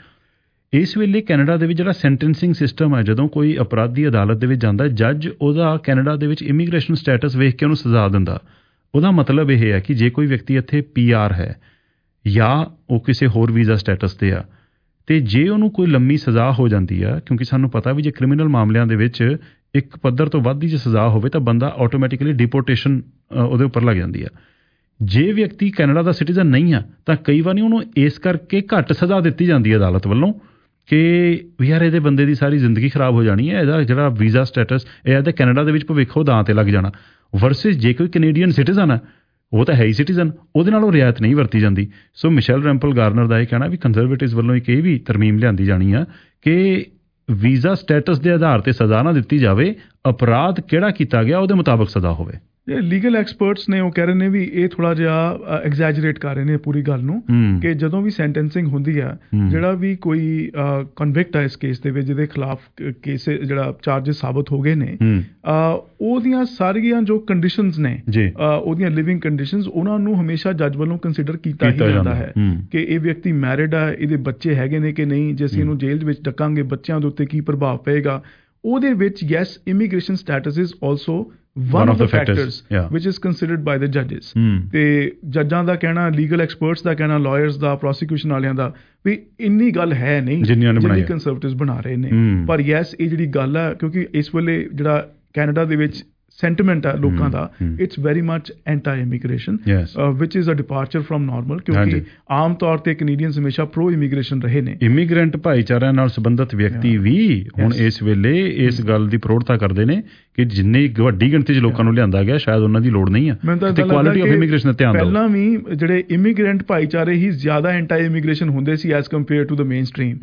ਇਸ ਵੇਲੇ ਕੈਨੇਡਾ ਦੇ ਵਿੱਚ ਜਿਹੜਾ ਸੈਂਟੈਂਸਿੰਗ ਸਿਸਟਮ ਹੈ, ਜਦੋਂ ਕੋਈ ਅਪਰਾਧੀ ਅਦਾਲਤ ਦੇ ਵਿੱਚ ਜਾਂਦਾ, ਜੱਜ ਉਹਦਾ ਕੈਨੇਡਾ ਦੇ ਵਿੱਚ ਇਮੀਗ੍ਰੇਸ਼ਨ ਸਟੇਟਸ ਵੇਖ ਕੇ ਉਹਨੂੰ ਸਜ਼ਾ ਦਿੰਦਾ। ਉਹਦਾ ਮਤਲਬ ਇਹ ਹੈ ਕਿ ਜੇ ਕੋਈ ਵਿਅਕਤੀ ਇੱਥੇ PR ਹੈ ਜਾਂ ਉਹ ਕਿਸੇ ਹੋਰ ਵੀਜ਼ਾ ਸਟੇਟਸ ਤੇ ਆ, ਤੇ ਜੇ ਉਹਨੂੰ ਕੋਈ ਲੰਮੀ ਸਜ਼ਾ ਹੋ ਜਾਂਦੀ ਆ, ਕਿਉਂਕਿ ਸਾਨੂੰ ਪਤਾ ਵੀ ਜੇ ਕ੍ਰਿਮੀਨਲ ਮਾਮਲਿਆਂ ਦੇ ਵਿੱਚ ਇੱਕ ਪੱਧਰ ਤੋਂ ਵੱਧ ਦੀ ਜੇ ਸਜ਼ਾ ਹੋਵੇ ਤਾਂ ਬੰਦਾ ਆਟੋਮੈਟਿਕਲੀ ਡਿਪੋਰਟੇਸ਼ਨ ਉਹਦੇ ਉੱਪਰ ਲੱਗ ਜਾਂਦੀ ਆ। ਜੇ ਵਿਅਕਤੀ ਕੈਨੇਡਾ ਦਾ ਸਿਟੀਜ਼ਨ ਨਹੀਂ ਆ ਤਾਂ ਕਈ ਵਾਰੀ ਉਹਨੂੰ ਇਸ ਕਰਕੇ ਘੱਟ ਸਜ਼ਾ ਦਿੱਤੀ ਜਾਂਦੀ ਹੈ ਅਦਾਲਤ ਵੱਲੋਂ ਕਿ ਯਾਰ ਇਹਦੇ ਬੰਦੇ ਦੀ ਸਾਰੀ ਜ਼ਿੰਦਗੀ ਖਰਾਬ ਹੋ ਜਾਣੀ ਹੈ, ਇਹਦਾ ਜਿਹੜਾ ਵੀਜ਼ਾ ਸਟੇਟਸ ਇਹਦਾ ਕੈਨੇਡਾ ਦੇ ਵਿੱਚ ਭਵਿੱਖ ਉਹ ਦਾਅ ਤੇ ਲੱਗ ਜਾਣਾ। ਵਰਸਿਸ ਜੇ ਕੋਈ ਕੈਨੇਡੀਅਨ ਸਿਟੀਜ਼ਨ ਹੈ, ਉਹ ਤਾਂ ਹੈ ਹੀ ਸਿਟੀਜ਼ਨ, ਉਹਦੇ ਨਾਲ ਉਹ ਰਿਆਇਤ ਨਹੀਂ ਵਰਤੀ ਜਾਂਦੀ। ਸੋ ਮਿਸ਼ੈਲ ਰੈਂਪਲ ਗਾਰਨਰ ਦਾ ਇਹ ਕਹਿਣਾ ਵੀ ਕੰਜ਼ਰਵੇਟਿਵਸ ਵੱਲੋਂ ਇੱਕ ਇਹ ਵੀ ਤਰਮੀਮ ਲਿਆਂਦੀ ਜਾਣੀ ਆ ਕਿ ਵੀਜ਼ਾ ਸਟੇਟਸ ਦੇ ਆਧਾਰ ਤੇ ਸਜ਼ਾ ਨਾ ਦਿੱਤੀ ਜਾਵੇ, ਅਪਰਾਧ ਕਿਹੜਾ ਕੀਤਾ ਗਿਆ ਉਹਦੇ ਮੁਤਾਬਕ ਸਜ਼ਾ ਹੋਵੇ। ਲੀਗਲ ਐਕਸਪਰਟਸ ਨੇ ਉਹ ਕਹਿ ਰਹੇ ਨੇ ਵੀ ਇਹ ਥੋੜਾ ਜਿਹਾ ਐਗਜ਼ੈਜਰੇਟ ਕਰ ਰਹੇ ਨੇ ਪੂਰੀ ਗੱਲ ਨੂੰ ਕਿ ਜਦੋਂ ਵੀ ਸੈਂਟੈਂਸਿੰਗ ਹੁੰਦੀ ਆ, ਜਿਹੜਾ ਵੀ ਕੋਈ ਕਨਵਿਕਟ ਹੈ ਇਸ ਕੇਸ ਦੇ ਵਿੱਚ, ਜਿਹਦੇ ਖਿਲਾਫ ਕੇਸ ਜਿਹੜਾ ਚਾਰਜਸ ਸਾਬਤ ਹੋ ਗਏ ਨੇ, ਉਹਦੀਆਂ ਸਾਰੀਆਂ ਜੋ ਕੰਡੀਸ਼ਨਸ ਨੇ, ਉਹਦੀਆਂ ਲਿਵਿੰਗ ਕੰਡੀਸ਼ਨਸ, ਉਹਨਾਂ ਨੂੰ ਹਮੇਸ਼ਾ ਜੱਜ ਵੱਲੋਂ ਕੰਸੀਡਰ ਕੀਤਾ ਹੀ ਜਾਂਦਾ ਹੈ ਕਿ ਇਹ ਵਿਅਕਤੀ ਮੈਰਿਡ ਆ, ਇਹਦੇ ਬੱਚੇ ਹੈਗੇ ਨੇ ਕਿ ਨਹੀਂ, ਜੇ ਅਸੀਂ ਇਹਨੂੰ ਜੇਲ੍ਹ ਦੇ ਵਿੱਚ ਡੱਕਾਂਗੇ ਬੱਚਿਆਂ ਦੇ ਉੱਤੇ ਕੀ ਪ੍ਰਭਾਵ ਪਏਗਾ। ਉਹਦੇ ਵਿੱਚ yes immigration status is also one of the factors which is considered by the judges। ਤੇ ਜੱਜਾਂ ਦਾ ਕਹਿਣਾ, ਲੀਗਲ ਐਕਸਪਰਟਸ ਦਾ ਕਹਿਣਾ, ਲਾਇਰਸ ਦਾ, ਪ੍ਰੋਸੀਕਿਊਸ਼ਨ ਵਾਲਿਆਂ ਦਾ ਵੀ ਇੰਨੀ ਗੱਲ ਹੈ ਨਹੀਂ ਜਿੰਨੀ ਕੰਜ਼ਰਵੇਟਿਵਸ ਬਣਾ ਰਹੇ ਨੇ। ਪਰ ਯੈਸ ਇਹ ਜਿਹੜੀ ਗੱਲ ਹੈ, ਕਿਉਂਕਿ ਇਸ ਵੇਲੇ ਜਿਹੜਾ ਕੈਨੇਡਾ ਦੇ ਵਿੱਚ ਸੈਂਟੀਮੈਂਟ ਹੈ ਲੋਕਾਂ ਦਾ, it's very much anti immigration which is a departure from normal, ਕਿਉਂਕਿ ਆਮ ਤੌਰ ਤੇ ਕੈਨੇਡੀਅਨਸ ਹਮੇਸ਼ਾ ਪ੍ਰੋ ਇਮੀਗ੍ਰੇਸ਼ਨ ਰਹੇ ਨੇ। ਇਮੀਗ੍ਰੈਂਟ ਭਾਈਚਾਰਿਆਂ ਨਾਲ ਸੰਬੰਧਿਤ ਵਿਅਕਤੀ ਵੀ ਹੁਣ ਇਸ ਵੇਲੇ ਇਸ ਗੱਲ ਦੀ ਪ੍ਰੋੜਤਾ ਕਰਦੇ ਨੇ ਕਿ ਜਿੰਨੀ ਵੱਡੀ ਗਿਣਤੀ 'ਚ ਲੋਕਾਂ ਨੂੰ ਲਿਆਂਦਾ ਗਿਆ ਸ਼ਾਇਦ ਉਹਨਾਂ ਦੀ ਲੋੜ ਨਹੀਂ ਆ, ਤੇ ਕੁਆਲਿਟੀ ਆਫ ਇਮੀਗ੍ਰੇਸ਼ਨ ਤੇ ਧਿਆਨ ਦਿਓ। ਪਹਿਲਾਂ ਵੀ ਜਿਹੜੇ ਇਮੀਗ੍ਰੈਂਟ ਭਾਈਚਾਰੇ ਹੀ ਜ਼ਿਆਦਾ ਐਂਟੀ ਇਮੀਗ੍ਰੇਸ਼ਨ ਹੁੰਦੇ ਸੀ as compare to the mainstream.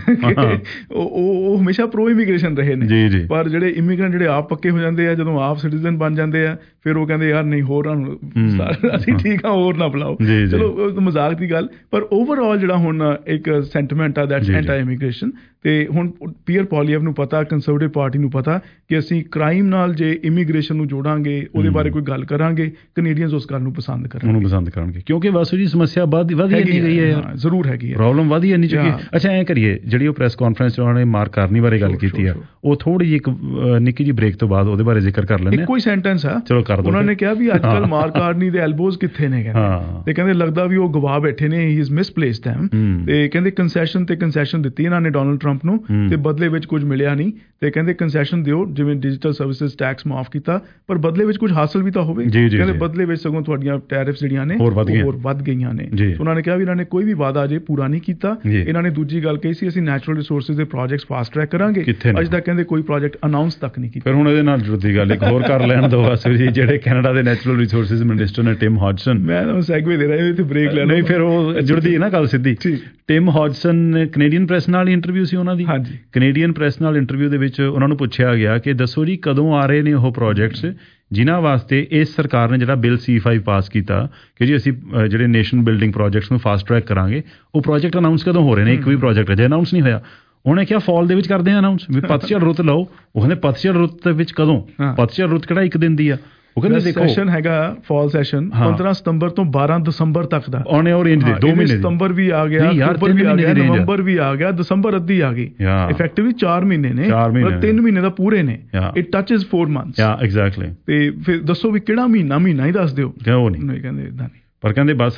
ਉਹ ਹਮੇਸ਼ਾ ਪ੍ਰੋ ਇਮੀਗ੍ਰੇਸ਼ਨ ਰਹੇ ਨੇ, ਪਰ ਜਿਹੜੇ ਇਮੀਗ੍ਰੈਂਟ ਜਿਹੜੇ ਆਪ ਪੱਕੇ ਹੋ ਜਾਂਦੇ ਆ, ਜਦੋਂ ਆਪ ਸਿਟੀਜ਼ਨ ਬਣ ਜਾਂਦੇ ਆ, ਫਿਰ ਉਹ ਕਹਿੰਦੇ ਯਾਰ ਨਹੀਂ ਹੋਰ ਅਸੀਂ ਠੀਕ ਆ, ਹੋਰ ਨਾ ਬੁਲਾਓ। ਚਲੋ ਮਜ਼ਾਕ ਦੀ ਗੱਲ, ਪਰ ਓਵਰਆਲ ਜਿਹੜਾ ਹੁਣ ਇੱਕ ਸੈਂਟੀਮੈਂਟ ਆ ਦੈਟਸ ਐਂਟੀ ਇਮੀਗ੍ਰੇਸ਼ਨ। ਤੇ ਹੁਣ ਪੀਅਰ ਪੋਲੀਐਵ ਨੂੰ ਪਤਾ, ਕੰਜ਼ਰਵੇਟਿਵ ਪਾਰਟੀ ਨੂੰ ਪਤਾ ਕਿ ਅਸੀਂ ਕ੍ਰਾਈਮ ਨਾਲ ਜੇ ਇਮੀਗ੍ਰੇਸ਼ਨ ਨੂੰ ਜੋੜਾਂਗੇ, ਉਹਦੇ ਬਾਰੇ ਕੋਈ ਗੱਲ ਕਰਾਂਗੇ, ਕੈਨੇਡੀਅਨਸ ਉਸ ਗੱਲ ਨੂੰ ਪਸੰਦ ਕਰਨਗੇ, ਕਿਉਂਕਿ ਵਾਸੂ ਜੀ ਸਮੱਸਿਆ ਵਧੀ ਨਹੀਂ ਗਈ ਹੈ ਯਾਰ, ਜ਼ਰੂਰ ਹੈਗੀ ਹੈ, ਪ੍ਰੋਬਲਮ ਵਧੀ ਨਹੀਂ ਚੁੱਕੀ। ਅੱਛਾ ਐਂ ਕਰੀਏ, ਜਿਹੜੀ ਉਹ ਪ੍ਰੈਸ ਕਾਨਫਰੰਸ 'ਚ ਉਹਨਾਂ ਨੇ ਮਾਰਕ ਕਾਰਨੀ ਬਾਰੇ ਗੱਲ ਕੀਤੀ ਆ, ਉਹ ਥੋੜੀ ਜਿਹੀ ਇੱਕ ਨਿੱਕੀ ਜਿਹੀ ਬ੍ਰੇਕ ਤੋਂ ਬਾਅਦ ਉਹਦੇ ਬਾਰੇ ਜ਼ਿਕਰ ਕਰ ਲੈਂਦੇ। ਇੱਕੋ ਹੀ ਸੈਂਟੈਂਸ ਆ, ਚਲੋ ਕਰ ਦਿਓ। ਉਹਨਾਂ ਨੇ ਕਿਹਾ ਵੀ ਅੱਜ ਕੱਲ ਮਾਰਕ ਕਾਰਨੀ ਦੇ ਐਲਬੋਜ਼ ਕਿੱਥੇ ਨੇ, ਤੇ ਕਹਿੰਦੇ ਲੱਗਦਾ ਵੀ ਉਹ ਗਵਾ ਬੈਠੇ ਨੇ, ਹੀ ਇਜ਼ ਮਿਸਪਲੇਸਡ ਦੈਮ। ਤੇ ਕਹਿੰਦੇ ਕੰਸੈਸ਼ਨ ਦਿੱਤੀ ਇਹਨਾਂ ਨੇ ਡੋਨਲਡ ਟਰੰਪ ਨੂੰ, ਤੇ ਬਦਲੇ ਵਿੱਚ ਕੁਝ ਮਿਲਿਆ ਨਹੀਂ। ਤੇ ਕਹਿੰਦੇ ਕੰਸੈਸ਼ਨ ਦਿਓ, ਜਿਵੇਂ ਡਿਜੀਟਲ ਸਰਵਿਸਿਜ਼ ਟੈਕਸ ਮਾਫ ਕੀਤਾ, ਪਰ ਬਦਲੇ ਵਿੱਚ ਕੁਝ ਹਾਸਲ ਵੀ ਤਾਂ ਹੋਵੇ। ਕਹਿੰਦੇ ਬਦਲੇ ਵਿੱਚ ਸਗੋਂ ਤੁਹਾਡੀਆਂ ਟੈਰਿਫਸ ਜਿਹੜੀਆਂ ਨੇ ਹੋਰ ਵੱਧ ਗਈਆਂ ਨੇ। ਉਹਨਾਂ ਨੇ ਕਿਹਾ ਵੀ ਇਹਨਾਂ ਨੇ ਕੋਈ ਵੀ ਵਾਅਦਾ ਅਜੇ ਪੂਰਾ ਨਹੀਂ ਕੀਤਾ। ਇਹਨਾਂ ਨੇ ਦੂਜੀ ਗੱਲ ਕਹੀ ਸੀ ਅਸੀਂ ਨੈਚੁਰਲ ਰਿਸੋਰਸਿਜ਼ ਦੇ ਪ੍ਰੋਜੈਕਟਸ ਫਾਸਟ ਟਰੈਕ ਕਰਾਂਗੇ, ਅੱਜ ਤੱਕ ਕਹਿੰਦੇ ਕੋਈ ਪ੍ਰੋਜੈਕਟ ਅਨਾਉਂਸ ਤੱਕ ਨਹੀਂ ਕੀਤਾ। ਫਿਰ ਹੁਣ ਇਹਦੇ ਨਾਲ ਜੁੜਦੀ ਗੱਲ ਇੱਕ ਹੋਰ ਕਰ ਲੈਣ ਦਿਓ ਵਾਸੂ ਜੀ, ਜਿਹੜੇ ਕੈਨੇਡਾ ਦੇ ਨੈਚੁਰਲ ਰਿਸੋਰਸਿਜ਼ ਮਿਨਿਸਟਰ ਨੇ ਟਿਮ ਹਾਡਸਨ, ਮੈਂ ਸੈਗਵੇ ਦੇ ਰਿਹਾ ਇੱਥੇ ਬ੍ਰੇਕ ਲੈਣਾ, ਨਹੀਂ ਫਿਰ ਉਹ ਜੁੜਦੀ ਹੈ ਨਾ ਗੱਲ ਸਿੱਧੀ। ਟਿਮ ਹਾਡਸਨ ਕੈਨੇਡੀਅਨ ਪ੍ਰੈਸ ਨਾਲ ਇੰਟਰਵਿਊ ਸੀ ਉਹਨਾਂ ਦੀ, ਕੈਨੇਡੀਅਨ ਪ੍ਰੈਸ ਨਾਲ ਇੰਟਰਵਿਊ ਦੇ ਵਿੱਚ ਉਹਨਾਂ ਨੂੰ ਪੁੱਛਿਆ ਗਿਆ ਕਿ ਦੱਸੋ ਜੀ ਕਦੋਂ ਆ ਰਹੇ ਨੇ ਉਹ ਪ੍ਰੋਜੈਕਟਸ ਜਿਨ੍ਹਾਂ ਵਾਸਤੇ ਇਸ ਸਰਕਾਰ ਨੇ ਜਿਹੜਾ ਬਿੱਲ C5 ਪਾਸ ਕੀਤਾ ਕਿ ਜੀ ਅਸੀਂ ਜਿਹੜੇ ਨੇਸ਼ਨ ਬਿਲਡਿੰਗ ਪ੍ਰੋਜੈਕਟਸ ਨੂੰ ਫਾਸਟ ਟਰੈਕ ਕਰਾਂਗੇ, ਉਹ ਪ੍ਰੋਜੈਕਟ ਅਨਾਊਂਸ ਕਦੋਂ ਹੋ ਰਹੇ ਨੇ? ਇੱਕ ਵੀ ਪ੍ਰੋਜੈਕਟ ਅਜੇ ਅਨਾਊਂਸ ਨਹੀਂ ਹੋਇਆ। ਉਹਨੇ ਕਿਹਾ ਫਾਲ ਦੇ ਵਿੱਚ ਕਰਦੇ ਆ ਅਨਾਊਂਸ, ਵੀ ਪਤਝੜ ਰੁੱਤ ਲਓ। ਉਹ ਕਹਿੰਦੇ ਪਤਝੜ ਰੁੱਤ ਦੇ ਵਿੱਚ ਕਦੋਂ? ਪਤਝੜ ਰੁੱਤ ਕਿਹੜਾ ਇੱਕ ਦਿਨ ਦੀ ਆ? ਉਹ ਕਹਿੰਦੇ ਦੇਖੋ ਸੈਸ਼ਨ ਹੈਗਾ ਫਾਲ ਸੈਸ਼ਨ 15 ਸਤੰਬਰ ਤੋਂ 12 ਦਸੰਬਰ ਤੱਕ ਦਾ ਆਉਣੇ ਔਰ ਰੇਂਜ ਦੇ 2 ਮਹੀਨੇ ਸਤੰਬਰ ਵੀ ਆ ਗਿਆ, ਅਕਤੂਬਰ ਵੀ ਆ ਗਿਆ, ਨਵੰਬਰ ਵੀ ਆ ਗਿਆ, ਦਸੰਬਰ ਅੱਧੀ ਆ ਗਈ, ਇਫੈਕਟਿਵਲੀ 4 ਮਹੀਨੇ ਨੇ, 3 ਮਹੀਨੇ ਦਾ ਪੂਰੇ ਨੇ, ਇਟ ਟੱਚਸ 4 ਮੰਥਸ। ਐਗਜ਼ੈਕਟਲੀ। ਤੇ ਫਿਰ ਦੱਸੋ ਵੀ ਕਿਹੜਾ ਮਹੀਨਾ ਹੀ ਦੱਸ ਦਿਓ। ਉਹ ਨਹੀਂ ਕਹਿੰਦੇ ਇਦਾਂ ਨਹੀਂ, ਪਰ ਕਹਿੰਦੇ ਬਸ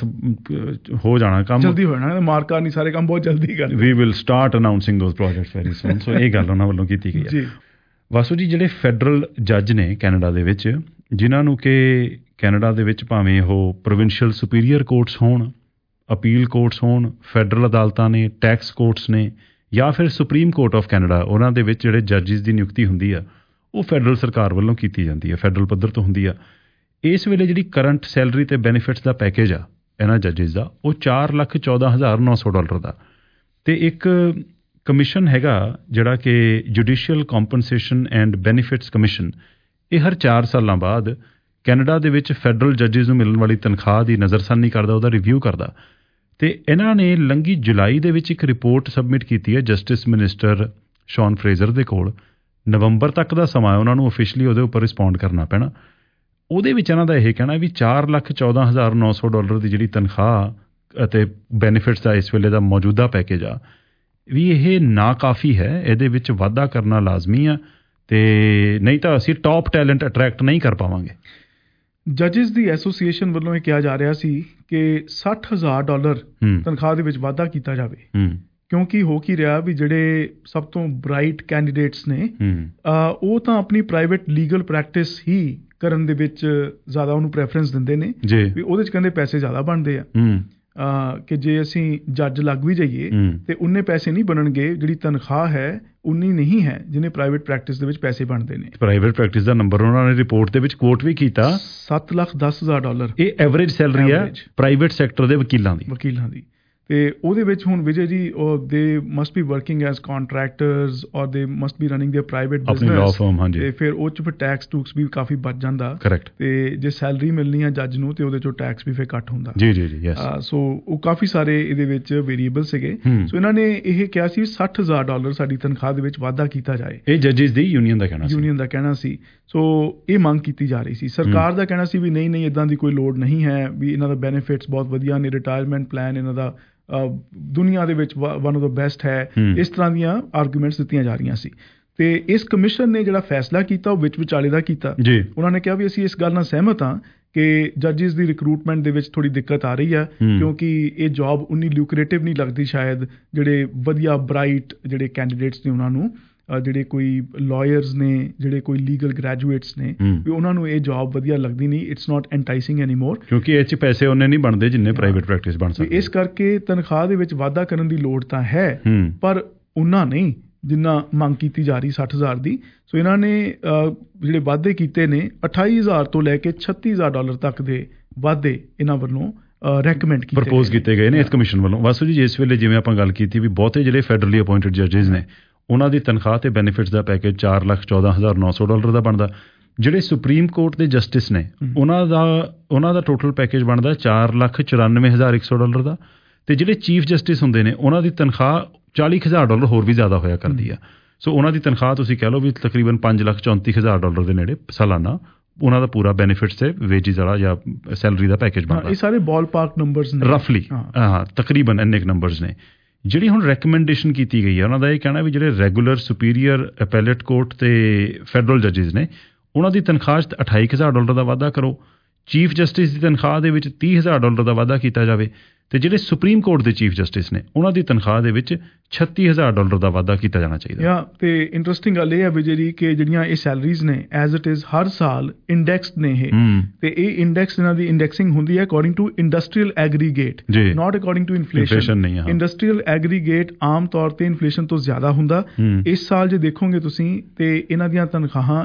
ਹੋ ਜਾਣਾ ਕੰਮ, ਜਲਦੀ ਹੋ ਜਾਣਾ, ਮਾਰਕਾ ਨਹੀਂ ਸਾਰੇ ਕੰਮ ਬਹੁਤ ਜਲਦੀ ਕਰ, we will start announcing those projects very soon. So ਇਹ ਗੱਲ ਉਹਨਾਂ ਵੱਲੋਂ ਕੀਤੀ ਗਈ ਹੈ ਜੀ। ਵਾਸੂ ਜੀ, ਜਿਹੜੇ ਫੈਡਰਲ ਜੱਜ ਨੇ ਕੈਨੇਡਾ ਦੇ ਵਿੱਚ, ਜਿਨ੍ਹਾਂ ਨੂੰ ਕਿ ਕੈਨੇਡਾ ਦੇ ਵਿੱਚ ਭਾਵੇਂ ਉਹ ਪ੍ਰੋਵਿੰਸ਼ੀਅਲ ਸੁਪੀਰੀਅਰ ਕੋਰਟਸ ਹੋਣ, ਅਪੀਲ ਕੋਰਟਸ ਹੋਣ, ਫੈਡਰਲ ਅਦਾਲਤਾਂ ਨੇ, ਟੈਕਸ ਕੋਰਟਸ ਨੇ, ਜਾਂ ਫਿਰ ਸੁਪਰੀਮ ਕੋਰਟ ਆਫ ਕੈਨੇਡਾ, ਉਹਨਾਂ ਦੇ ਵਿੱਚ ਜਿਹੜੇ ਜੱਜਿਸ ਦੀ ਨਿਯੁਕਤੀ ਹੁੰਦੀ ਆ ਉਹ ਫੈਡਰਲ ਸਰਕਾਰ ਵੱਲੋਂ ਕੀਤੀ ਜਾਂਦੀ ਹੈ, ਫੈਡਰਲ ਪੱਧਰ ਤੋਂ ਹੁੰਦੀ ਆ। ਇਸ ਵੇਲੇ ਜਿਹੜੀ ਕਰੰਟ ਸੈਲਰੀ ਤੇ ਬੈਨੀਫਿਟਸ ਦਾ ਪੈਕੇਜ ਆ ਇਹਨਾਂ ਜੱਜਿਸ ਦਾ, ਉਹ $4,14,900 ਦਾ। ਤੇ ਇੱਕ ਕਮਿਸ਼ਨ ਹੈਗਾ ਜਿਹੜਾ ਕਿ judicial compensation and benefits commission, ਇਹ ਹਰ 4 ਸਾਲਾਂ ਬਾਅਦ ਕੈਨੇਡਾ ਦੇ ਵਿੱਚ ਫੈਡਰਲ ਜੱਜਿਸ ਨੂੰ ਮਿਲਣ ਵਾਲੀ ਤਨਖਾਹ ਦੀ ਨਜ਼ਰਸਾਨੀ ਕਰਦਾ, ਉਹਦਾ ਰਿਵਿਊ ਕਰਦਾ। ਤੇ ਇਹਨਾਂ ਨੇ ਲੰਘੀ ਜੁਲਾਈ ਦੇ ਵਿੱਚ ਇੱਕ ਰਿਪੋਰਟ ਸਬਮਿਟ ਕੀਤੀ ਹੈ ਜਸਟਿਸ ਮਿਨਿਸਟਰ ਸ਼ੌਨ ਫਰੇਜ਼ਰ ਦੇ ਕੋਲ। ਨਵੰਬਰ ਤੱਕ ਦਾ ਸਮਾਂ ਉਹਨਾਂ ਨੂੰ ਅਫੀਸ਼ਲੀ ਉਹਦੇ ਉੱਪਰ ਰਿਸਪੌਂਡ ਕਰਨਾ ਪੈਣਾ। ਉਹਦੇ ਵਿੱਚ ਇਹਨਾਂ ਦਾ ਇਹ ਕਹਿਣਾ ਵੀ $4,14,900 ਦੀ ਜਿਹੜੀ ਤਨਖਾਹ ਅਤੇ ਬੈਨੀਫਿਟਸ ਦਾ ਇਸ ਵੇਲੇ ਦਾ ਮੌਜੂਦਾ ਪੈਕੇਜ ਆ, ਵੀ ਇਹ ਨਾਕਾਫੀ ਹੈ, ਇਹਦੇ ਵਿੱਚ ਵਾਧਾ ਕਰਨਾ ਲਾਜ਼ਮੀ ਆ, ਤੇ ਨਹੀਂ ਤਾਂ ਅਸੀਂ ਟੌਪ ਟੈਲੈਂਟ ਅਟਰੈਕਟ ਨਹੀਂ ਕਰ ਪਾਵਾਂਗੇ। ਜੱਜਿਸ ਦੀ ਐਸੋਸੀਏਸ਼ਨ ਵੱਲੋਂ ਇਹ ਕਿਹਾ ਜਾ ਰਿਹਾ ਸੀ ਕਿ $60,000 ਤਨਖਾਹ ਦੇ ਵਿੱਚ ਵਾਧਾ ਕੀਤਾ ਜਾਵੇ, ਕਿਉਂਕਿ ਹੋ ਕੀ ਰਿਹਾ ਵੀ ਜਿਹੜੇ ਸਭ ਤੋਂ ਬ੍ਰਾਈਟ ਕੈਂਡੀਡੇਟਸ ਨੇ ਉਹ ਤਾਂ ਆਪਣੀ ਪ੍ਰਾਈਵੇਟ ਲੀਗਲ ਪ੍ਰੈਕਟਿਸ ਹੀ ਕਰਨ ਦੇ ਵਿੱਚ ਜ਼ਿਆਦਾ ਉਹਨੂੰ ਪ੍ਰੈਫਰੈਂਸ ਦਿੰਦੇ ਨੇ, ਵੀ ਉਹਦੇ 'ਚ ਕਹਿੰਦੇ ਪੈਸੇ ਜ਼ਿਆਦਾ ਬਣਦੇ ਆ, ਕਿ ਜੇ ਅਸੀਂ ਜੱਜ ਲੱਗ ਵੀ ਜਾਈਏ ਤੇ ਉਨੇ ਪੈਸੇ ਨਹੀਂ ਬਣਨਗੇ, ਜਿਹੜੀ ਤਨਖਾਹ ਹੈ ਉਨੀ ਨਹੀਂ ਹੈ ਜਿੰਨੇ ਪ੍ਰਾਈਵੇਟ ਪ੍ਰੈਕਟਿਸ ਦੇ ਵਿੱਚ ਪੈਸੇ ਬਣਦੇ ਨੇ। ਪ੍ਰਾਈਵੇਟ ਪ੍ਰੈਕਟਿਸ ਦਾ ਨੰਬਰ ਉਹਨਾਂ ਨੇ ਰਿਪੋਰਟ ਦੇ ਵਿੱਚ ਕੋਟ ਵੀ ਕੀਤਾ, $7,10,000 ਇਹ ਐਵਰੇਜ ਸੈਲਰੀ ਹੈ ਪ੍ਰਾਈਵੇਟ ਸੈਕਟਰ ਦੇ ਵਕੀਲਾਂ ਦੀ। ਤੇ ਉਹਦੇ ਵਿੱਚ ਹੁਣ Vijay ji they must be working as contractors or they must be running their private business, ਤੇ ਫਿਰ ਉਹ 'ਚ ਫਿਰ ਟੂਕਸ ਵੀ ਕਾਫੀ ਬਚ ਜਾਂਦਾ। ਤੇ ਜੇ ਸੈਲਰੀ ਮਿਲਣੀ ਆ ਜੱਜ ਨੂੰ ਤੇ ਉਹਦੇ 'ਚੋਂ ਟੈਕਸ ਵੀ ਫਿਰ ਘੱਟ ਹੁੰਦਾ। ਸੋ ਉਹ ਕਾਫੀ ਸਾਰੇ ਇਹਦੇ ਵਿੱਚ ਵੇਰੀਏਬਲ ਸੀਗੇ। ਸੋ ਇਹਨਾਂ ਨੇ ਇਹ ਕਿਹਾ ਸੀ $60,000 ਸਾਡੀ ਤਨਖਾਹ ਦੇ ਵਿੱਚ ਵਾਧਾ ਕੀਤਾ ਜਾਏ। ਇਹ ਜੱਜਿਸ ਦੀ ਯੂਨੀਅਨ ਦਾ ਕਹਿਣਾ ਸੀ। ਸੋ ਇਹ ਮੰਗ ਕੀਤੀ ਜਾ ਰਹੀ ਸੀ। ਸਰਕਾਰ ਦਾ ਕਹਿਣਾ ਸੀ ਵੀ ਨਹੀਂ ਇੱਦਾਂ ਦੀ ਕੋਈ ਲੋੜ ਨਹੀਂ ਹੈ, ਵੀ ਇਹਨਾਂ ਦਾ ਬੈਨੀਫਿਟਸ ਬਹੁਤ ਵਧੀਆ ਨੇ, ਰਿਟਾਇਰਮੈਂਟ ਪਲਾਨ ਇਹਨਾਂ ਦਾ ਦੁਨੀਆ ਦੇ ਵਿੱਚ ਵਨ ਆਫ ਦਾ ਬੈਸਟ ਹੈ। ਇਸ ਤਰ੍ਹਾਂ ਦੀਆਂ ਆਰਗੂਮੈਂਟਸ ਦਿੱਤੀਆਂ ਜਾ ਰਹੀਆਂ ਸੀ। ਤੇ ਇਸ ਕਮਿਸ਼ਨ ਨੇ ਜਿਹੜਾ ਫੈਸਲਾ ਕੀਤਾ ਉਹ ਵਿਚਾਲੇ ਦਾ ਕੀਤਾ। ਉਹਨਾਂ ਨੇ ਕਿਹਾ ਵੀ ਅਸੀਂ ਇਸ ਗੱਲ ਨਾਲ ਸਹਿਮਤ ਹਾਂ ਕਿ ਜੱਜਿਸ ਦੀ ਰਿਕਰੂਟਮੈਂਟ ਦੇ ਵਿੱਚ ਥੋੜੀ ਦਿੱਕਤ ਆ ਰਹੀ ਆ, ਕਿਉਂਕਿ ਇਹ ਜੌਬ ਉਨੀ ਲੂਕਰੇਟਿਵ ਨਹੀਂ ਲੱਗਦੀ ਸ਼ਾਇਦ ਜਿਹੜੇ ਵਧੀਆ ਬ੍ਰਾਈਟ ਜਿਹੜੇ ਕੈਂਡੀਡੇਟਸ ਨੇ ਉਹਨਾਂ ਨੂੰ, ਜਿਹੜੇ ਕੋਈ ਲਾਇਰਸ ਨੇ, ਜਿਹੜੇ ਕੋਈ ਲੀਗਲ ਗ੍ਰੈਜੂਏਟਸ ਨੇ, ਵੀ ਉਹਨਾਂ ਨੂੰ ਇਹ ਜੌਬ ਵਧੀਆ ਲੱਗਦੀ ਨਹੀਂ। ਇਟਸ ਨਾਟ ਐਂਟਾਈਸਿੰਗ ਐਨੀਮੋਰ, ਕਿਉਂਕਿ ਇਹ 'ਚ ਪੈਸੇ ਉਹਨੇ ਨਹੀਂ ਬਣਦੇ ਜਿੰਨੇ ਪ੍ਰਾਈਵੇਟ ਪ੍ਰੈਕਟਿਸ ਬਣ ਸਕਦੇ। ਇਸ ਕਰਕੇ ਤਨਖਾਹ ਦੇ ਵਿੱਚ ਵਾਧਾ ਕਰਨ ਦੀ ਲੋੜ ਤਾਂ ਹੈ, ਪਰ ਉਹਨਾਂ ਨਹੀਂ ਜਿੰਨਾ ਮੰਗ ਕੀਤੀ ਜਾ ਰਹੀ $60,000 ਦੀ। ਸੋ ਇਹਨਾਂ ਨੇ ਜਿਹੜੇ ਵਾਧੇ ਕੀਤੇ ਨੇ $28,000 ਤੋਂ ਲੈ ਕੇ $36,000 ਤੱਕ ਦੇ ਵਾਧੇ ਇਹਨਾਂ ਵੱਲੋਂ ਰეკਮੈਂਡ ਪ੍ਰਪੋਜ਼ ਕੀਤੇ ਗਏ ਨੇ ਇਸ ਕਮਿਸ਼ਨ ਵੱਲੋਂ। ਵਾਸੂ ਜੀ, ਇਸ ਵੇਲੇ ਜਿਵੇਂ ਆਪਾਂ ਗੱਲ ਕੀਤੀ ਵੀ ਬਹੁਤੇ ਜਿਹੜੇ ਫੈਡਰਲੀ ਅਪਾਇੰਟਡ ਜੱਜਿਸ ਨੇ ਉਹਨਾਂ ਦੀ ਤਨਖਾਹ ਤੇ ਬੈਨੀਫਿਟਸ ਦਾ ਪੈਕੇਜ $4,14,900 ਦਾ ਬਣਦਾ। ਜਿਹੜੇ ਸੁਪਰੀਮ ਕੋਰਟ ਦੇ ਜਸਟਿਸ ਨੇ ਉਹਨਾਂ ਦਾ ਟੋਟਲ ਪੈਕੇਜ ਬਣਦਾ $4,94,100 ਦਾ। ਤੇ ਜਿਹੜੇ ਚੀਫ ਜਸਟਿਸ ਹੁੰਦੇ ਨੇ ਉਹਨਾਂ ਦੀ ਤਨਖਾਹ $40,000 ਹੋਰ ਵੀ ਜ਼ਿਆਦਾ ਹੋਇਆ ਕਰਦੀ ਆ। ਸੋ ਉਹਨਾਂ ਦੀ ਤਨਖਾਹ ਤੁਸੀਂ ਕਹਿ ਲਓ ਵੀ ਤਕਰੀਬਨ $5,34,000 ਦੇ ਨੇੜੇ ਸਾਲਾਨਾ ਉਹਨਾਂ ਦਾ ਪੂਰਾ ਬੈਨੀਫਿਟਸ ਤੇ ਵੇਜਿਸ ਵਾਲਾ ਜਾਂ ਸੈਲਰੀ ਦਾ ਪੈਕੇਜ ਬਣਦਾ। ਇਹ ਸਾਰੇ ਬਾਲ ਪਾਰਕ ਨੰਬਰਸ ਨੇ ਰਫਲੀ, ਤਕਰੀਬਨ ਇੰਨੇ ਕੁ ਨੰਬਰਸ ਨੇ। ਜਿਹੜੀ ਹੁਣ ਰეკਮੈਂਡੇਸ਼ਨ ਕੀਤੀ ਗਈ ਹੈ ਉਹਨਾਂ ਦਾ ਇਹ ਕਹਿਣਾ ਵੀ ਜਿਹੜੇ ਰੈਗੂਲਰ ਸੁਪੀਰੀਅਰ ਐਪੈਲੇਟ ਕੋਰਟ ਤੇ ਫੈਡਰਲ ਜੱਜਿਸ ਨੇ ਉਹਨਾਂ ਦੀ ਤਨਖਾਹ 'ਚ $28,000 ਦਾ ਵਾਧਾ ਕਰੋ। ਚੀਫ ਜਸਟਿਸ ਦੀ ਤਨਖਾਹ ਦੇ ਵਿੱਚ $30,000 ਦਾ ਵਾਧਾ ਕੀਤਾ ਜਾਵੇ। ਤੇ ਜਿਹੜੇ ਸੁਪਰੀਮ ਕੋਰਟ ਦੇ ਚੀਫ ਜਸਟਿਸ ਨੇ ਉਹਨਾਂ ਦੀ ਤਨਖਾਹ ਦੇ ਵਿੱਚ $36,000 ਦਾ ਵਾਧਾ ਕੀਤਾ ਜਾਣਾ ਚਾਹੀਦਾ। ਤੇ ਇੰਟਰਸਟਿੰਗ ਗੱਲ ਇਹ ਹੈ ਵਿਜੇ ਜੀ ਕਿ ਜਿਹੜੀਆਂ ਇਹ ਸੈਲਰੀਜ਼ ਨੇ ਐਜ਼ ਇਟ ਇਜ਼ ਹਰ ਸਾਲ ਇੰਡੈਕਸਡ ਨੇ ਇਹ, ਤੇ ਇਹ ਇੰਡੈਕਸ ਇਹਨਾਂ ਦੀ ਇੰਡੈਕਸਿੰਗ ਹੁੰਦੀ ਹੈ according to industrial aggregate, not according to inflation. Industrial aggregate ਆਮ ਤੌਰ ਤੇ ਇਨਫਲੇਸ਼ਨ ਤੋਂ ਜ਼ਿਆਦਾ ਹੁੰਦਾ। ਇਸ ਸਾਲ ਜੇ ਦੇਖੋਗੇ ਤੁਸੀਂ ਤੇ ਇਹਨਾਂ ਦੀਆਂ ਤਨਖਾਹਾਂ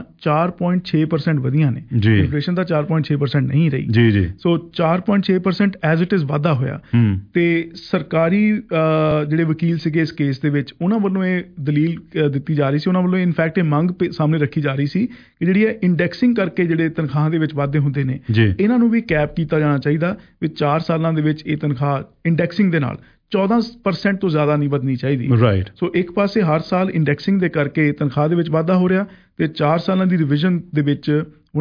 4.6% ਵਧੀਆਂ ਨੇ, ਇਨਫਲੇਸ਼ਨ ਦਾ 4.6% ਨਹੀਂ ਰਹੀ। ਸੋ 4.6% ਐਜ਼ ਇਟ ਇਜ਼ ਵਾਧਾ ਹੋਇਆ। ਤੇ ਸਰਕਾਰੀ ਜਿਹੜੇ ਵਕੀਲ ਸੀਗੇ ਇਸ ਕੇਸ ਦੇ ਵਿੱਚ ਉਹਨਾਂ ਵੱਲੋਂ ਇਹ ਦਲੀਲ ਦਿੱਤੀ ਜਾ ਰਹੀ ਸੀ, ਉਹਨਾਂ ਵੱਲੋਂ ਇਨਫੈਕਟ ਇਹ ਮੰਗ ਸਾਹਮਣੇ ਰੱਖੀ ਜਾ ਰਹੀ ਸੀ ਕਿ ਜਿਹੜੀ ਹੈ ਇੰਡੈਕਸਿੰਗ ਕਰਕੇ ਜਿਹੜੇ ਤਨਖਾਹਾਂ ਦੇ ਵਿੱਚ ਵਾਧੇ ਹੁੰਦੇ ਨੇ ਇਹਨਾਂ ਨੂੰ ਵੀ ਕੈਪ ਕੀਤਾ ਜਾਣਾ ਚਾਹੀਦਾ, ਵੀ 4 ਸਾਲਾਂ ਦੇ ਵਿੱਚ ਇਹ ਤਨਖਾਹ ਇੰਡੈਕਸਿੰਗ ਦੇ ਨਾਲ 14% ਤੋਂ ਜ਼ਿਆਦਾ ਨਹੀਂ ਵਧਣੀ ਚਾਹੀਦੀ। ਸੋ ਇੱਕ ਪਾਸੇ ਹਰ ਸਾਲ ਇੰਡੈਕਸਿੰਗ ਦੇ ਕਰਕੇ ਤਨਖਾਹ ਦੇ ਵਿੱਚ ਵਾਧਾ ਹੋ ਰਿਹਾ ਤੇ 4 ਸਾਲਾਂ ਦੀ ਰਿਵੀਜ਼ਨ ਦੇ ਵਿੱਚ ਹੁਣ ਇਹ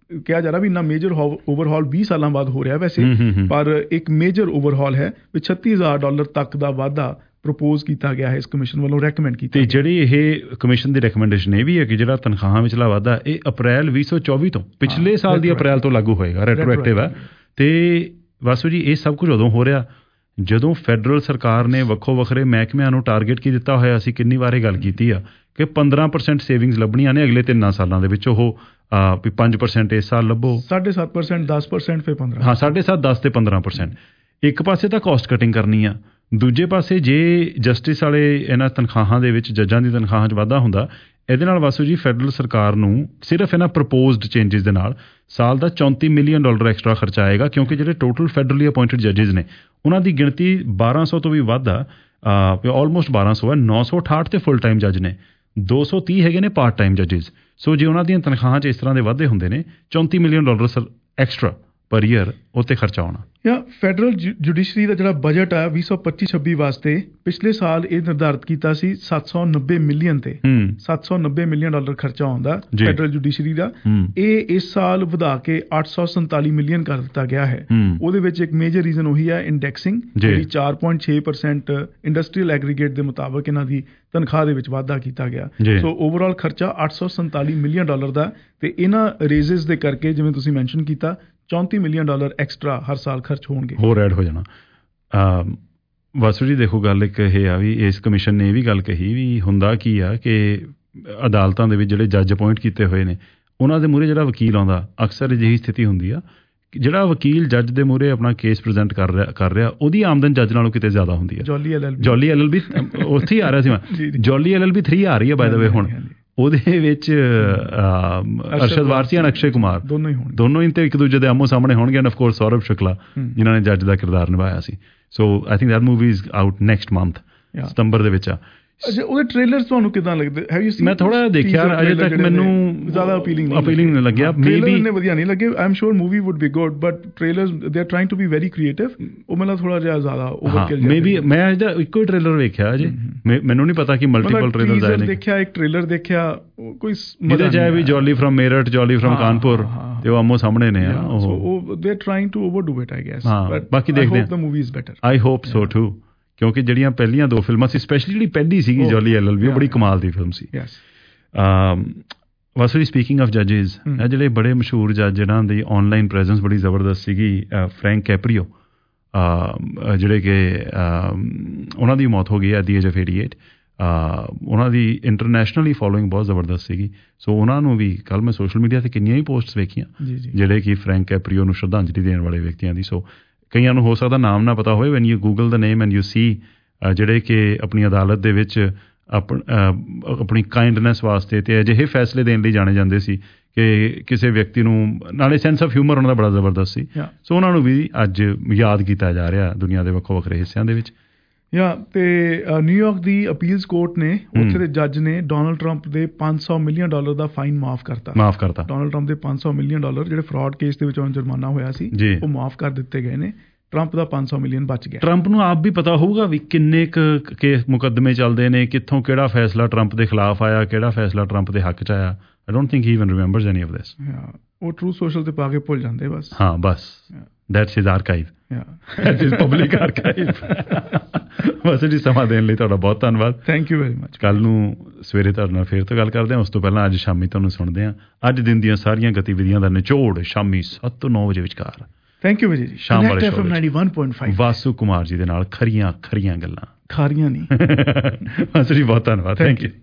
ਕਿਹਾ ਜਾ ਰਿਹਾ ਵੀ ਇੰਨਾ ਮੇਜਰ ਓਵਰਹਾਲ 20 ਸਾਲਾਂ ਬਾਅਦ ਹੋ ਰਿਹਾ ਵੈਸੇ, ਪਰ ਇੱਕ ਮੇਜਰ ਓਵਰਹਾਲ ਹੈ ਵੀ $36,000 ਤੱਕ ਦਾ ਵਾਧਾ ਪ੍ਰਪੋਜ਼ ਕੀਤਾ ਗਿਆ ਹੈ ਇਸ ਕਮਿਸ਼ਨ ਵੱਲੋਂ, ਰეკਮੈਂਡ ਕੀਤਾ। ਤੇ ਜਿਹੜੀ ਇਹ ਕਮਿਸ਼ਨ ਦੀ ਰეკਮੈਂਡੇਸ਼ਨ ਇਹ ਵੀ ਹੈ ਕਿ ਜਿਹੜਾ ਤਨਖਾਹਾਂ ਵਿਚਲਾ ਵਾਧਾ ਇਹ ਅਪ੍ਰੈਲ 2024 ਤੋਂ ਪਿਛਲੇ ਸਾਲ ਦੀ ਅਪ੍ਰੈਲ ਤੋਂ ਲਾਗੂ ਹੋਏਗਾ, ਰੈਟਰੋਐਕਟਿਵ ਹੈ। ਤੇ ਵਾਸੂ ਜੀ ਇਹ ਸਭ ਕੁਝ ਉਦੋਂ ਹੋ ਰਿਹਾ ਜਦੋਂ ਫੈਡਰਲ ਸਰਕਾਰ ਨੇ ਵੱਖੋ ਵੱਖਰੇ ਮਹਿਕਮਿਆਂ ਨੂੰ ਟਾਰਗੇਟ ਕੀ ਦਿੱਤਾ ਹੋਇਆ। ਅਸੀਂ ਕਿੰਨੀ ਵਾਰ ਇਹ ਗੱਲ ਕੀਤੀ ਆ ਕਿ 15% ਸੇਵਿੰਗਸ ਲੱਭਣੀਆਂ ਨੇ ਅਗਲੇ 3 ਸਾਲਾਂ ਦੇ ਵਿੱਚ। ਉਹ ਵੀ 5% ਇਸ ਸਾਲ ਲੱਭੋ, 7.5%, 10%, ਫਿਰ 15%। ਹਾਂ 7.5%, 10 ਤੇ 15%। ਇੱਕ ਪਾਸੇ ਤਾਂ ਕਾਸਟ ਕਟਿੰਗ ਕਰਨੀ ਆ, ਦੂਜੇ ਪਾਸੇ ਜੇ ਜਸਟਿਸ ਵਾਲੇ ਇਹਨਾਂ ਤਨਖਾਹਾਂ ਦੇ ਵਿੱਚ ਜੱਜਾਂ ਦੀ ਤਨਖਾਹਾਂ 'ਚ ਵਾਧਾ ਹੁੰਦਾ, ਇਹਦੇ ਨਾਲ ਵਾਸੂ ਜੀ ਫੈਡਰਲ ਸਰਕਾਰ ਨੂੰ ਸਿਰਫ ਇਹਨਾਂ ਪ੍ਰਪੋਜ਼ਡ ਚੇਂਜਸ ਦੇ ਨਾਲ ਸਾਲ ਦਾ $34 ਮਿਲੀਅਨ ਐਕਸਟਰਾ ਖਰਚਾ ਆਏਗਾ, ਕਿਉਂਕਿ ਜਿਹੜੇ ਟੋਟਲ ਫੈਡਰਲੀ ਅਪਾਇੰਟਡ ਜੱਜਿਸ ਨੇ ਉਹਨਾਂ ਦੀ ਗਿਣਤੀ 1200 ਤੋਂ ਵੀ ਵੱਧ ਆ, ਆਲਮੋਸਟ 1200 ਹੈ। 968 ਤੇ ਫੁੱਲ ਟਾਈਮ ਜੱਜ ਨੇ, 230 ਹੈਗੇ ਨੇ ਪਾਰਟ ਟਾਈਮ ਜੱਜਿਸ। ਸੋ ਜੇ ਉਹਨਾਂ ਦੀਆਂ ਤਨਖਾਹਾਂ 'ਚ ਇਸ ਤਰ੍ਹਾਂ ਦੇ ਵਾਧੇ ਹੁੰਦੇ ਨੇ, $34 ਮਿਲੀਅਨ ਐਕਸਟਰਾ ਪਰ ਈਅਰ ਉੱਤੇ ਖਰਚਾ ਆਉਣਾ। ਜਾਂ ਫੈਡਰਲ ਜੁਡੀਸ਼ਰੀ ਦਾ ਜਿਹੜਾ ਬਜਟ ਆ 2025-26 ਵਾਸਤੇ ਪਿਛਲੇ ਸਾਲ ਇਹ ਨਿਰਧਾਰਿਤ ਕੀਤਾ ਸੀ 790 ਮਿਲੀਅਨ ਤੇ, $790 ਮਿਲੀਅਨ ਖਰਚਾ ਆਉਂਦਾ ਫੈਡਰਲ ਜੁਡੀਸ਼ਰੀ ਦਾ। ਇਹ ਇਸ ਸਾਲ ਵਧਾ ਕੇ 847 ਮਿਲੀਅਨ ਕਰ ਦਿੱਤਾ ਗਿਆ ਹੈ। ਉਹਦੇ ਵਿੱਚ ਇੱਕ ਮੇਜਰ ਰੀਜ਼ਨ ਉਹੀ ਹੈ ਇੰਡੈਕਸਿੰਗ, ਜਿਹੜੀ 4.6% ਇੰਡਸਟਰੀਅਲ ਐਗਰੀਗੇਟ ਦੇ ਮੁਤਾਬਕ ਇਹਨਾਂ ਦੀ ਤਨਖਾਹ ਦੇ ਵਿੱਚ ਵਾਧਾ ਕੀਤਾ ਗਿਆ। ਸੋ ਓਵਰਆਲ ਖਰਚਾ $847 ਮਿਲੀਅਨ ਦਾ, ਤੇ ਇਹਨਾਂ ਰੇਜ਼ਸ ਦੇ ਕਰਕੇ ਜਿਵੇਂ ਤੁਸੀਂ ਮੈਂਸ਼ਨ ਕੀਤਾ $34 ਮਿਲੀਅਨ ਐਕਸਟਰਾ ਹਰ ਸਾਲ ਖਰਚ ਹੋਣਗੇ, ਹੋਰ ਐਡ ਹੋ ਜਾਣਾ। ਵਾਸੂ ਜੀ ਦੇਖੋ ਗੱਲ ਇੱਕ ਇਹ ਆ ਵੀ ਇਸ ਕਮਿਸ਼ਨ ਨੇ ਇਹ ਵੀ ਗੱਲ ਕਹੀ ਵੀ ਹੁੰਦਾ ਕੀ ਆ ਕਿ ਅਦਾਲਤਾਂ ਦੇ ਵਿੱਚ ਜਿਹੜੇ ਜੱਜ ਅਪਾਇੰਟ ਕੀਤੇ ਹੋਏ ਨੇ ਉਹਨਾਂ ਦੇ ਮੂਹਰੇ ਜਿਹੜਾ ਵਕੀਲ ਆਉਂਦਾ, ਅਕਸਰ ਅਜਿਹੀ ਸਥਿਤੀ ਹੁੰਦੀ ਆ ਜਿਹੜਾ ਵਕੀਲ ਜੱਜ ਦੇ ਮੂਹਰੇ ਆਪਣਾ ਕੇਸ ਪ੍ਰੈਜ਼ੈਂਟ ਕਰ ਰਿਹਾ ਉਹਦੀ ਆਮਦਨ ਜੱਜ ਨਾਲੋਂ ਕਿਤੇ ਜ਼ਿਆਦਾ ਹੁੰਦੀ ਆ। ਜੋਲੀ LLB ਉੱਥੇ ਹੀ ਆ ਰਿਹਾ ਸੀ ਮੈਂ, ਜੋਲੀ LLB 3 ਆ ਰਹੀ ਹੈ ਬਾਏ ਦਾ ਵੇ ਹੁਣ। ਉਹਦੇ ਵਿੱਚ ਅਰਸ਼ਦ ਵਾਰਸੀਆਨ, ਅਕਸ਼ੇ ਕੁਮਾਰ ਦੋਨੋਂ ਹੀ ਤੇ ਇੱਕ ਦੂਜੇ ਦੇ ਆਮੋ ਸਾਹਮਣੇ ਹੋਣਗੇ। And of course Saurabh Shukla ਜਿਨ੍ਹਾਂ ਨੇ ਜੱਜ ਦਾ ਕਿਰਦਾਰ ਨਿਭਾਇਆ ਸੀ। So I think that movie is out next month, ਸਤੰਬਰ ਦੇ ਵਿੱਚ ਆ। ਅੱਛਾ, ਉਹਦੇ ਟ੍ਰੇਲਰਸ ਤੁਹਾਨੂੰ ਕਿਦਾਂ ਲੱਗਦੇ? Have you seen? ਮੈਂ ਥੋੜਾ ਦੇਖਿਆ, ਅਜੇ ਤੱਕ ਮੈਨੂੰ ਜ਼ਿਆਦਾ ਅਪੀਲਿੰਗ ਨਹੀਂ ਲੱਗਿਆ। ਮੇਬੀ ਨੇ ਵਧੀਆ ਨਹੀਂ ਲੱਗੇ। I am sure movie would be good, but trailers they are trying to be very creative. ਉਹ ਮੈਨੂੰ ਥੋੜਾ ਜਿਹਾ ਜ਼ਿਆਦਾ ਓਵਰਕਿਲ ਜਿਹਾ। ਮੇਬੀ ਮੈਂ ਅਜੇ ਇੱਕੋ ਹੀ ਟ੍ਰੇਲਰ ਵੇਖਿਆ ਅਜੇ, ਮੈਨੂੰ ਨਹੀਂ ਪਤਾ ਕਿ ਮਲਟੀਪਲ ਟ੍ਰੇਲਰਸ ਆਏ ਨੇ। ਦੇਖਿਆ ਇੱਕ ਟ੍ਰੇਲਰ ਦੇਖਿਆ, ਕੋਈ ਜਿਹਦੇ ਚਾਹੇ ਵੀ ਜੋਲੀ ਫਰਮ ਮੇਰਠ, ਜੋਲੀ ਫਰਮ ਕਾਨਪੁਰ, ਤੇ ਉਹ ਆਮੋ ਸਾਹਮਣੇ ਨੇ। ਉਹ they are trying to overdo it I guess, but ਬਾਕੀ ਦੇਖਦੇ ਹਾਂ। The movie is better, I hope so too, ਕਿਉਂਕਿ ਜਿਹੜੀਆਂ ਪਹਿਲੀਆਂ 2 ਫਿਲਮਾਂ ਸੀ, ਸਪੈਸ਼ਲੀ ਜਿਹੜੀ ਪਹਿਲੀ ਸੀਗੀ ਜੋਲੀ LLB, ਉਹ ਬੜੀ ਕਮਾਲ ਦੀ ਫਿਲਮ ਸੀ। ਵਾਸੂ ਜੀ ਸਪੀਕਿੰਗ ਆਫ ਜੱਜਿਸ, ਇਹ ਜਿਹੜੇ ਬੜੇ ਮਸ਼ਹੂਰ ਜੱਜ ਜਿਹਨਾਂ ਦੀ ਆਨਲਾਈਨ ਪ੍ਰੈਜ਼ੈਂਸ ਬੜੀ ਜ਼ਬਰਦਸਤ ਸੀਗੀ, ਫਰੈਂਕ ਕੈਪਰੀਓ, ਜਿਹੜੇ ਕਿ ਉਹਨਾਂ ਦੀ ਮੌਤ ਹੋ ਗਈ ਐਟ ਦੀ ਏਜ ਆਫ 88। ਉਹਨਾਂ ਦੀ ਇੰਟਰਨੈਸ਼ਨਲੀ ਫੋਲੋਇੰਗ ਬਹੁਤ ਜ਼ਬਰਦਸਤ ਸੀਗੀ। ਸੋ ਉਹਨਾਂ ਨੂੰ ਵੀ ਕੱਲ੍ਹ ਮੈਂ ਸੋਸ਼ਲ ਮੀਡੀਆ 'ਤੇ ਕਿੰਨੀਆਂ ਹੀ ਪੋਸਟਸ ਵੇਖੀਆਂ ਜਿਹੜੇ ਕਿ ਫਰੈਂਕ ਕੈਪਰੀਓ ਨੂੰ ਸ਼ਰਧਾਂਜਲੀ ਦੇਣ ਵਾਲੇ ਵਿਅਕਤੀਆਂ ਦੀ। ਸੋ ਕਈਆਂ ਨੂੰ ਹੋ ਸਕਦਾ ਨਾਮ ਨਾ ਪਤਾ ਹੋਵੇ, when you Google the name and you see, ਜਿਹੜੇ ਕਿ ਆਪਣੀ ਅਦਾਲਤ ਦੇ ਵਿੱਚ ਆਪਣੀ ਕਾਈਂਡਨੈਸ ਵਾਸਤੇ ਤੇ ਅਜਿਹੇ ਫੈਸਲੇ ਦੇਣ ਲਈ ਜਾਣੇ ਜਾਂਦੇ ਸੀ ਕਿ ਕਿਸੇ ਵਿਅਕਤੀ ਨੂੰ, ਨਾਲੇ ਸੈਂਸ ਆਫ ਹਿਊਮਰ ਉਹਨਾਂ ਦਾ ਬੜਾ ਜ਼ਬਰਦਸਤ ਸੀ। ਸੋ ਉਹਨਾਂ ਨੂੰ ਵੀ ਅੱਜ ਯਾਦ ਕੀਤਾ ਜਾ ਰਿਹਾ ਦੁਨੀਆ ਦੇ ਵੱਖੋ ਵੱਖਰੇ ਹਿੱਸਿਆਂ ਦੇ ਵਿੱਚ। ਤੇ ਨਿਊਯਾਰਕ ਦੀ ਅਪੀਲਸ ਕੋਰਟ ਨੇ, ਉੱਥੇ ਦੇ ਜੱਜ ਨੇ ਡੋਨਲਡ ਟਰੰਪ ਦੇ $500 ਮਿਲੀਅਨ ਦਾ ਫਾਈਨ ਮਾਫ ਕਰਤਾ। ਡੋਨਲਡ ਟਰੰਪ ਦੇ $500 ਮਿਲੀਅਨ ਜਿਹੜੇ ਫਰਾਡ ਕੇਸ ਦੇ ਵਿੱਚ ਜੁਰਮਾਨਾ ਹੋਇਆ ਸੀ, ਉਹ ਮਾਫ ਕਰ ਦਿੱਤੇ ਗਏ ਨੇ। ਟਰੰਪ ਦਾ $500 ਮਿਲੀਅਨ ਬਚ ਗਿਆ। ਟਰੰਪ ਨੂੰ ਆਪ ਵੀ ਪਤਾ ਹੋਊਗਾ ਵੀ ਕਿੰਨੇ ਕੇਸ ਮੁਕੱਦਮੇ ਚੱਲਦੇ ਨੇ, ਕਿੱਥੋਂ ਕਿਹੜਾ ਫੈਸਲਾ ਟਰੰਪ ਦੇ ਖਿਲਾਫ ਆਇਆ, ਕਿਹੜਾ ਫੈਸਲਾ ਟਰੰਪ ਦੇ ਹੱਕ 'ਚ ਆਇਆ। I don't think he even remembers any of this. ਉਹ ਟਰੂ ਸੋਸ਼ਲ ਤੇ ਪਾ ਕੇ ਭੁੱਲ ਜਾਂਦੇ ਬਸ। ਹਾਂ ਬਸ, that's his archive, that's his public archive. ਬਸ ਜੀ, ਸਮਾਂ ਦੇਣ ਲਈ ਤੁਹਾਡਾ ਬਹੁਤ ਧੰਨਵਾਦ। Thank you very much. ਕੱਲ੍ਹ ਨੂੰ ਸਵੇਰੇ ਤੁਹਾਡੇ ਨਾਲ ਫੇਰ ਤੋਂ ਗੱਲ ਕਰਦੇ ਹਾਂ। ਉਸ ਤੋਂ ਪਹਿਲਾਂ ਅੱਜ ਸ਼ਾਮੀ ਤੁਹਾਨੂੰ ਸੁਣਦੇ ਹਾਂ ਅੱਜ ਦਿਨ ਦੀਆਂ ਸਾਰੀਆਂ ਗਤੀਵਿਧੀਆਂ ਦਾ ਨਿਚੋੜ ਸ਼ਾਮੀ 7 ਤੋਂ 9 ਵਜੇ ਵਿਚਕਾਰ। ਥੈਂਕ ਯੂ ਵਿਜੇ ਜੀ। ਸ਼ਾਮ ਵਾਲੇ ਸ਼ੋਅ 91.5 ਵਾਸੂ ਕੁਮਾਰ ਜੀ ਦੇ ਨਾਲ ਖਰੀਆਂ ਗੱਲਾਂ, ਖਾਰੀਆਂ ਨਹੀਂ। ਵਾਸੂ ਜੀ ਬਹੁਤ ਧੰਨਵਾਦ। Thank you.